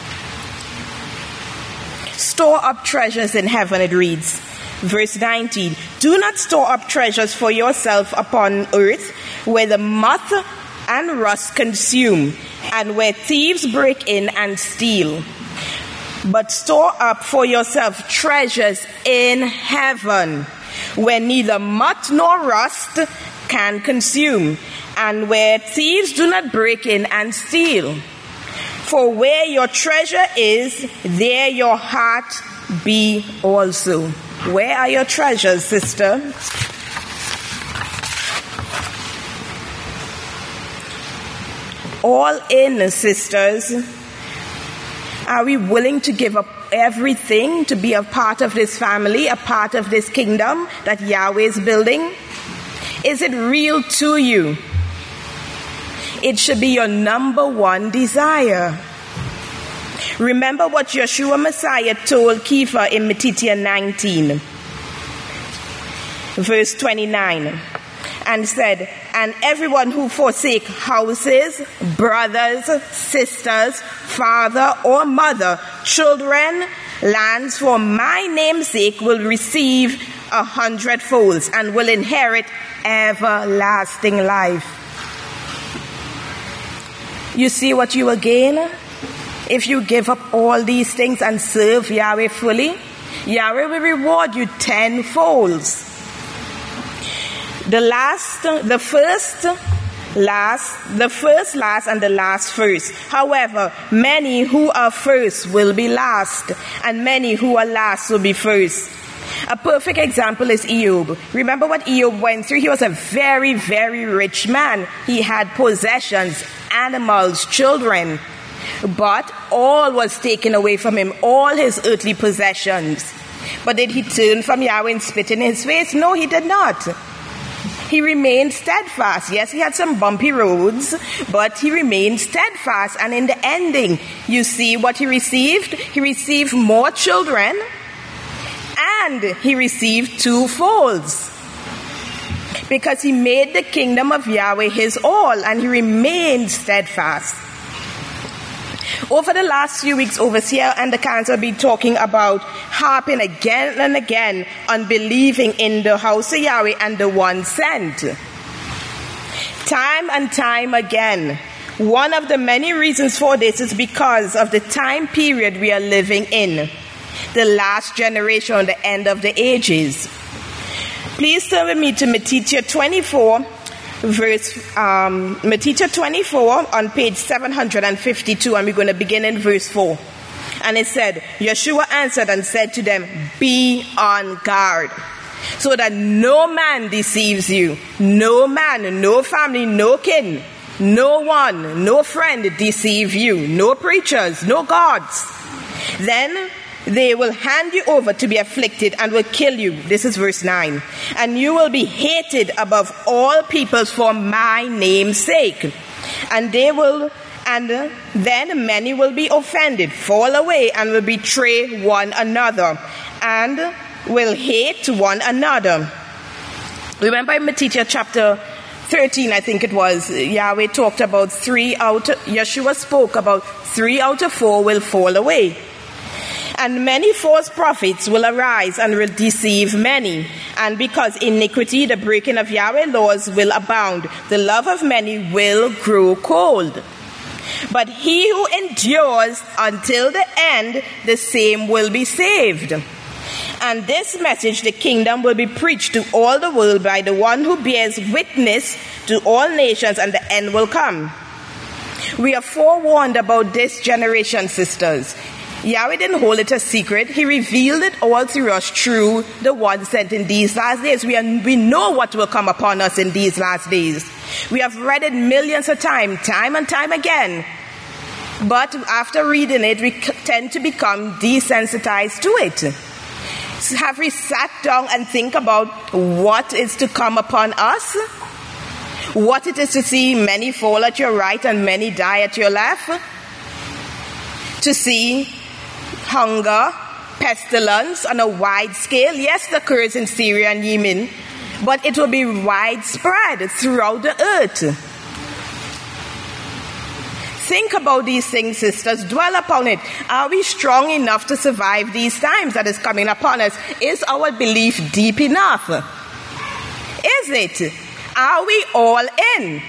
Store up treasures in heaven, it reads. Verse nineteen, do not store up treasures for yourself upon earth, where the moth and rust consume, and where thieves break in and steal. But store up for yourself treasures in heaven, where neither moth nor rust can consume, and where thieves do not break in and steal. For where your treasure is, there your heart be also. Where are your treasures, sister? All in, sisters. Are we willing to give up everything to be a part of this family, a part of this kingdom that Yahweh is building? Is it real to you? It should be your number one desire. Remember what Yeshua Messiah told Kepha in Matthew nineteen, verse twenty-nine, and said, and everyone who forsake houses, brothers, sisters, father or mother, children, lands for my name's sake will receive a hundredfolds and will inherit everlasting life. You see what you will gain if you give up all these things and serve Yahweh fully? Yahweh will reward you tenfolds. The last, the first, last, the first last, and the last first. However, many who are first will be last, and many who are last will be first. A perfect example is Eob. Remember what Eob went through? He was a very, very rich man. He had possessions, animals, children. But all was taken away from him, all his earthly possessions. But did he turn from Yahweh and spit in his face? No, he did not. He remained steadfast. Yes, he had some bumpy roads, but he remained steadfast. And in the ending, you see what he received? He received more children, and he received two folds. Because he made the kingdom of Yahweh his all, and he remained steadfast. Over the last few weeks, Overseer and the council have been talking about harping again and again on believing in the house of Yahweh and the one sent. Time and time again. One of the many reasons for this is because of the time period we are living in. The last generation, the end of the ages. Please turn with me to Matthew twenty-four. Verse um, Matthew twenty-four on page seven hundred fifty-two, and we're going to begin in verse four. And it said, Yeshua answered and said to them, be on guard, so that no man deceives you. No man, no family, no kin, no one, no friend deceive you. No preachers, no gods. Then they will hand you over to be afflicted and will kill you. This is verse nine. And you will be hated above all peoples for my name's sake. And they will, and then many will be offended, fall away, and will betray one another, and will hate one another. Remember in Matthew chapter thirteen, I think it was, Yahweh talked about three out, Yeshua spoke about three out of four will fall away. And many false prophets will arise and will deceive many. And because iniquity, the breaking of Yahweh laws, will abound, the love of many will grow cold. But he who endures until the end, the same will be saved. And this message, the kingdom, will be preached to all the world by the one who bears witness to all nations, and the end will come. We are forewarned about this generation, sisters. Yahweh didn't hold it a secret. He revealed it all to us through the one sent in these last days. We, are, we know what will come upon us in these last days. We have read it millions of times, time and time again. But after reading it, we tend to become desensitized to it. So have we sat down and think about what is to come upon us? What it is to see many fall at your right and many die at your left? To see hunger, pestilence on a wide scale. Yes, it occurs in Syria and Yemen, but it will be widespread throughout the earth. Think about these things, sisters. Dwell upon it. Are we strong enough to survive these times that is coming upon us? Is our belief deep enough? Is it? Are we all in?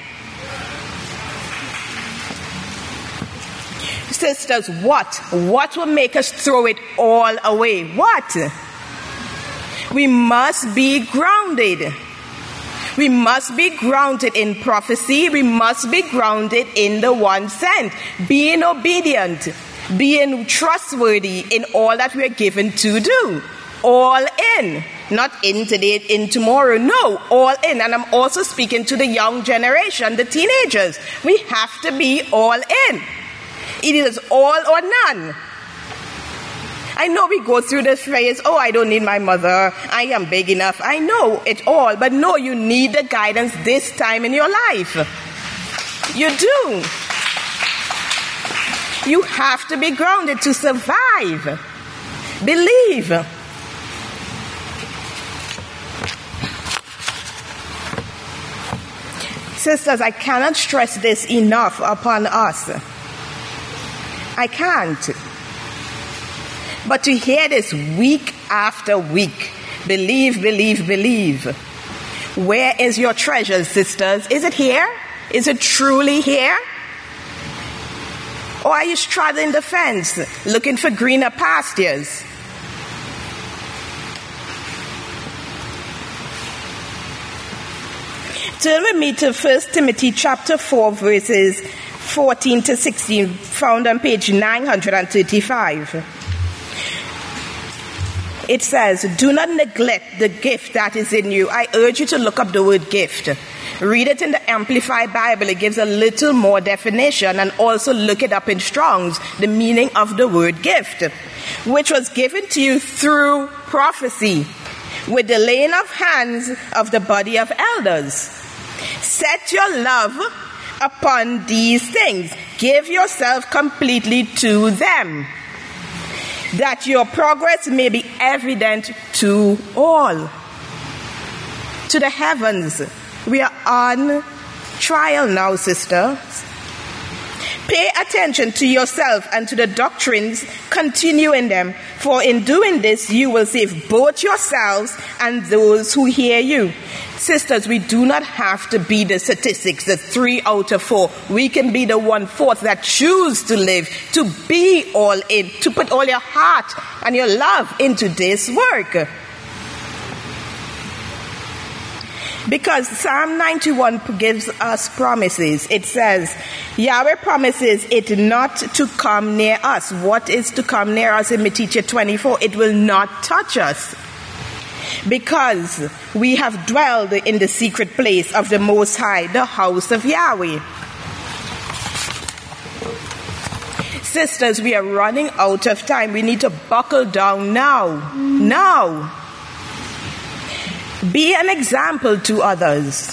Sisters, what? What will make us throw it all away? What? We must be grounded. We must be grounded in prophecy. We must be grounded in the one sent. Being obedient. Being trustworthy in all that we are given to do. All in. Not in today, in tomorrow. No, all in. And I'm also speaking to the young generation, the teenagers. We have to be all in. It is all or none. I know we go through this phrase, oh, I don't need my mother. I am big enough. I know it all. But no, you need the guidance this time in your life. You do. You have to be grounded to survive. Believe. Sisters, I cannot stress this enough upon us. I can't. But to hear this week after week, believe, believe, believe. Where is your treasure, sisters? Is it here? Is it truly here? Or are you straddling the fence, looking for greener pastures? Turn with me to First Timothy chapter four, verses fourteen to sixteen, found on page nine thirty-five. It says, do not neglect the gift that is in you. I urge you to look up the word gift. Read it in the Amplified Bible. It gives a little more definition, and also look it up in Strong's, the meaning of the word gift, which was given to you through prophecy, with the laying of hands of the body of elders. Set your love upon these things. Give yourself completely to them, that your progress may be evident to all. To the heavens. We are on trial now, sisters. Pay attention to yourself and to the doctrines. Continue in them. For in doing this, you will save both yourselves and those who hear you. Sisters, we do not have to be the statistics, the three out of four. We can be the one-fourth that choose to live, to be all in, to put all your heart and your love into this work. Because Psalm ninety-one gives us promises. It says, Yahweh promises it not to come near us. What is to come near us in Matthew twenty-four? It will not touch us. Because we have dwelled in the secret place of the Most High, the house of Yahweh. Sisters, we are running out of time. We need to buckle down now. Now. Be an example to others.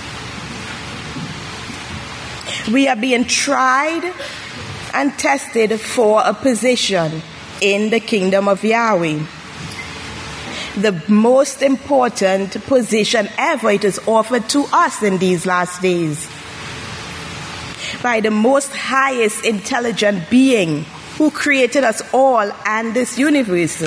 We are being tried and tested for a position in the kingdom of Yahweh. The most important position ever. It is offered to us in these last days by the most highest intelligent being who created us all and this universe.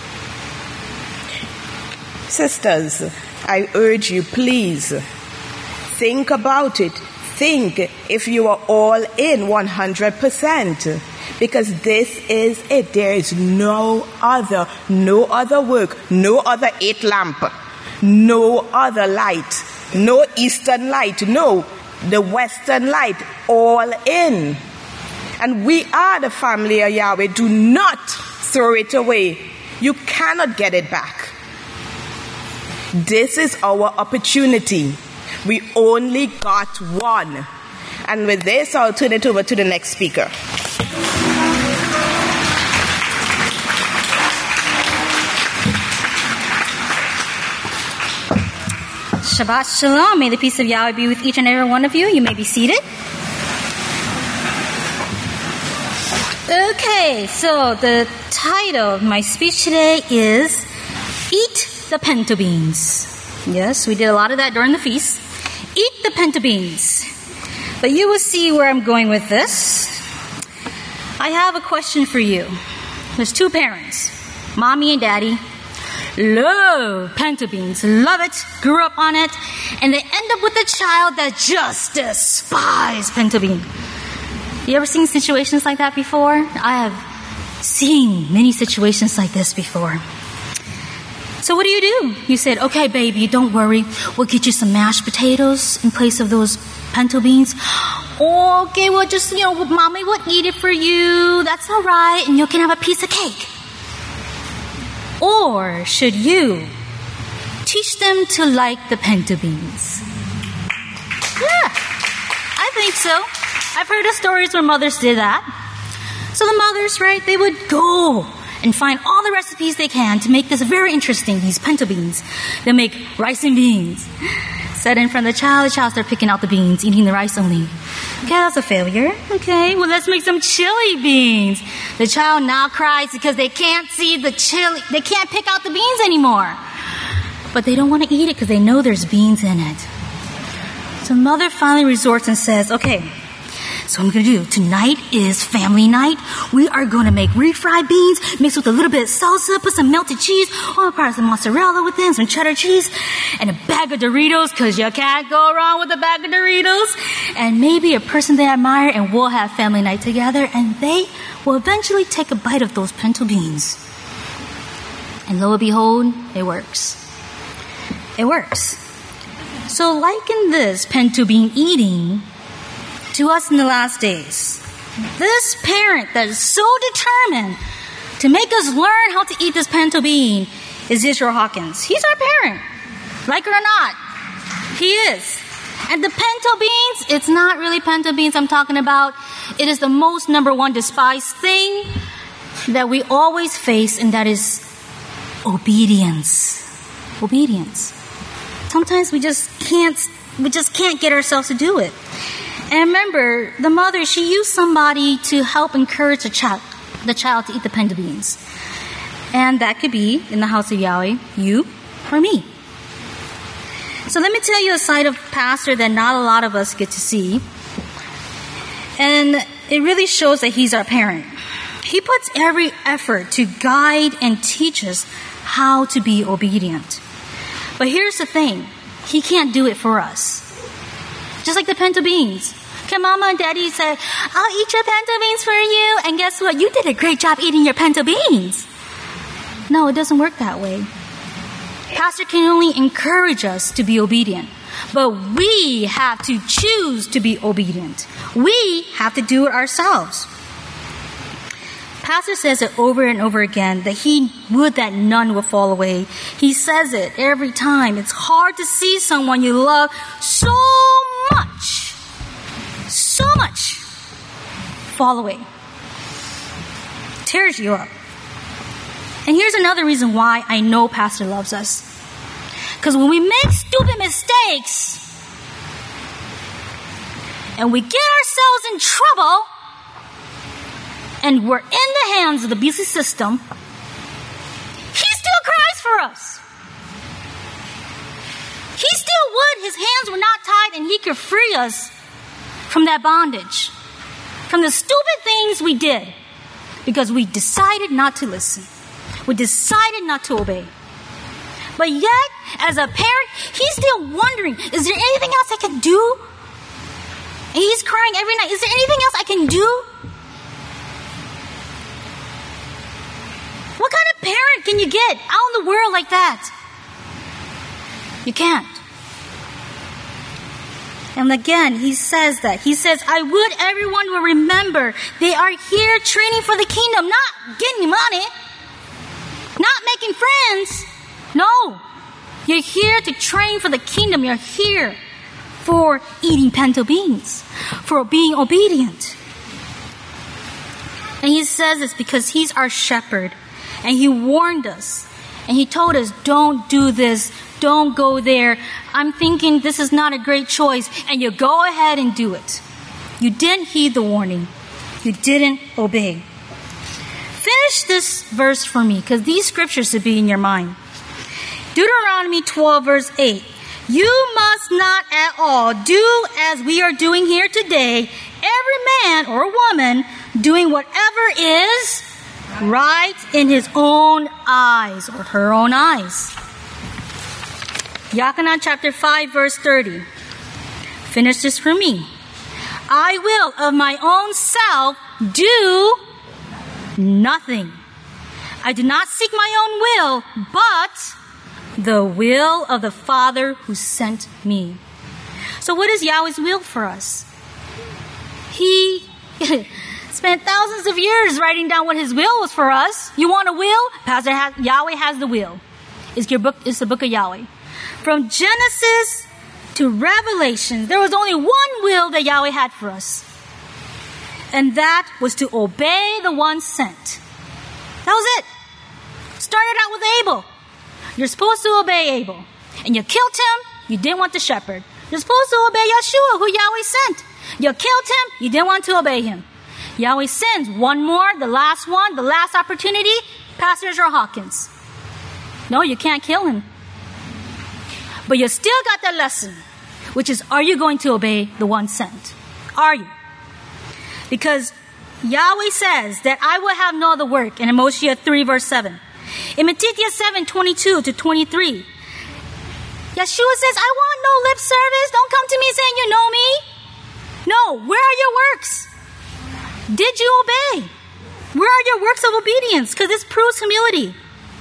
Sisters, I urge you, please, think about it. Think if you are all in one hundred percent. Because this is it. There is no other, no other work, no other eight lamp, no other light, no eastern light, no, the western light, all in. And we are the family of Yahweh. Do not throw it away. You cannot get it back. This is our opportunity. We only got one. And with this, I'll turn it over to the next speaker. Shabbat Shalom. May the peace of Yahweh be with each and every one of you. You may be seated. Okay, so the title of my speech today is Eat the Pinto Beans. Yes, we did a lot of that during the feast. Eat the pinto beans. But you will see where I'm going with this. I have a question for you. There's two parents, mommy and daddy. Love pinto beans, love it, grew up on it, and they end up with a child that just despises pinto bean. You ever seen situations like that before? I have seen many situations like this before. So what do you do? You said, okay, baby, don't worry. We'll get you some mashed potatoes in place of those pinto beans. Okay, well, just, you know, mommy will eat it for you. That's all right, and you can have a piece of cake. Or should you teach them to like the pinto beans? Yeah, I think so. I've heard of stories where mothers did that. So the mothers, right, they would go and find all the recipes they can to make this very interesting, these pinto beans. They'll make rice and beans. Set in front of the child, the child start picking out the beans, eating the rice only. Okay, that's a failure. Okay, well, let's make some chili beans. The child now cries because they can't see the chili, they can't pick out the beans anymore. But they don't want to eat it because they know there's beans in it. So mother finally resorts and says, okay, so what I'm going to do, tonight is family night. We are going to make refried beans, mixed with a little bit of salsa, put some melted cheese, oh, probably some mozzarella with them, some cheddar cheese, and a bag of Doritos, because you can't go wrong with a bag of Doritos, and maybe a person they admire, and we'll have family night together, and they will eventually take a bite of those pinto beans. And lo and behold, it works. It works. So liken this pinto bean eating to us in the last days. This parent that is so determined to make us learn how to eat this pinto bean is Israel Hawkins. He's our parent, like it or not. He is. And the pinto beans, it's not really pinto beans I'm talking about. It is the most number one despised thing that we always face, and that is obedience. Obedience. Sometimes we just can't, we just can't get ourselves to do it. And remember, the mother, she used somebody to help encourage the child, the child to eat the pinto beans. And that could be, in the house of Yahweh, you or me. So let me tell you a side of pastor that not a lot of us get to see. And it really shows that he's our parent. He puts every effort to guide and teach us how to be obedient. But here's the thing. He can't do it for us. Just like the pinto beans. Okay, mama and daddy say, I'll eat your pinto beans for you. And guess what? You did a great job eating your pinto beans. No, it doesn't work that way. Pastor can only encourage us to be obedient. But we have to choose to be obedient. We have to do it ourselves. Pastor says it over and over again that he would that none will fall away. He says it every time. It's hard to see someone you love so much, so much fall away. Tears you up. And here's another reason why I know Pastor loves us. Because when we make stupid mistakes and we get ourselves in trouble, and we're in the hands of the busy system, he still cries for us. He still would. His hands were not tied, and he could free us from that bondage, from the stupid things we did, because we decided not to listen. We decided not to obey. But yet, as a parent, he's still wondering, is there anything else I can do? And he's crying every night, is there anything else I can do? What kind of parent can you get out in the world like that? You can't. And again, he says that. He says, I would everyone will remember they are here training for the kingdom, not getting money, not making friends. No. You're here to train for the kingdom. You're here for eating pinto beans, for being obedient. And he says this because he's our shepherd. And he warned us. And he told us, don't do this. Don't go there. I'm thinking this is not a great choice. And you go ahead and do it. You didn't heed the warning. You didn't obey. Finish this verse for me, because these scriptures should be in your mind. Deuteronomy twelve, verse eight. You must not at all do as we are doing here today, every man or woman doing whatever is right in his own eyes or her own eyes. Yachanan chapter five, verse thirty. Finish this for me. I will of my own self do nothing. I do not seek my own will, but the will of the Father who sent me. So what is Yahweh's will for us? He spent thousands of years writing down what his will was for us. You want a will? Pastor has, Yahweh has the will. It's your book, it's the book of Yahweh. From Genesis to Revelation, there was only one will that Yahweh had for us. And that was to obey the one sent. That was it. Started out with Abel. You're supposed to obey Abel. And you killed him. You didn't want the shepherd. You're supposed to obey Yeshua, who Yahweh sent. You killed him. You didn't want to obey him. Yahweh sends one more, the last one, the last opportunity. Pastor Israel Hawkins. No, you can't kill him. But you still got that lesson, which is, are you going to obey the one sent? Are you? Because Yahweh says that I will have no other work in Mosiah three, verse seven. In Matthew seven, twenty-two to twenty-three, Yeshua says, I want no lip service. Don't come to me saying you know me. No, where are your works? Did you obey? Where are your works of obedience? Because this proves humility.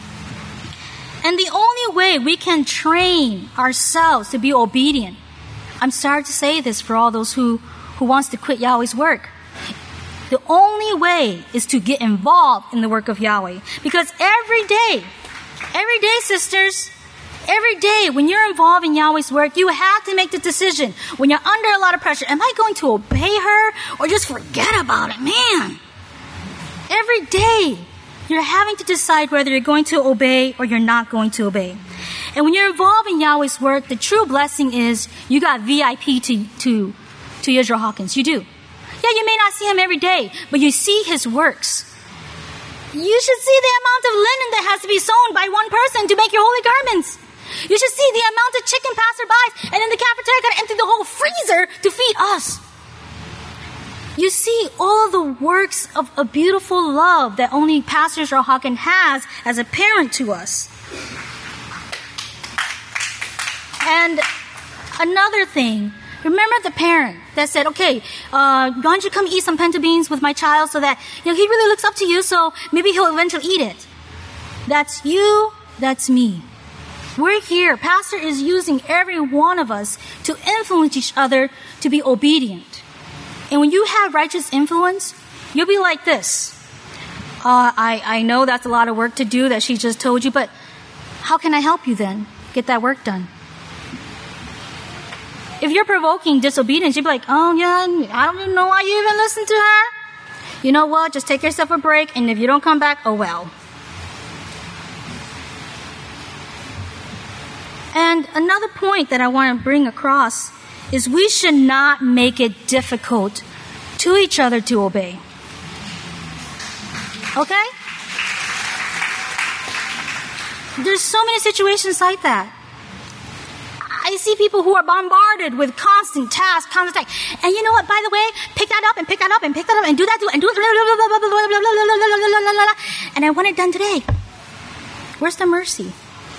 And the only way we can train ourselves to be obedient, I'm sorry to say this for all those who, who wants to quit Yahweh's work. The only way is to get involved in the work of Yahweh. Because every day, every day, sisters, every day when you're involved in Yahweh's work, you have to make the decision when you're under a lot of pressure. Am I going to obey her or just forget about it? Man, every day you're having to decide whether you're going to obey or you're not going to obey. And when you're involved in Yahweh's work, the true blessing is you got V I P to, to, to Israel Hawkins. You do. Yeah, you may not see him every day, but you see his works. You should see the amount of linen that has to be sewn by one person to make your holy garments. You should see the amount of chicken passer buys, and in the cafeteria got to empty the whole freezer to feed us. You see all of the works of a beautiful love that only Pastor Israel Hawkins has as a parent to us. And another thing, remember the parent that said, okay, uh, why don't you come eat some pinto beans with my child so that, you know, he really looks up to you, so maybe he'll eventually eat it. That's you, that's me. We're here. Pastor is using every one of us to influence each other to be obedient. And when you have righteous influence, you'll be like this. Uh, I, I know that's a lot of work to do that she just told you, but how can I help you then get that work done? If you're provoking disobedience, you'd be like, oh yeah, I don't even know why you even listen to her. You know what? Just take yourself a break, and if you don't come back, oh well. And another point that I want to bring across is we should not make it difficult to each other to obey. Okay? There's so many situations like that. I see people who are bombarded with constant tasks, constant tasks. And you know what, by the way, pick that up and pick that up and pick that up and do that, do and do it. And I want it done today. Where's the mercy?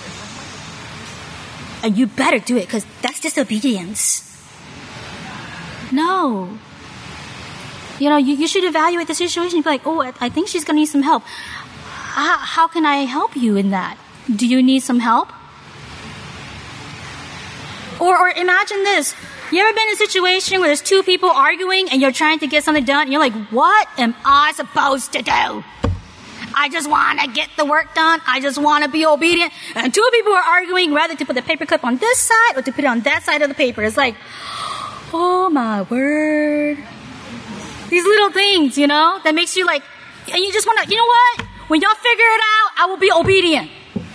And you better do it because that's disobedience. No. You know, you, you should evaluate the situation. You'd be like, oh, I, I think she's going to need some help. How, how can I help you in that? Do you need some help? Or, or imagine this. You ever been in a situation where there's two people arguing and you're trying to get something done and you're like, what am I supposed to do? I just want to get the work done. I just want to be obedient. And two people are arguing whether to put the paper clip on this side or to put it on that side of the paper. It's like, oh my word. These little things, you know, that makes you like And you just want to, you know what? When y'all figure it out, I will be obedient.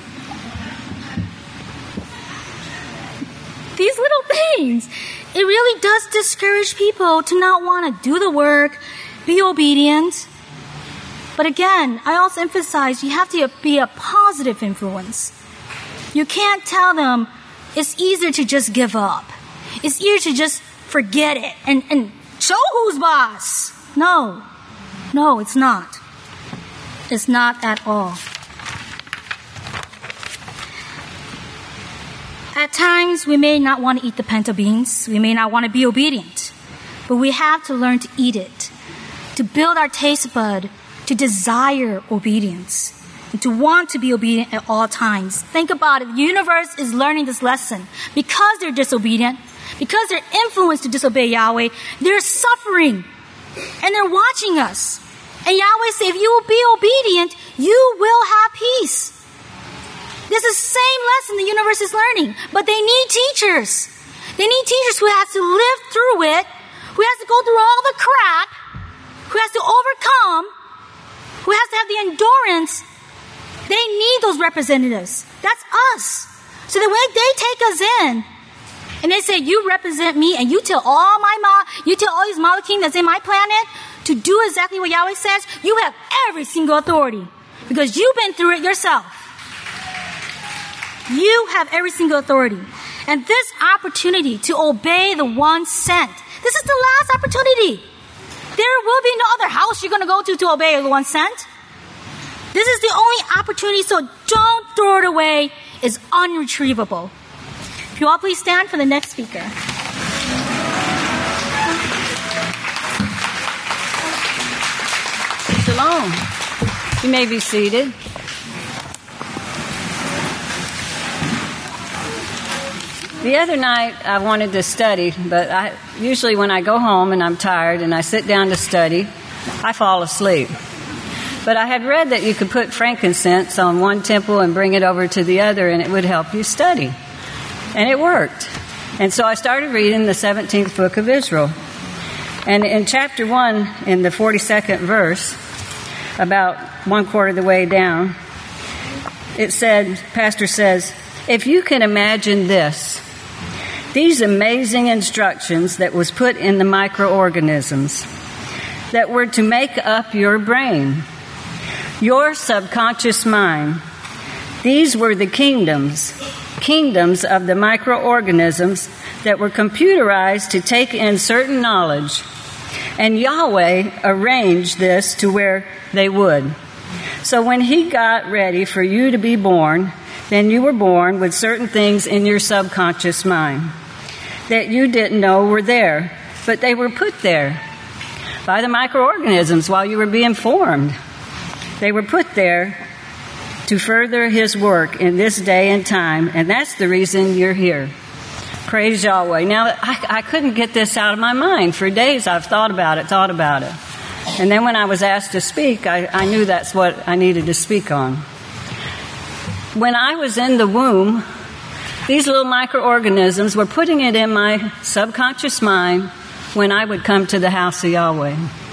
These little things, it really does discourage people to not want to do the work, be obedient. But again, I also emphasize you have to be a positive influence. You can't tell them it's easier to just give up. It's easier to just forget it and, and show who's boss. No, no, it's not. It's not at all. At times, we may not want to eat the pinto beans. We may not want to be obedient. But we have to learn to eat it, to build our taste bud, to desire obedience, and to want to be obedient at all times. Think about it. The universe is learning this lesson. Because they're disobedient, because they're influenced to disobey Yahweh, they're suffering. And they're watching us. And Yahweh says, if you will be obedient, you will have peace. This is the same lesson the universe is learning. But they need teachers. They need teachers who has to live through it, who has to go through all the crap, who has to overcome, who has to have the endurance. They need those representatives. That's us. So that when they take us in, and they say, you represent me, and you tell all my ma, you tell all these Malachim that's in my planet to do exactly what Yahweh says, you have every single authority. Because you've been through it yourself. You have every single authority. And this opportunity to obey the one sent, this is the last opportunity. There will be no other house you're going to go to to obey the one sent. This is the only opportunity, so don't throw it away. It's unretrievable. If you all please stand for the next speaker. Shalom. You may be seated. The other night I wanted to study, but I usually when I go home and I'm tired and I sit down to study, I fall asleep. But I had read that you could put frankincense on one temple and bring it over to the other and it would help you study. And it worked. And so I started reading the seventeenth book of Israel. And in chapter one, in the forty-second verse, about one quarter of the way down, it said, Pastor says, if you can imagine this, these amazing instructions that was put in the microorganisms that were to make up your brain, your subconscious mind, these were the kingdoms, kingdoms of the microorganisms that were computerized to take in certain knowledge. And Yahweh arranged this to where they would. So when He got ready for you to be born, then you were born with certain things in your subconscious mind that you didn't know were there, but they were put there by the microorganisms while you were being formed. They were put there to further His work in this day and time, and that's the reason you're here. Praise Yahweh. Now, I, I couldn't get this out of my mind. For days I've thought about it, thought about it. And then when I was asked to speak, I, I knew that's what I needed to speak on. When I was in the womb, these little microorganisms were putting it in my subconscious mind when I would come to the house of Yahweh.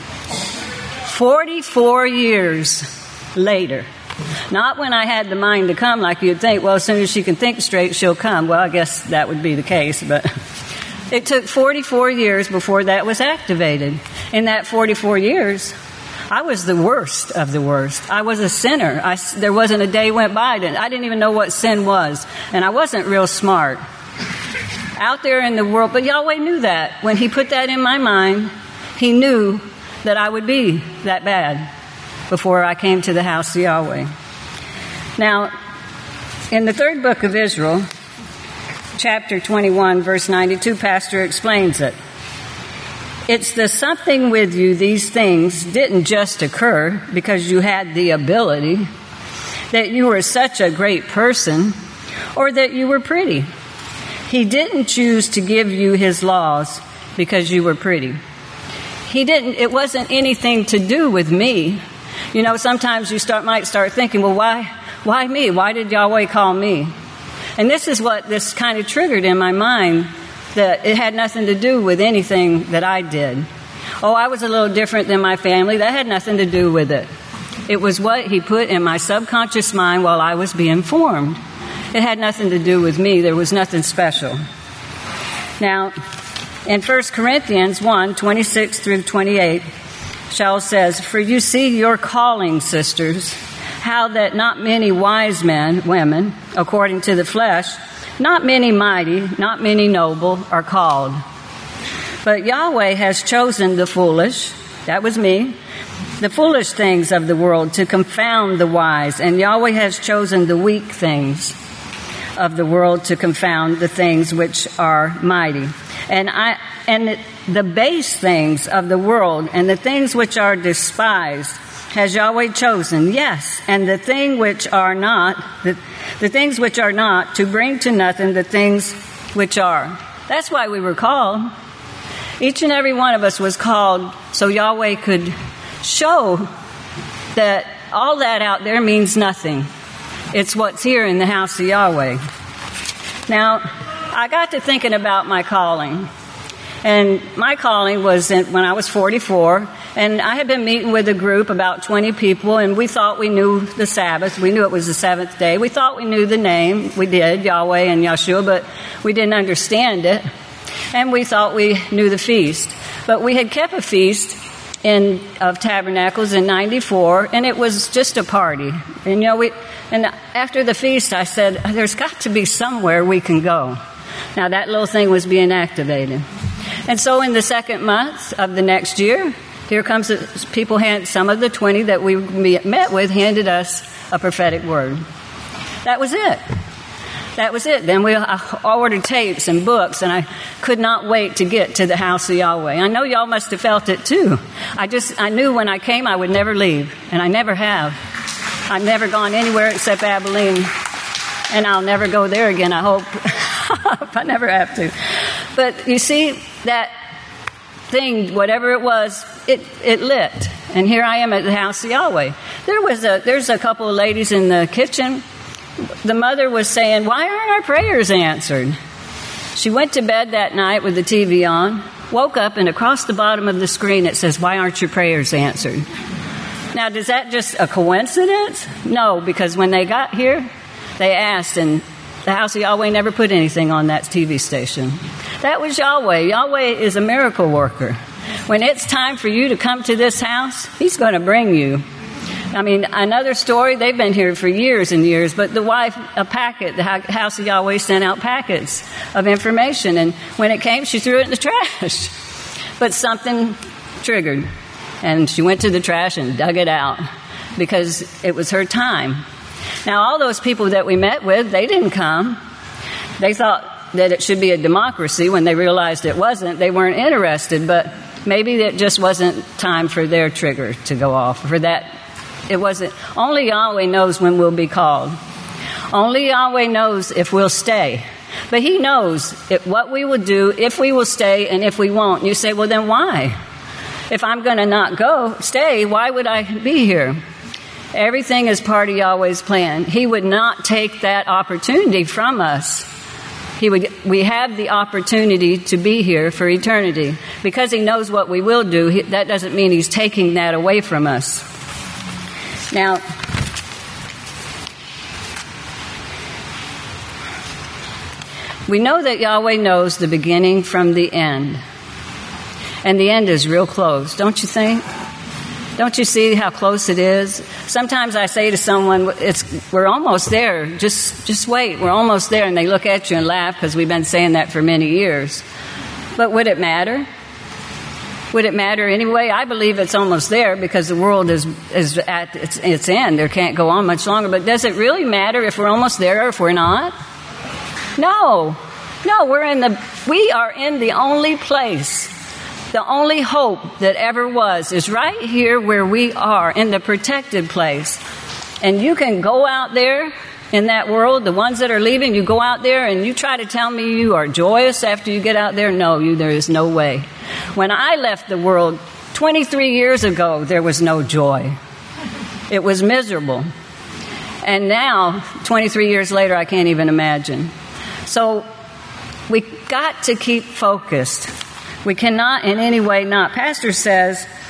Forty-four years later. Not when I had the mind to come like you'd think, well, as soon as she can think straight, she'll come. Well, I guess that would be the case, but it took forty-four years before that was activated. In that forty-four years, I was the worst of the worst. I was a sinner. I, there wasn't a day went by. That I didn't even know what sin was. And I wasn't real smart. Out there in the world, but Yahweh knew that. When He put that in my mind, He knew that I would be that bad before I came to the house of Yahweh. Now, in the third book of Israel, chapter twenty-one, verse ninety-two, Pastor explains it. It's the something with you, these things didn't just occur because you had the ability, that you were such a great person, or that you were pretty. He didn't choose to give you His laws because you were pretty. He didn't, it wasn't anything to do with me. You know, sometimes you start might start thinking, well, why, why me? Why did Yahweh call me? And this is what this kind of triggered in my mind, that it had nothing to do with anything that I did. Oh, I was a little different than my family. That had nothing to do with it. It was what he put in my subconscious mind while I was being formed. It had nothing to do with me. There was nothing special. Now, in First Corinthians one, twenty-six through twenty-eight, Shaul says, "For you see your calling, sisters, how that not many wise men, women, according to the flesh, not many mighty, not many noble are called. But Yahweh has chosen the foolish," that was me, "the foolish things of the world to confound the wise, and Yahweh has chosen the weak things of the world to confound the things which are mighty. And I and the, the base things of the world and the things which are despised has Yahweh chosen, yes, and the thing which are not, the, the things which are not, to bring to nothing the things which are." That's why we were called. Each and every one of us was called so Yahweh could show that all that out there means nothing. It's what's here in the house of Yahweh. Now, I got to thinking about my calling. And my calling was in, when I was forty-four, and I had been meeting with a group, about twenty people, and we thought we knew the Sabbath. We knew it was the seventh day. We thought we knew the name. We did, Yahweh and Yeshua, but we didn't understand it. And we thought we knew the feast. But we had kept a feast in of Tabernacles in ninety-four, and it was just a party. And, you know, we and after the feast, I said, there's got to be somewhere we can go. Now, that little thing was being activated. And so in the second month of the next year, here comes the, people, hand, some of the twenty that we met with handed us a prophetic word. That was it. That was it. Then we I ordered tapes and books, and I could not wait to get to the house of Yahweh. I know y'all must have felt it too. I just, I knew when I came I would never leave, and I never have. I've never gone anywhere except Abilene, and I'll never go there again, I hope. I never have to. But you see, that thing, whatever it was, it, it lit. And here I am at the house of Yahweh. There was a, there's a couple of ladies in the kitchen. The mother was saying, "Why aren't our prayers answered?" She went to bed that night with the T V on, woke up, and across the bottom of the screen it says, "Why aren't your prayers answered?" Now, is that just a coincidence? No, because when they got here, they asked, and the house of Yahweh never put anything on that T V station. That was Yahweh. Yahweh is a miracle worker. When it's time for you to come to this house, He's going to bring you. I mean, another story, they've been here for years and years, but the wife, a packet, the house of Yahweh sent out packets of information, and when it came, she threw it in the trash. But something triggered, and she went to the trash and dug it out because it was her time. Now, all those people that we met with, they didn't come. They thought that it should be a democracy. When they realized it wasn't, they weren't interested, but maybe it just wasn't time for their trigger to go off, for that. It wasn't. Only Yahweh knows when we'll be called. Only Yahweh knows if we'll stay. But He knows if, what we will do, if we will stay, and if we won't. And you say, well, then why? If I'm going to not go, stay, why would I be here? Everything is part of Yahweh's plan. He would not take that opportunity from us. He would. We have the opportunity to be here for eternity. Because He knows what we will do, he, that doesn't mean He's taking that away from us. Now, we know that Yahweh knows the beginning from the end. And the end is real close, don't you think? Don't you see how close it is? Sometimes I say to someone, "It's we're almost there. Just just wait. We're almost there." And they look at you and laugh because we've been saying that for many years. But would it matter? Would it matter anyway? I believe it's almost there because the world is is at its, its end. There can't go on much longer. But does it really matter if we're almost there or if we're not? No. No, we're in the we are in the only place. The only hope that ever was is right here where we are, in the protected place. And you can go out there in that world, the ones that are leaving, you go out there and you try to tell me you are joyous after you get out there. No, you, there is no way. When I left the world twenty-three years ago, there was no joy. It was miserable. And now, twenty-three years later, I can't even imagine. So we got to keep focused. We cannot in any way not. Pastor says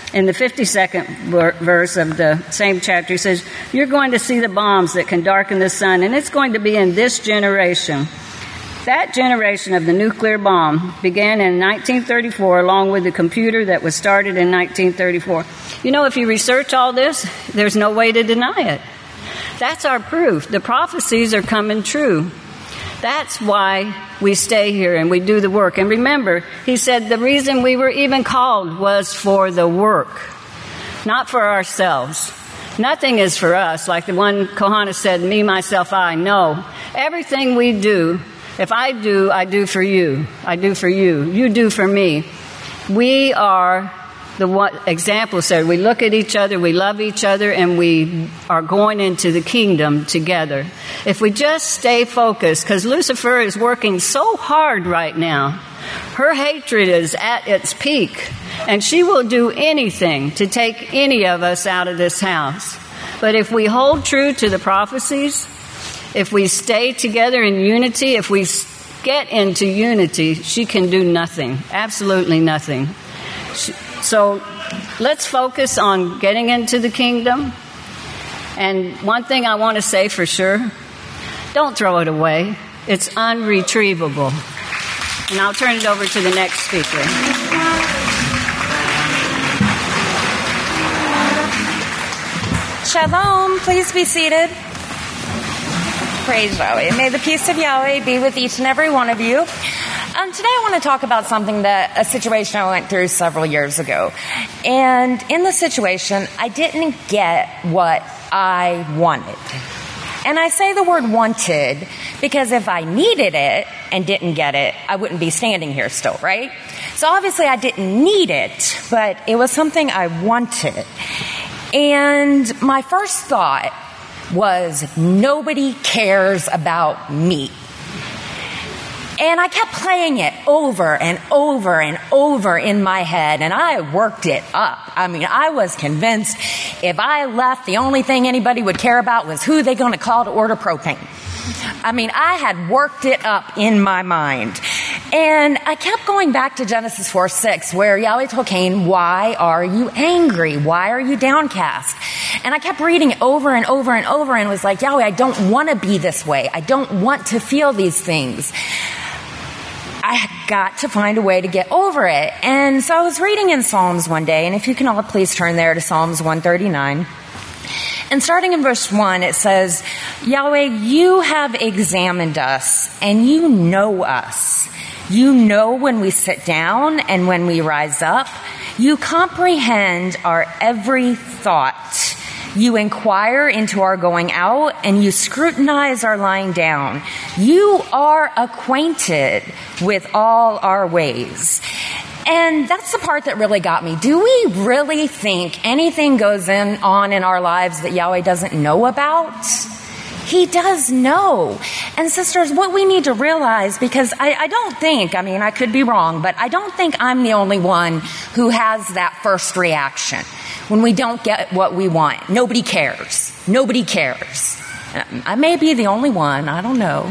in the fifty-second verse of the same chapter, he says, you're going to see the bombs that can darken the sun, and it's going to be in this generation. That generation of the nuclear bomb began in nineteen thirty-four, along with the computer that was started in nineteen thirty-four. You know, if you research all this, there's no way to deny it. That's our proof. The prophecies are coming true. That's why we stay here and we do the work. And remember, he said the reason we were even called was for the work, not for ourselves. Nothing is for us, like the one Kohana said, me, myself, I. No. Everything we do, if I do, I do for you. I do for you. You do for me. We are the what example said. We look at each other, we love each other, and we are going into the kingdom together. If we just stay focused, because Lucifer is working so hard right now. Her hatred is at its peak, and she will do anything to take any of us out of this house. But if we hold true to the prophecies, if we stay together in unity, if we get into unity, she can do nothing, absolutely nothing. She, So let's focus on getting into the kingdom. And one thing I want to say for sure, don't throw it away. It's unretrievable. And I'll turn it over to the next speaker. Shalom. Please be seated. Praise Yahweh. May the peace of Yahweh be with each and every one of you. Um, today I want to talk about something that, a situation I went through several years ago. And in the situation, I didn't get what I wanted. And I say the word wanted because if I needed it and didn't get it, I wouldn't be standing here still, right? So obviously I didn't need it, but it was something I wanted. And my first thought was, nobody cares about me. And I kept playing it over and over and over in my head, and I worked it up. I mean, I was convinced if I left, the only thing anybody would care about was who they going to call to order propane. I mean, I had worked it up in my mind. And I kept going back to Genesis four six, where Yahweh told Cain, why are you angry? Why are you downcast? And I kept reading it over and over and over and was like, Yahweh, I don't want to be this way. I don't want to feel these things. I got to find a way to get over it. And so I was reading in Psalms one day, and if you can all please turn there to Psalms one thirty-nine. And starting in verse one, it says, Yahweh, you have examined us, and you know us. You know when we sit down and when we rise up. You comprehend our every thought. You inquire into our going out, and you scrutinize our lying down. You are acquainted with all our ways. And that's the part that really got me. Do we really think anything goes in, on in our lives that Yahweh doesn't know about? He does know. And sisters, what we need to realize, because I, I don't think, I mean, I could be wrong, but I don't think I'm the only one who has that first reaction when we don't get what we want. Nobody cares. Nobody cares. I may be the only one. I don't know.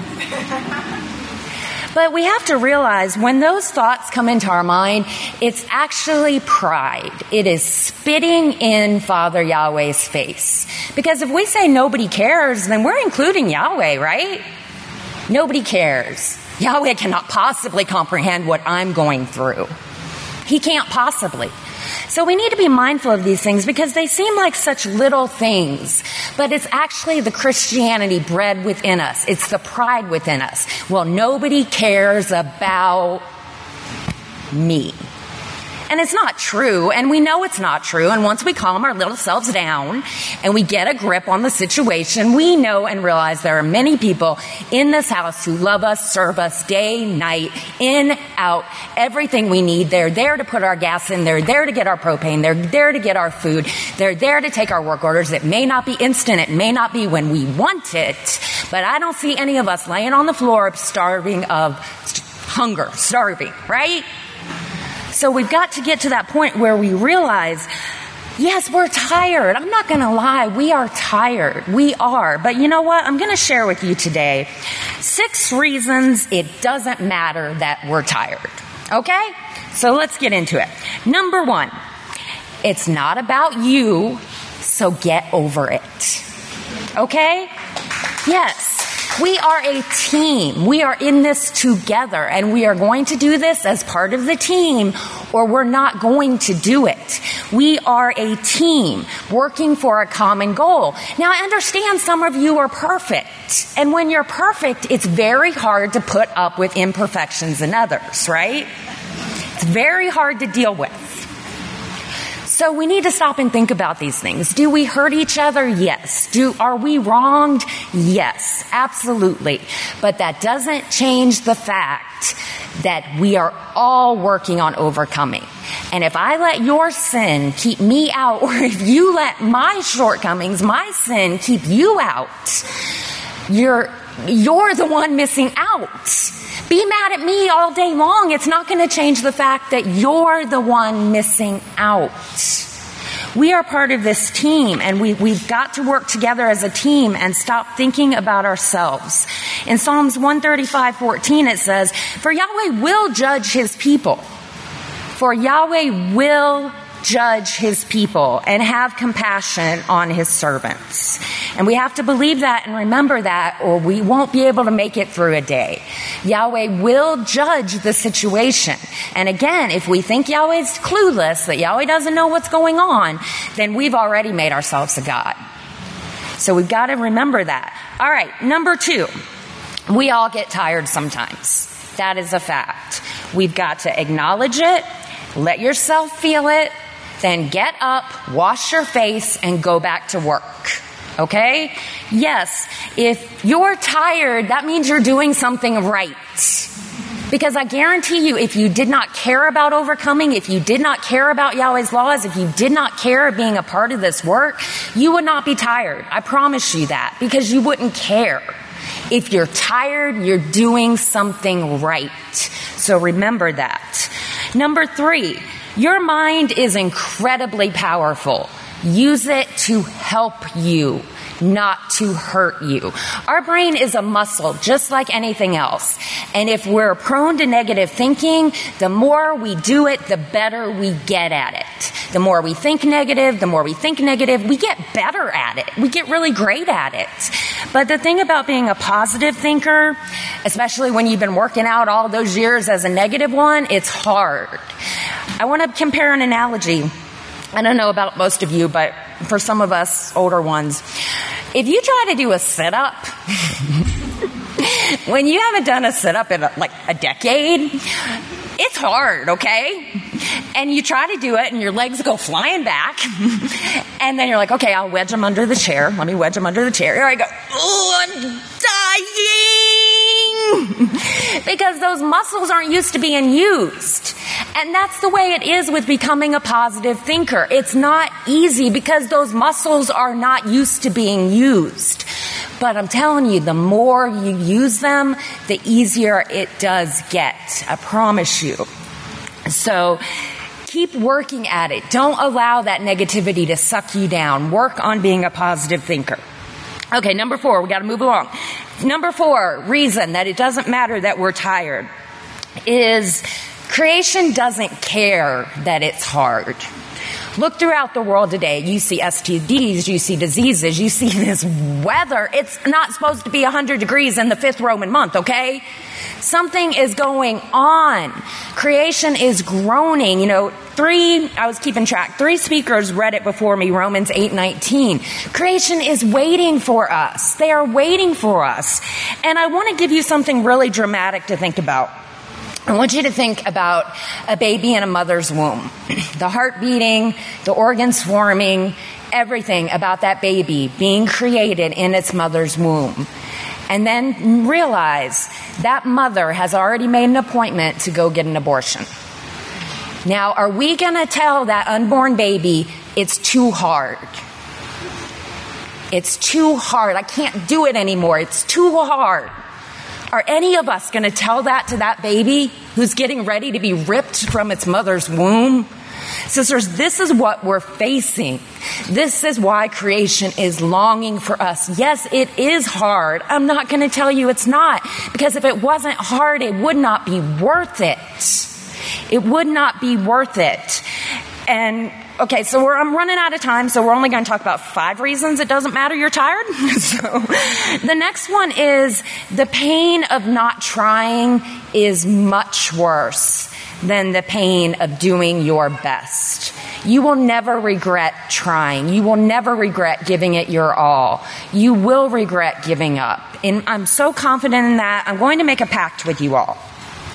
But we have to realize when those thoughts come into our mind, it's actually pride. It is spitting in Father Yahweh's face. Because if we say nobody cares, then we're including Yahweh, right? Nobody cares. Yahweh cannot possibly comprehend what I'm going through. He can't possibly. So we need to be mindful of these things because they seem like such little things, but it's actually the Christianity bred within us. It's the pride within us. Well, nobody cares about me. And it's not true, and we know it's not true. And once we calm our little selves down and we get a grip on the situation, we know and realize there are many people in this house who love us, serve us day, night, in, out, everything we need. They're there to put our gas in. They're there to get our propane. They're there to get our food. They're there to take our work orders. It may not be instant. It may not be when we want it, but I don't see any of us laying on the floor starving of hunger, starving, right? So we've got to get to that point where we realize, yes, we're tired. I'm not going to lie. We are tired. We are. But you know what? I'm going to share with you today six reasons it doesn't matter that we're tired. Okay? So let's get into it. Number one, It's not about you, so get over it. Okay? Yes. We are a team. We are in this together, and we are going to do this as part of the team, or we're not going to do it. We are a team working for a common goal. Now, I understand some of you are perfect, and when you're perfect, it's very hard to put up with imperfections in others, right? It's very hard to deal with. So we need to stop and think about these things. Do we hurt each other? Yes. Do, are we wronged? Yes, absolutely. But that doesn't change the fact that we are all working on overcoming. And if I let your sin keep me out, or if you let my shortcomings, my sin keep you out, you're, you're the one missing out. Be mad at me all day long. It's not going to change the fact that you're the one missing out. We are part of this team, and we, we've got to work together as a team and stop thinking about ourselves. In Psalms one thirty-five fourteen, it says, "For Yahweh will judge his people. For Yahweh will judge his people and have compassion on his servants." And we have to believe that and remember that, or we won't be able to make it through a day. Yahweh will judge the situation. And again, if we think Yahweh's clueless, that Yahweh doesn't know what's going on, then we've already made ourselves a God. So we've got to remember that. All right, number two, we all get tired sometimes. That is a fact. We've got to acknowledge it, let yourself feel it, then get up, wash your face, and go back to work. Okay? Yes, if you're tired, that means you're doing something right. Because I guarantee you, if you did not care about overcoming, if you did not care about Yahweh's laws, if you did not care of being a part of this work, you would not be tired. I promise you that, because you wouldn't care. If you're tired, you're doing something right. So remember that. Number three, your mind is incredibly powerful. Use it to help you, not to hurt you. Our brain is a muscle, just like anything else. And if we're prone to negative thinking, the more we do it, the better we get at it. The more we think negative, the more we think negative, we get better at it. We get really great at it. But the thing about being a positive thinker, especially when you've been working out all those years as a negative one, it's hard. I want to compare an analogy. I don't know about most of you, but for some of us older ones, if you try to do a sit-up, when you haven't done a sit-up in a, like a decade, it's hard, okay? And you try to do it and your legs go flying back. And then you're like, okay, I'll wedge them under the chair. Let me wedge them under the chair. Here I go. Oh, I'm dying! Because those muscles aren't used to being used. And that's the way it is with becoming a positive thinker. It's not easy because those muscles are not used to being used. But I'm telling you, the more you use them, the easier it does get. I promise you. So keep working at it. Don't allow that negativity to suck you down. Work on being a positive thinker. Okay, number four, we got to move along. Number four, reason that it doesn't matter that we're tired is creation doesn't care that it's hard. Look throughout the world today. You see S T Ds, you see diseases, you see this weather. It's not supposed to be one hundred degrees in the fifth Roman month, okay? Something is going on. Creation is groaning. You know, three, I was keeping track, three speakers read it before me, Romans eight nineteen. Creation is waiting for us. They are waiting for us. And I want to give you something really dramatic to think about. I want you to think about a baby in a mother's womb. The heart beating, the organs forming, everything about that baby being created in its mother's womb. And then realize that mother has already made an appointment to go get an abortion. Now, are we going to tell that unborn baby it's too hard? It's too hard. I can't do it anymore. It's too hard. Are any of us going to tell that to that baby who's getting ready to be ripped from its mother's womb? Sisters, this is what we're facing. This is why creation is longing for us. Yes, it is hard. I'm not going to tell you it's not, because if it wasn't hard, it would not be worth it. It would not be worth it. And Okay, so we're, I'm running out of time, so we're only going to talk about five reasons it doesn't matter you're tired. So the next one is the pain of not trying is much worse than the pain of doing your best. You will never regret trying. You will never regret giving it your all. You will regret giving up. And I'm so confident in that. I'm going to make a pact with you all.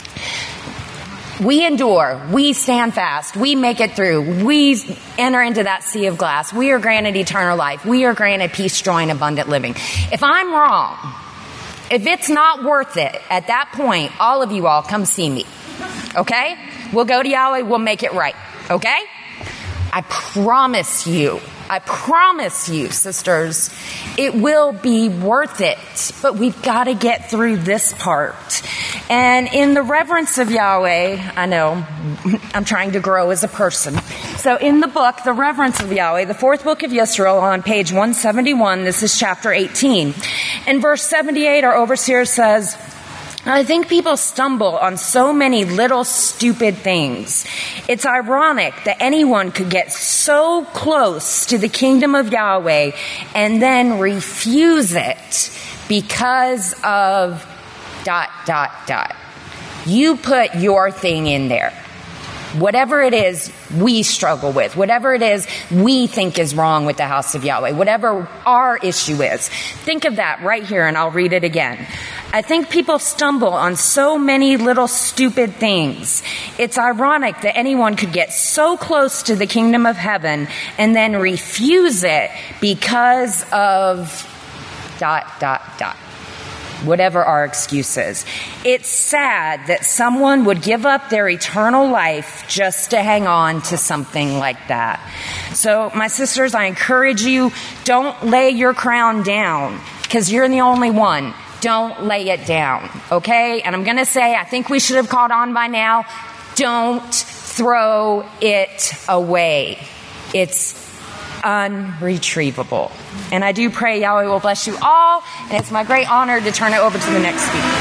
We endure. We stand fast. We make it through. We enter into that sea of glass. We are granted eternal life. We are granted peace, joy, and abundant living. If I'm wrong, if it's not worth it, at that point, all of you all come see me. Okay? We'll go to Yahweh. We'll make it right. Okay? I promise you. I promise you, sisters, it will be worth it. But we've got to get through this part. And in the reverence of Yahweh, I know I'm trying to grow as a person. So in the book, The Reverence of Yahweh, the fourth book of Yisrael, on page one seventy-one, this is chapter eighteen. In verse seventy-eight, our overseer says, I think people stumble on so many little stupid things. It's ironic that anyone could get so close to the kingdom of Yahweh and then refuse it because of dot, dot, dot. You put your thing in there. Whatever it is we struggle with, whatever it is we think is wrong with the house of Yahweh, whatever our issue is, think of that right here, and I'll read it again. I think people stumble on so many little stupid things. It's ironic that anyone could get so close to the kingdom of heaven and then refuse it because of dot, dot, dot. Whatever our excuse is. It's sad that someone would give up their eternal life just to hang on to something like that. So, my sisters, I encourage you, don't lay your crown down, because you're the only one. Don't lay it down, okay? And I'm going to say, I think we should have caught on by now, don't throw it away. It's unretrievable. And I do pray Yahweh will bless you all, and it's my great honor to turn it over to the next speaker.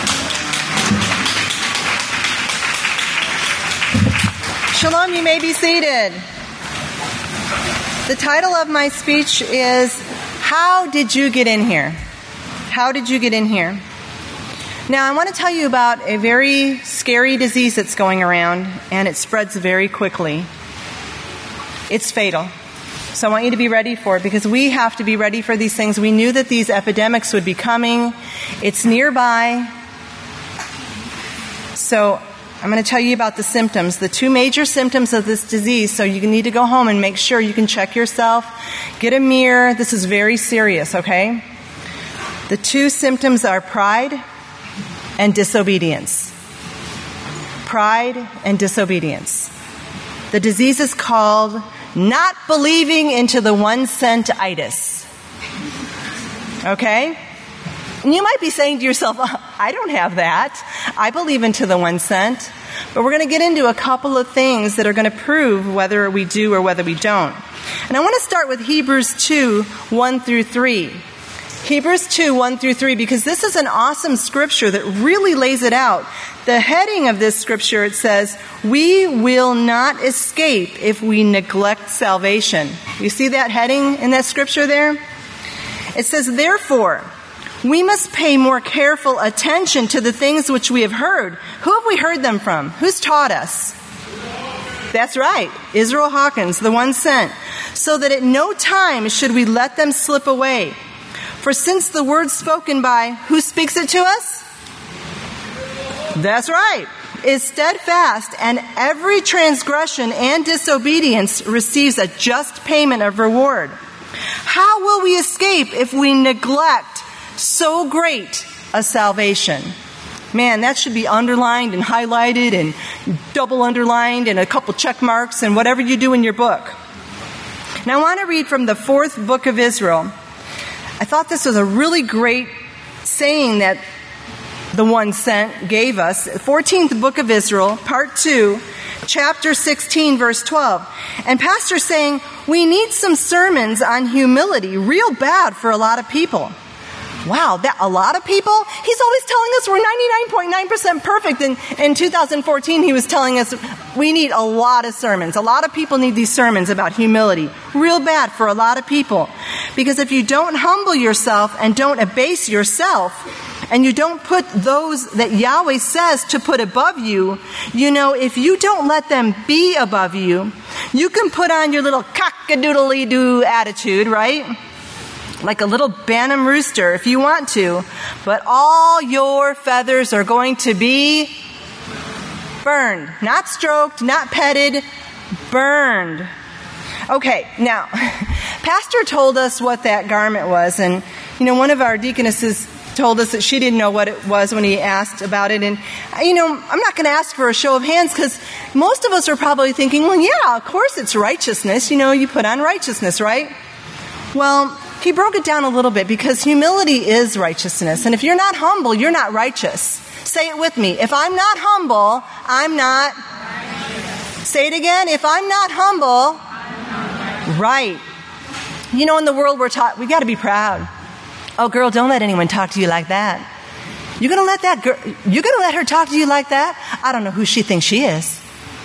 Shalom, you may be seated. The title of my speech is, How Did You Get in Here? How did you get in here? Now, I want to tell you about a very scary disease that's going around, and it spreads very quickly. It's fatal. So I want you to be ready for it, because we have to be ready for these things. We knew that these epidemics would be coming. It's nearby. So I'm going to tell you about the symptoms, the two major symptoms of this disease. So you need to go home and make sure you can check yourself. Get a mirror. This is very serious, okay? The two symptoms are pride and disobedience. Pride and disobedience. The disease is called not believing into the one cent-itis. Okay? And you might be saying to yourself, I don't have that. I believe into the one cent. But we're going to get into a couple of things that are going to prove whether we do or whether we don't. And I want to start with Hebrews two, one through three. Hebrews two, one through three, because this is an awesome scripture that really lays it out. The heading of this scripture, it says, we will not escape if we neglect salvation. You see that heading in that scripture there? It says, therefore, we must pay more careful attention to the things which we have heard. Who have we heard them from? Who's taught us? That's right, Israel Hawkins, the one sent. So that at no time should we let them slip away. For since the word spoken by, who speaks it to us? That's right, is steadfast, and every transgression and disobedience receives a just payment of reward. How will we escape if we neglect so great a salvation? Man, that should be underlined and highlighted and double underlined and a couple check marks and whatever you do in your book. Now I want to read from the fourth book of Israel. I thought this was a really great saying that the one sent gave us. fourteenth book of Israel, part two, chapter sixteen, verse twelve. And Pastor's saying, we need some sermons on humility real bad for a lot of people. Wow, that a lot of people? He's always telling us we're ninety-nine point nine percent perfect. And in two thousand fourteen, he was telling us we need a lot of sermons. A lot of people need these sermons about humility. Real bad for a lot of people. Because if you don't humble yourself and don't abase yourself, and you don't put those that Yahweh says to put above you, you know, if you don't let them be above you, you can put on your little cock-a-doodly-doo attitude, right? Like a little Bantam rooster if you want to, but all your feathers are going to be burned. Not stroked, not petted, burned. Okay, now, Pastor told us what that garment was, and, you know, one of our deaconesses told us that she didn't know what it was when he asked about it, and, you know, I'm not going to ask for a show of hands because most of us are probably thinking, well, yeah, of course it's righteousness. You know, you put on righteousness, right? Well, he broke it down a little bit because humility is righteousness. And if you're not humble, you're not righteous. Say it with me. If I'm not humble, I'm not. Say it again. If I'm not humble, right. You know, in the world we're taught, we got to be proud. Oh, girl, don't let anyone talk to you like that. You're going to let that girl, you're going to let her talk to you like that? I don't know who she thinks she is.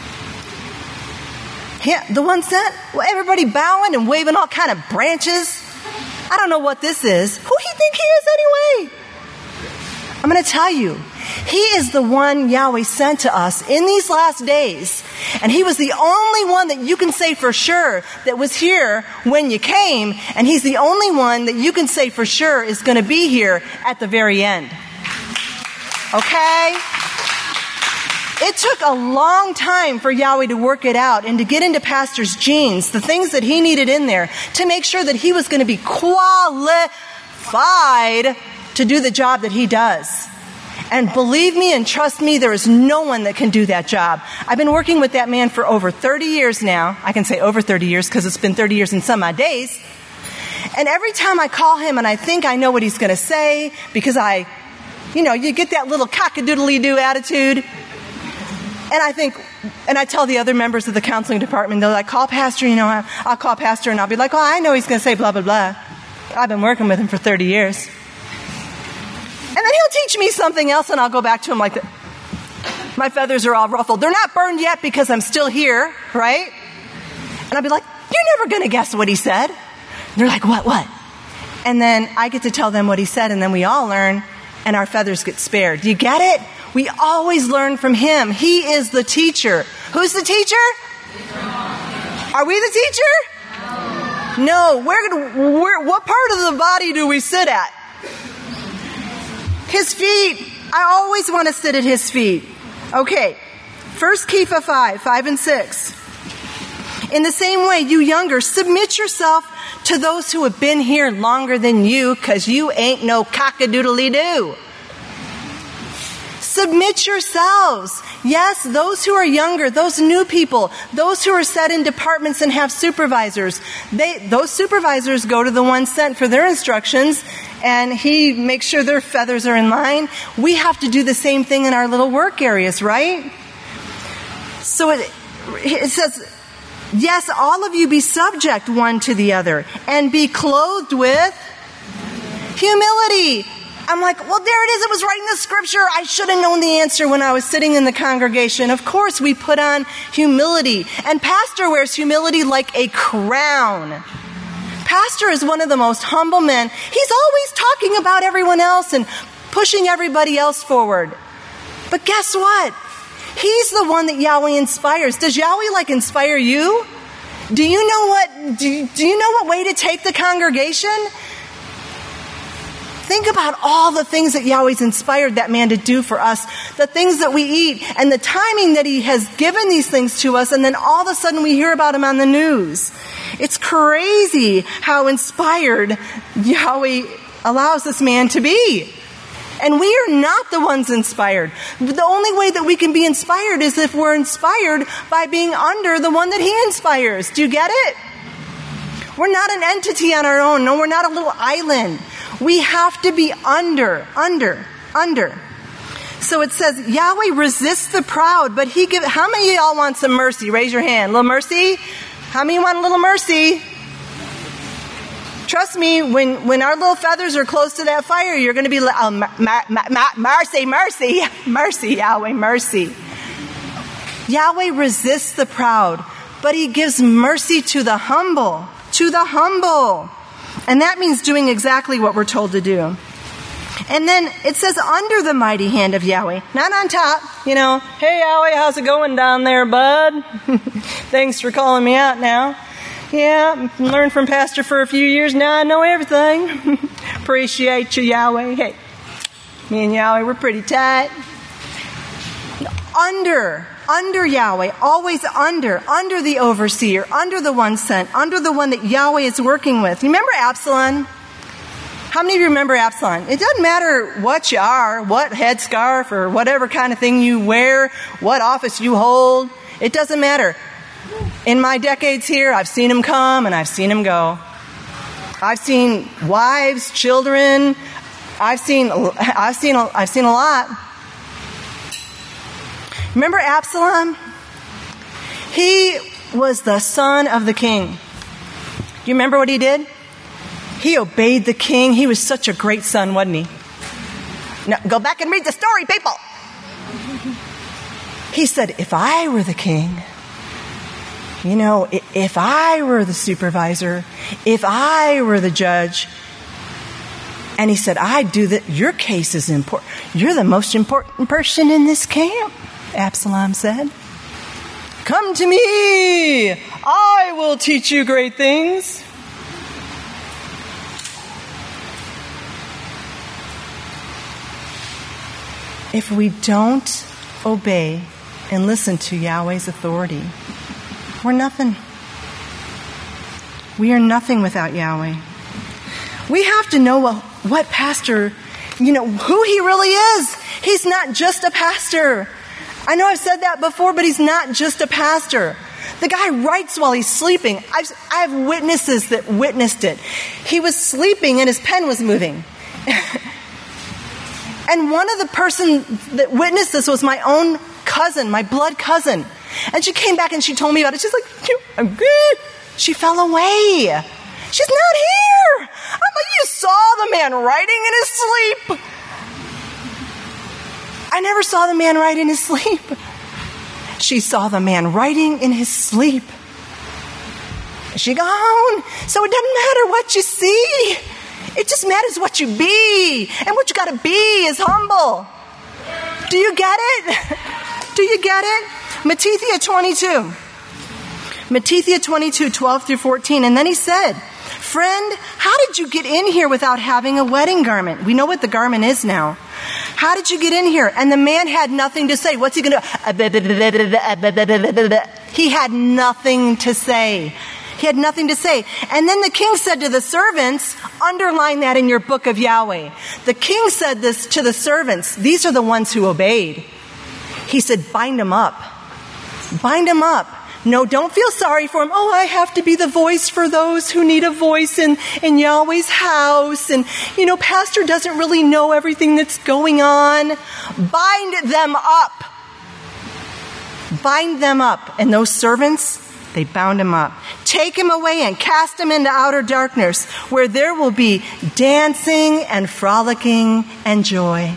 Yeah, the one sent, well, everybody bowing and waving all kind of branches. I don't know what this is. Who do you think he is anyway? I'm going to tell you. He is the one Yahweh sent to us in these last days. And he was the only one that you can say for sure that was here when you came. And he's the only one that you can say for sure is going to be here at the very end. Okay? It took a long time for Yahweh to work it out and to get into Pastor's genes, the things that he needed in there, to make sure that he was going to be qualified to do the job that he does. And believe me and trust me, there is no one that can do that job. I've been working with that man for over thirty years now. I can say over thirty years because it's been thirty years and some odd days. And every time I call him and I think I know what he's going to say, because I, you know, you get that little cock-a-doodly-doo attitude. And I think, and I tell the other members of the counseling department, they're like, call Pastor, you know, I'll call Pastor and I'll be like, oh, I know he's going to say blah, blah, blah. I've been working with him for thirty years. And then he'll teach me something else and I'll go back to him like, that. My feathers are all ruffled. They're not burned yet because I'm still here, right? And I'll be like, you're never going to guess what he said. And they're like, what, what? And then I get to tell them what he said and then we all learn and our feathers get spared. Do you get it? We always learn from him. He is the teacher. Who's the teacher? Are we the teacher? No. Where, where, what part of the body do we sit at? His feet. I always want to sit at his feet. Okay. First Kepha five, five and six. In the same way, you younger, submit yourself to those who have been here longer than you, because you ain't no cock-a-doodly-doo. Submit yourselves. Yes, those who are younger, those new people, those who are set in departments and have supervisors, they, those supervisors go to the one sent for their instructions, and he makes sure their feathers are in line. We have to do the same thing in our little work areas, right? So it, it says, yes, all of you be subject one to the other, and be clothed with humility. I'm like, well, there it is. It was right in the scripture. I should have known the answer when I was sitting in the congregation. Of course, we put on humility. And Pastor wears humility like a crown. Pastor is one of the most humble men. He's always talking about everyone else and pushing everybody else forward. But guess what? He's the one that Yahweh inspires. Does Yahweh like inspire you? Do you know what, do, do you know what way to take the congregation? Think about all the things that Yahweh's inspired that man to do for us, the things that we eat, and the timing that he has given these things to us, and then all of a sudden we hear about him on the news. It's crazy how inspired Yahweh allows this man to be. And we are not the ones inspired. The only way that we can be inspired is if we're inspired by being under the one that he inspires. Do you get it? We're not an entity on our own. No, we're not a little island. We have to be under, under, under. So it says, Yahweh resists the proud, but he gives, how many of y'all want some mercy? Raise your hand. A little mercy? How many want a little mercy? Trust me, when, when our little feathers are close to that fire, you're going to be like, oh, ma- ma- ma- mercy, mercy, mercy, Yahweh, mercy. Yahweh resists the proud, but he gives mercy to the humble, to the humble. And that means doing exactly what we're told to do. And then it says under the mighty hand of Yahweh, not on top. You know, hey Yahweh, how's it going down there, bud? Thanks for calling me out now. Yeah, learned from Pastor for a few years, now I know everything. Appreciate you, Yahweh. Hey, me and Yahweh, we're pretty tight. Under, under Yahweh, always under, under the overseer, under the one sent, under the one that Yahweh is working with. You remember Absalom? How many of you remember Absalom? It doesn't matter what you are, what headscarf or whatever kind of thing you wear, what office you hold. It doesn't matter. In my decades here, I've seen him come and I've seen him go. I've seen wives, children. I've seen, I've seen, I've seen a lot. Remember Absalom? He was the son of the king. Do you remember what he did? He obeyed the king. He was such a great son, wasn't he? Now, go back and read the story, people. He said, if I were the king, you know, if I were the supervisor, if I were the judge, and he said, I'd do that. Your case is important. You're the most important person in this camp, Absalom said. Come to me. I will teach you great things. If we don't obey and listen to Yahweh's authority, we're nothing. We are nothing without Yahweh. We have to know what, what pastor, you know, who he really is. He's not just a pastor. I know I've said that before, but he's not just a pastor. The guy writes while he's sleeping. I've, I have witnesses that witnessed it. He was sleeping and his pen was moving. And one of the person that witnessed this was my own cousin, my blood cousin. And she came back and she told me about it. She's like, I'm good. She fell away. She's not here. I'm like, you saw the man writing in his sleep. I never saw the man write in his sleep. She saw the man writing in his sleep. She gone. So it doesn't matter what you see. It just matters what you be. And what you got to be is humble. Do you get it? Do you get it? Matthew twenty-two. Matthew twenty-two, twelve through fourteen. And then he said, friend, how did you get in here without having a wedding garment? We know what the garment is now. How did you get in here? And the man had nothing to say. What's he going to do? He had nothing to say. He had nothing to say. And then the king said to the servants, underline that in your book of Yahweh. The king said this to the servants. These are the ones who obeyed. He said, bind them up. Bind them up. No, don't feel sorry for him. Oh, I have to be the voice for those who need a voice in, in Yahweh's house. And, you know, pastor doesn't really know everything that's going on. Bind them up. Bind them up. And those servants, they bound him up. Take him away and cast him into outer darkness, where there will be dancing and frolicking and joy.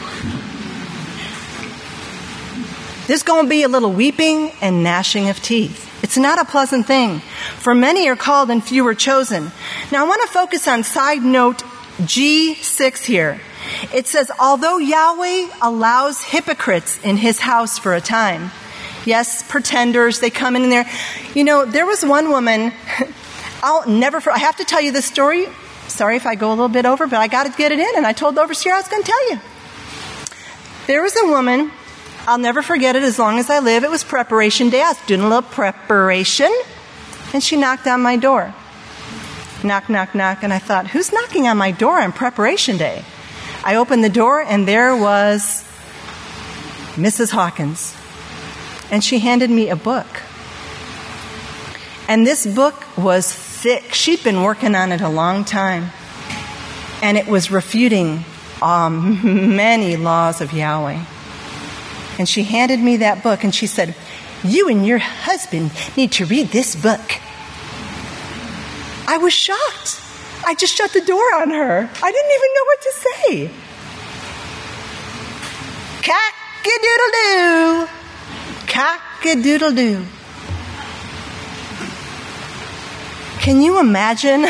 There's going to be a little weeping and gnashing of teeth. It's not a pleasant thing. For many are called and few are chosen. Now I want to focus on side note G six here. It says, although Yahweh allows hypocrites in his house for a time. Yes, pretenders, they come in there. You know, there was one woman, I'll never, I have to tell you this story. Sorry if I go a little bit over, but I got to get it in. And I told the overseer I was going to tell you. There was a woman, I'll never forget it as long as I live. It was preparation day. I was doing a little preparation. And she knocked on my door. Knock, knock, knock. And I thought, who's knocking on my door on preparation day? I opened the door and there was Missus Hawkins. And she handed me a book. And this book was thick. She'd been working on it a long time. And it was refuting um, many laws of Yahweh. And she handed me that book and she said, you and your husband need to read this book. I was shocked. I just shut the door on her. I didn't even know what to say. Cock-a-doodle-doo. Cock-a-doodle-doo. Can you imagine?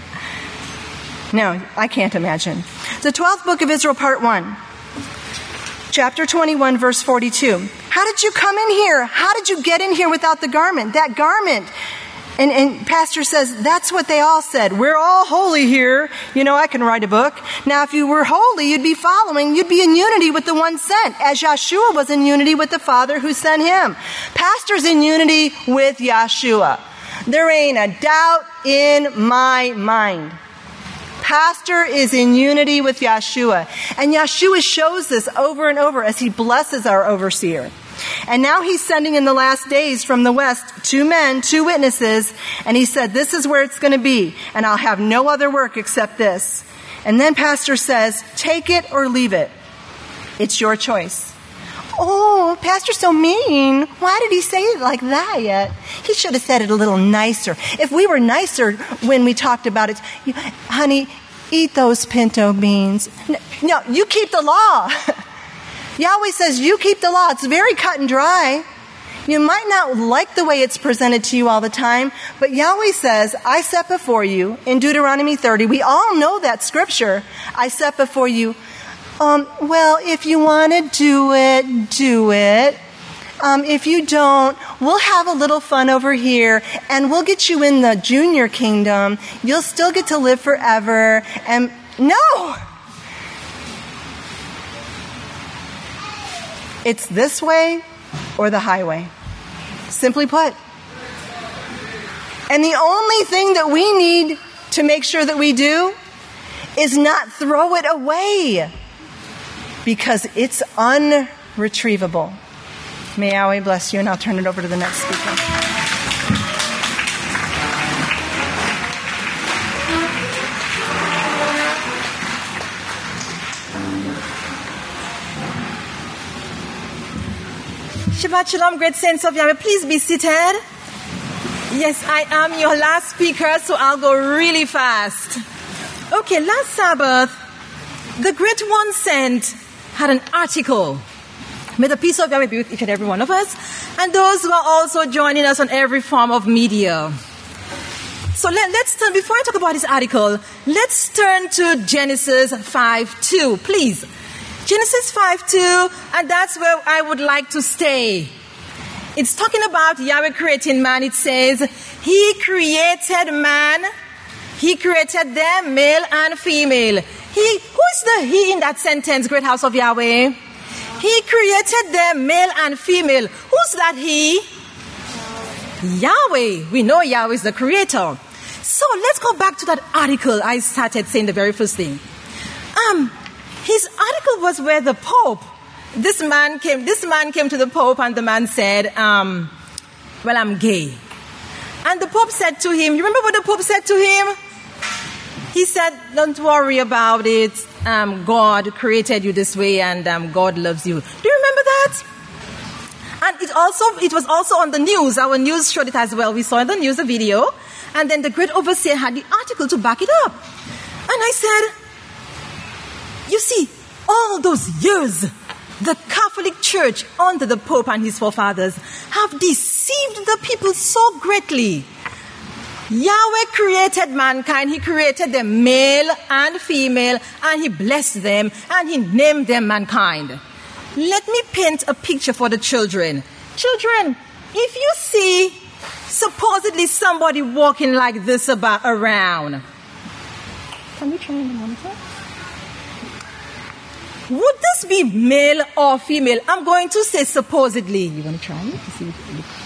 No, I can't imagine. The twelfth book of Israel, part one. Chapter twenty-one, verse forty-two. How did you come in here? How did you get in here without the garment? That garment. And, and Pastor says, that's what they all said. We're all holy here. You know, I can write a book. Now, if you were holy, you'd be following, you'd be in unity with the one sent, as Yeshua was in unity with the Father who sent him. Pastor's in unity with Yeshua. There ain't a doubt in my mind. Pastor is in unity with Yeshua. And Yeshua shows this over and over as he blesses our overseer. And now he's sending in the last days from the west two men, two witnesses, and he said, this is where it's going to be, and I'll have no other work except this. And then Pastor says, take it or leave it. It's your choice. Oh, Pastor's so mean. Why did he say it like that yet? He should have said it a little nicer. If we were nicer when we talked about it, honey, eat those pinto beans. No, you keep the law. Yahweh says, you keep the law. It's very cut and dry. You might not like the way it's presented to you all the time, but Yahweh says, I set before you, in Deuteronomy thirty, we all know that scripture, I set before you, um, well, if you want to do it, do it. Um, if you don't, we'll have a little fun over here, and we'll get you in the junior kingdom. You'll still get to live forever. And no! It's this way or the highway. Simply put. And the only thing that we need to make sure that we do is not throw it away, because it's unretrievable. May Yahweh bless you, and I'll turn it over to the next speaker. Shabbat Shalom, great saints of Yahweh. Please be seated. Yes, I am your last speaker, so I'll go really fast. Okay, last Sabbath, the Great One Sent had an article. May the peace of Yahweh be with each and every one of us, and those who are also joining us on every form of media. So let, let's turn, before I talk about this article, let's turn to Genesis five two, please. Genesis five two, and that's where I would like to stay. It's talking about Yahweh creating man. It says, He created man, He created them, male and female. He, who is the He in that sentence, great house of Yahweh? He created them, male and female. Who's that He? Yahweh. We know Yahweh is the creator. So let's go back to that article I started saying the very first thing. Um, his article was where the Pope, this man came, this man came to the Pope, and the man said, um, well, I'm gay. And the Pope said to him, you remember what the Pope said to him? He said, don't worry about it. Um, God created you this way, and um, God loves you. Do you remember that? And it also, it was also on the news. Our news showed it as well. We saw in the news a video. And then the great overseer had the article to back it up. And I said, you see, all those years, the Catholic Church, under the Pope and his forefathers, have deceived the people so greatly. Yahweh created mankind. He created them male and female, and He blessed them, and He named them mankind. Let me paint a picture for the children. Children, if you see supposedly somebody walking like this about around, can we try in the monitor? Would this be male or female? I'm going to say supposedly. You want to try it? To see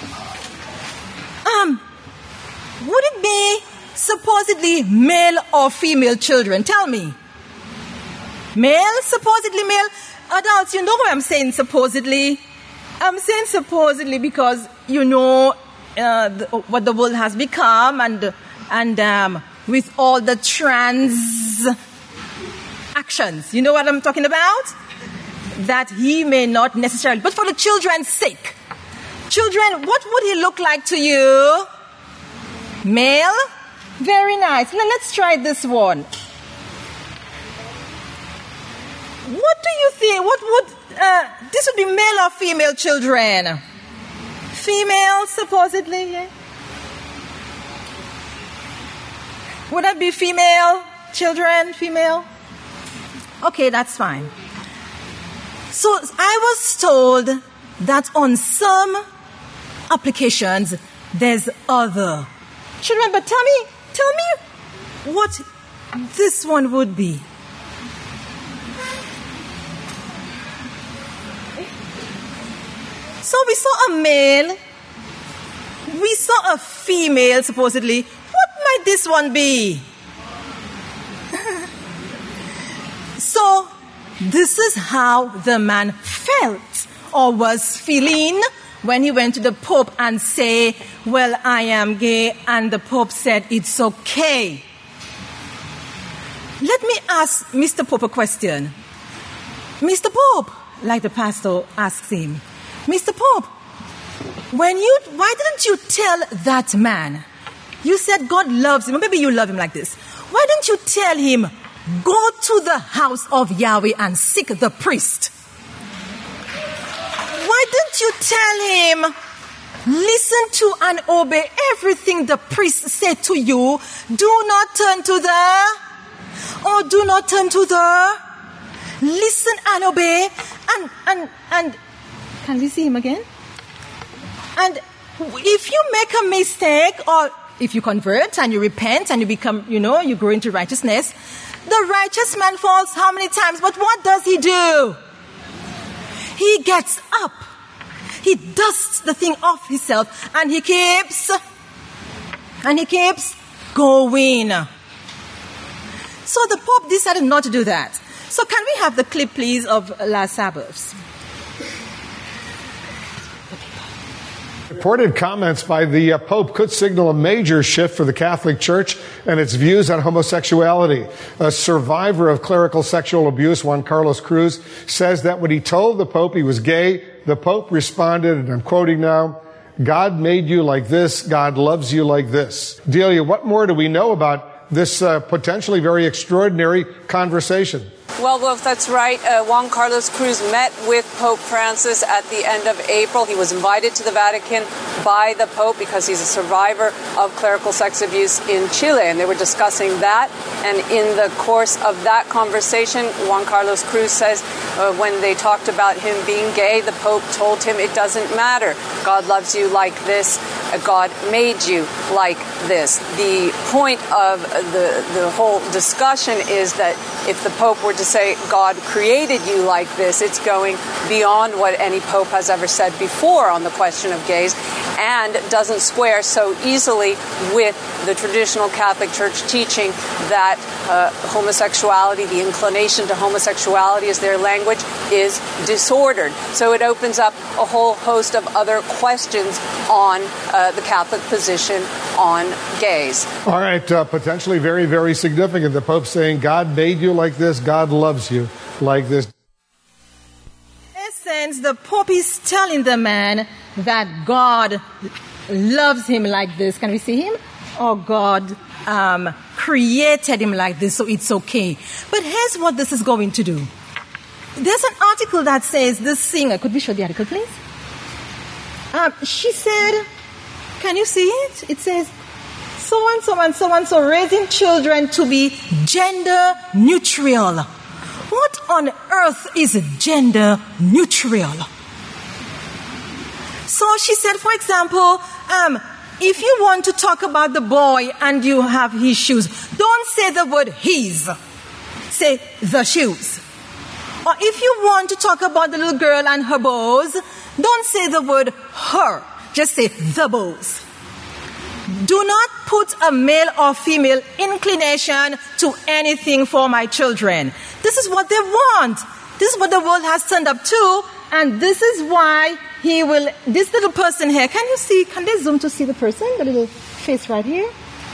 um, would it be supposedly male or female children? Tell me. Male, supposedly male. Adults, you know why I'm saying supposedly? I'm saying supposedly because you know uh, the, what the world has become, and and um, with all the trans actions. You know what I'm talking about? That he may not necessarily, but for the children's sake. Children, what would he look like to you? Male? Very nice. Now let's try this one. What do you think? What would, uh, this would be male or female children? Female, supposedly, yeah? Would that be female children, female? Okay, that's fine. So I was told that on some applications, there's other children. But tell me, tell me what this one would be. So we saw a male, we saw a female, supposedly. What might this one be? So this is how the man felt or was feeling when he went to the Pope and say, well, I am gay, and the Pope said, it's okay. Let me ask Mister Pope a question. Mister Pope, like the pastor asks him, Mister Pope, when you, why didn't you tell that man? You said God loves him, or maybe you love him like this. Why didn't you tell him, go to the house of Yahweh and seek the priest? Why didn't you tell him, listen to and obey everything the priest said to you? Do not turn to the, or do not turn to the, listen and obey, and, and, and, can we see him again? And if you make a mistake, or if you convert and you repent and you become, you know, you grow into righteousness, the righteous man falls how many times? But what does he do? He gets up. He dusts the thing off himself and he keeps, and he keeps going. So the Pope decided not to do that. So can we have the clip, please, of last Sabbaths? Reported comments by the uh, Pope could signal a major shift for the Catholic Church and its views on homosexuality. A survivor of clerical sexual abuse, Juan Carlos Cruz, says that when he told the Pope he was gay, the Pope responded, and I'm quoting now, God made you like this, God loves you like this. Delia, what more do we know about this uh, potentially very extraordinary conversation? Well, Wolf, that's right. Uh, Juan Carlos Cruz met with Pope Francis at the end of April. He was invited to the Vatican by the Pope because he's a survivor of clerical sex abuse in Chile, and they were discussing that. And in the course of that conversation, Juan Carlos Cruz says uh, when they talked about him being gay, the Pope told him it doesn't matter. God loves you like this. God made you like this. The point of the, the whole discussion is that if the Pope were to say God created you like this, it's going beyond what any Pope has ever said before on the question of gays, and doesn't square so easily with the traditional Catholic Church teaching that uh, homosexuality, the inclination to homosexuality as their language, is disordered. So it opens up a whole host of other questions on uh, the Catholic position on gays. All right, uh, potentially very, very significant. The Pope saying God made you like this, God loves you like this. In essence, the Pope is telling the man that God loves him like this. Can we see him? Or God um, created him like this, so it's okay. But here's what this is going to do. There's an article that says this singer, could we show the article, please? Um, she said, can you see it? It says, so and so and so and so raising children to be gender neutral. What on earth is gender neutral? So she said, for example, um, if you want to talk about the boy and you have his shoes, don't say the word his. Say the shoes. Or if you want to talk about the little girl and her bows, don't say the word her. Just say the bows. Do not put a male or female inclination to anything for my children. This is what they want. This is what the world has turned up to. And this is why he will, this little person here, can you see, can they zoom to see the person, the little face right here?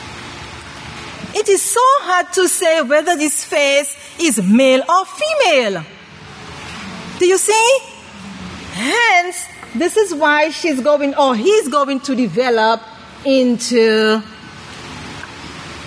It is so hard to say whether this face is male or female. Do you see? Hence, this is why she's going, or he's going to develop into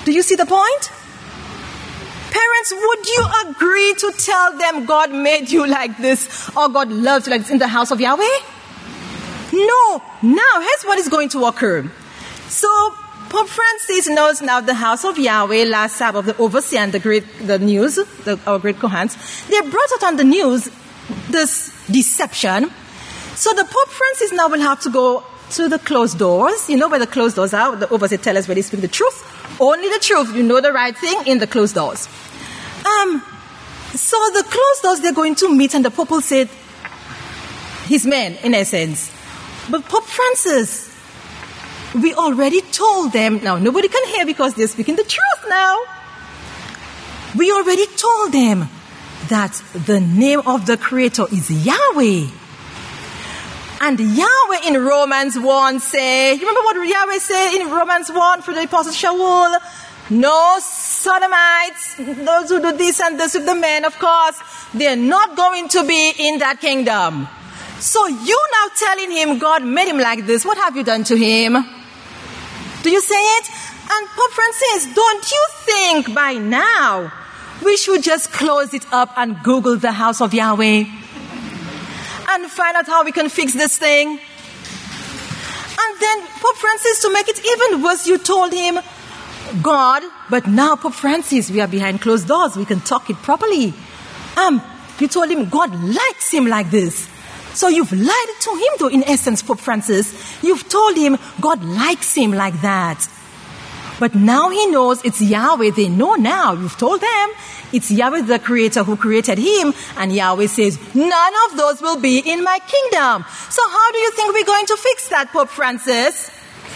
Do you see the point? Parents, would you agree to tell them God made you like this or God loves you like this in the house of Yahweh? No. Now, here's what is going to occur. So, Pope Francis knows now the house of Yahweh, last Sabbath, the overseer and the great, the news, the, our great Kohans, they brought out on the news this deception. So the Pope Francis now will have to go to the closed doors. You know where the closed doors are? The overseer tells us where they speak the truth. Only the truth. You know the right thing in the closed doors. Um, so the closed doors, they're going to meet, and the Pope will say, his men, in essence. But Pope Francis, we already told them, now nobody can hear because they're speaking the truth now. We already told them that the name of the Creator is Yahweh. And Yahweh in Romans one say, you remember what Yahweh say in Romans one for the Apostle Shaul? No sodomites, those who do this and this with the men, of course, they're not going to be in that kingdom. So you now telling him God made him like this, what have you done to him? Do you say it? And Pope Francis, don't you think by now we should just close it up and Google the house of Yahweh and find out how we can fix this thing? And then Pope Francis, to make it even worse, you told him, God, but now Pope Francis, we are behind closed doors, we can talk it properly. Um, you told him God likes him like this. So you've lied to him though, in essence, Pope Francis. You've told him God likes him like that. But now he knows it's Yahweh. They know now. You've told them it's Yahweh the Creator who created him. And Yahweh says, none of those will be in my kingdom. So how do you think we're going to fix that, Pope Francis?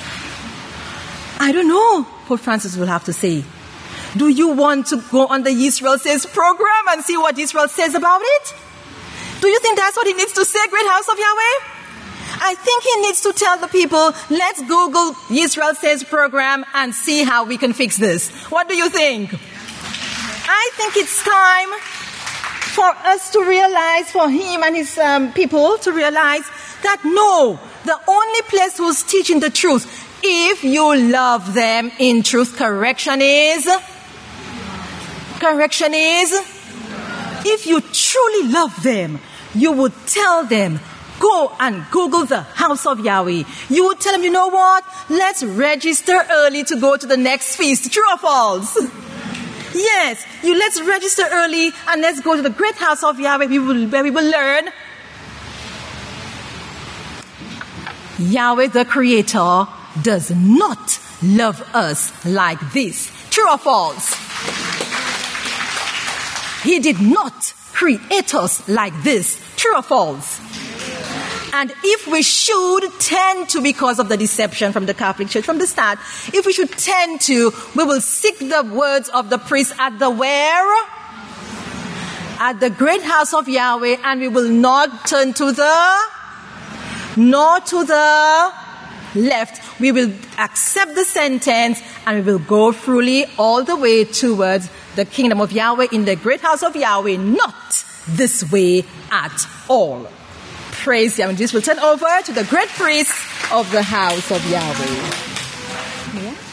I don't know, Pope Francis will have to say. Do you want to go on the Israel Says program and see what Israel says about it? Do you think that's what he needs to say, Great House of Yahweh? I think he needs to tell the people, let's Google Israel Says program and see how we can fix this. What do you think? I think it's time for us to realize, for him and his um, people to realize that no, the only place who's teaching the truth, if you love them in truth, correction is, correction is, if you truly love them, you would tell them, go and Google the house of Yahweh. You would tell them, you know what? Let's register early to go to the next feast. True or false? Yes. You let's register early and let's go to the great house of Yahweh we will, where we will learn Yahweh the Creator does not love us like this. True or false? He did not create us like this. True or false? And if we should tend to, because of the deception from the Catholic Church from the start, if we should tend to, we will seek the words of the priest at the where? At the great house of Yahweh, and we will not turn to the, nor to the left. We will accept the sentence, and we will go truly all the way towards the kingdom of Yahweh in the great house of Yahweh, not this way at all. Praise Yahweh. This will turn over to the great priest of the house of Yahweh. Yeah.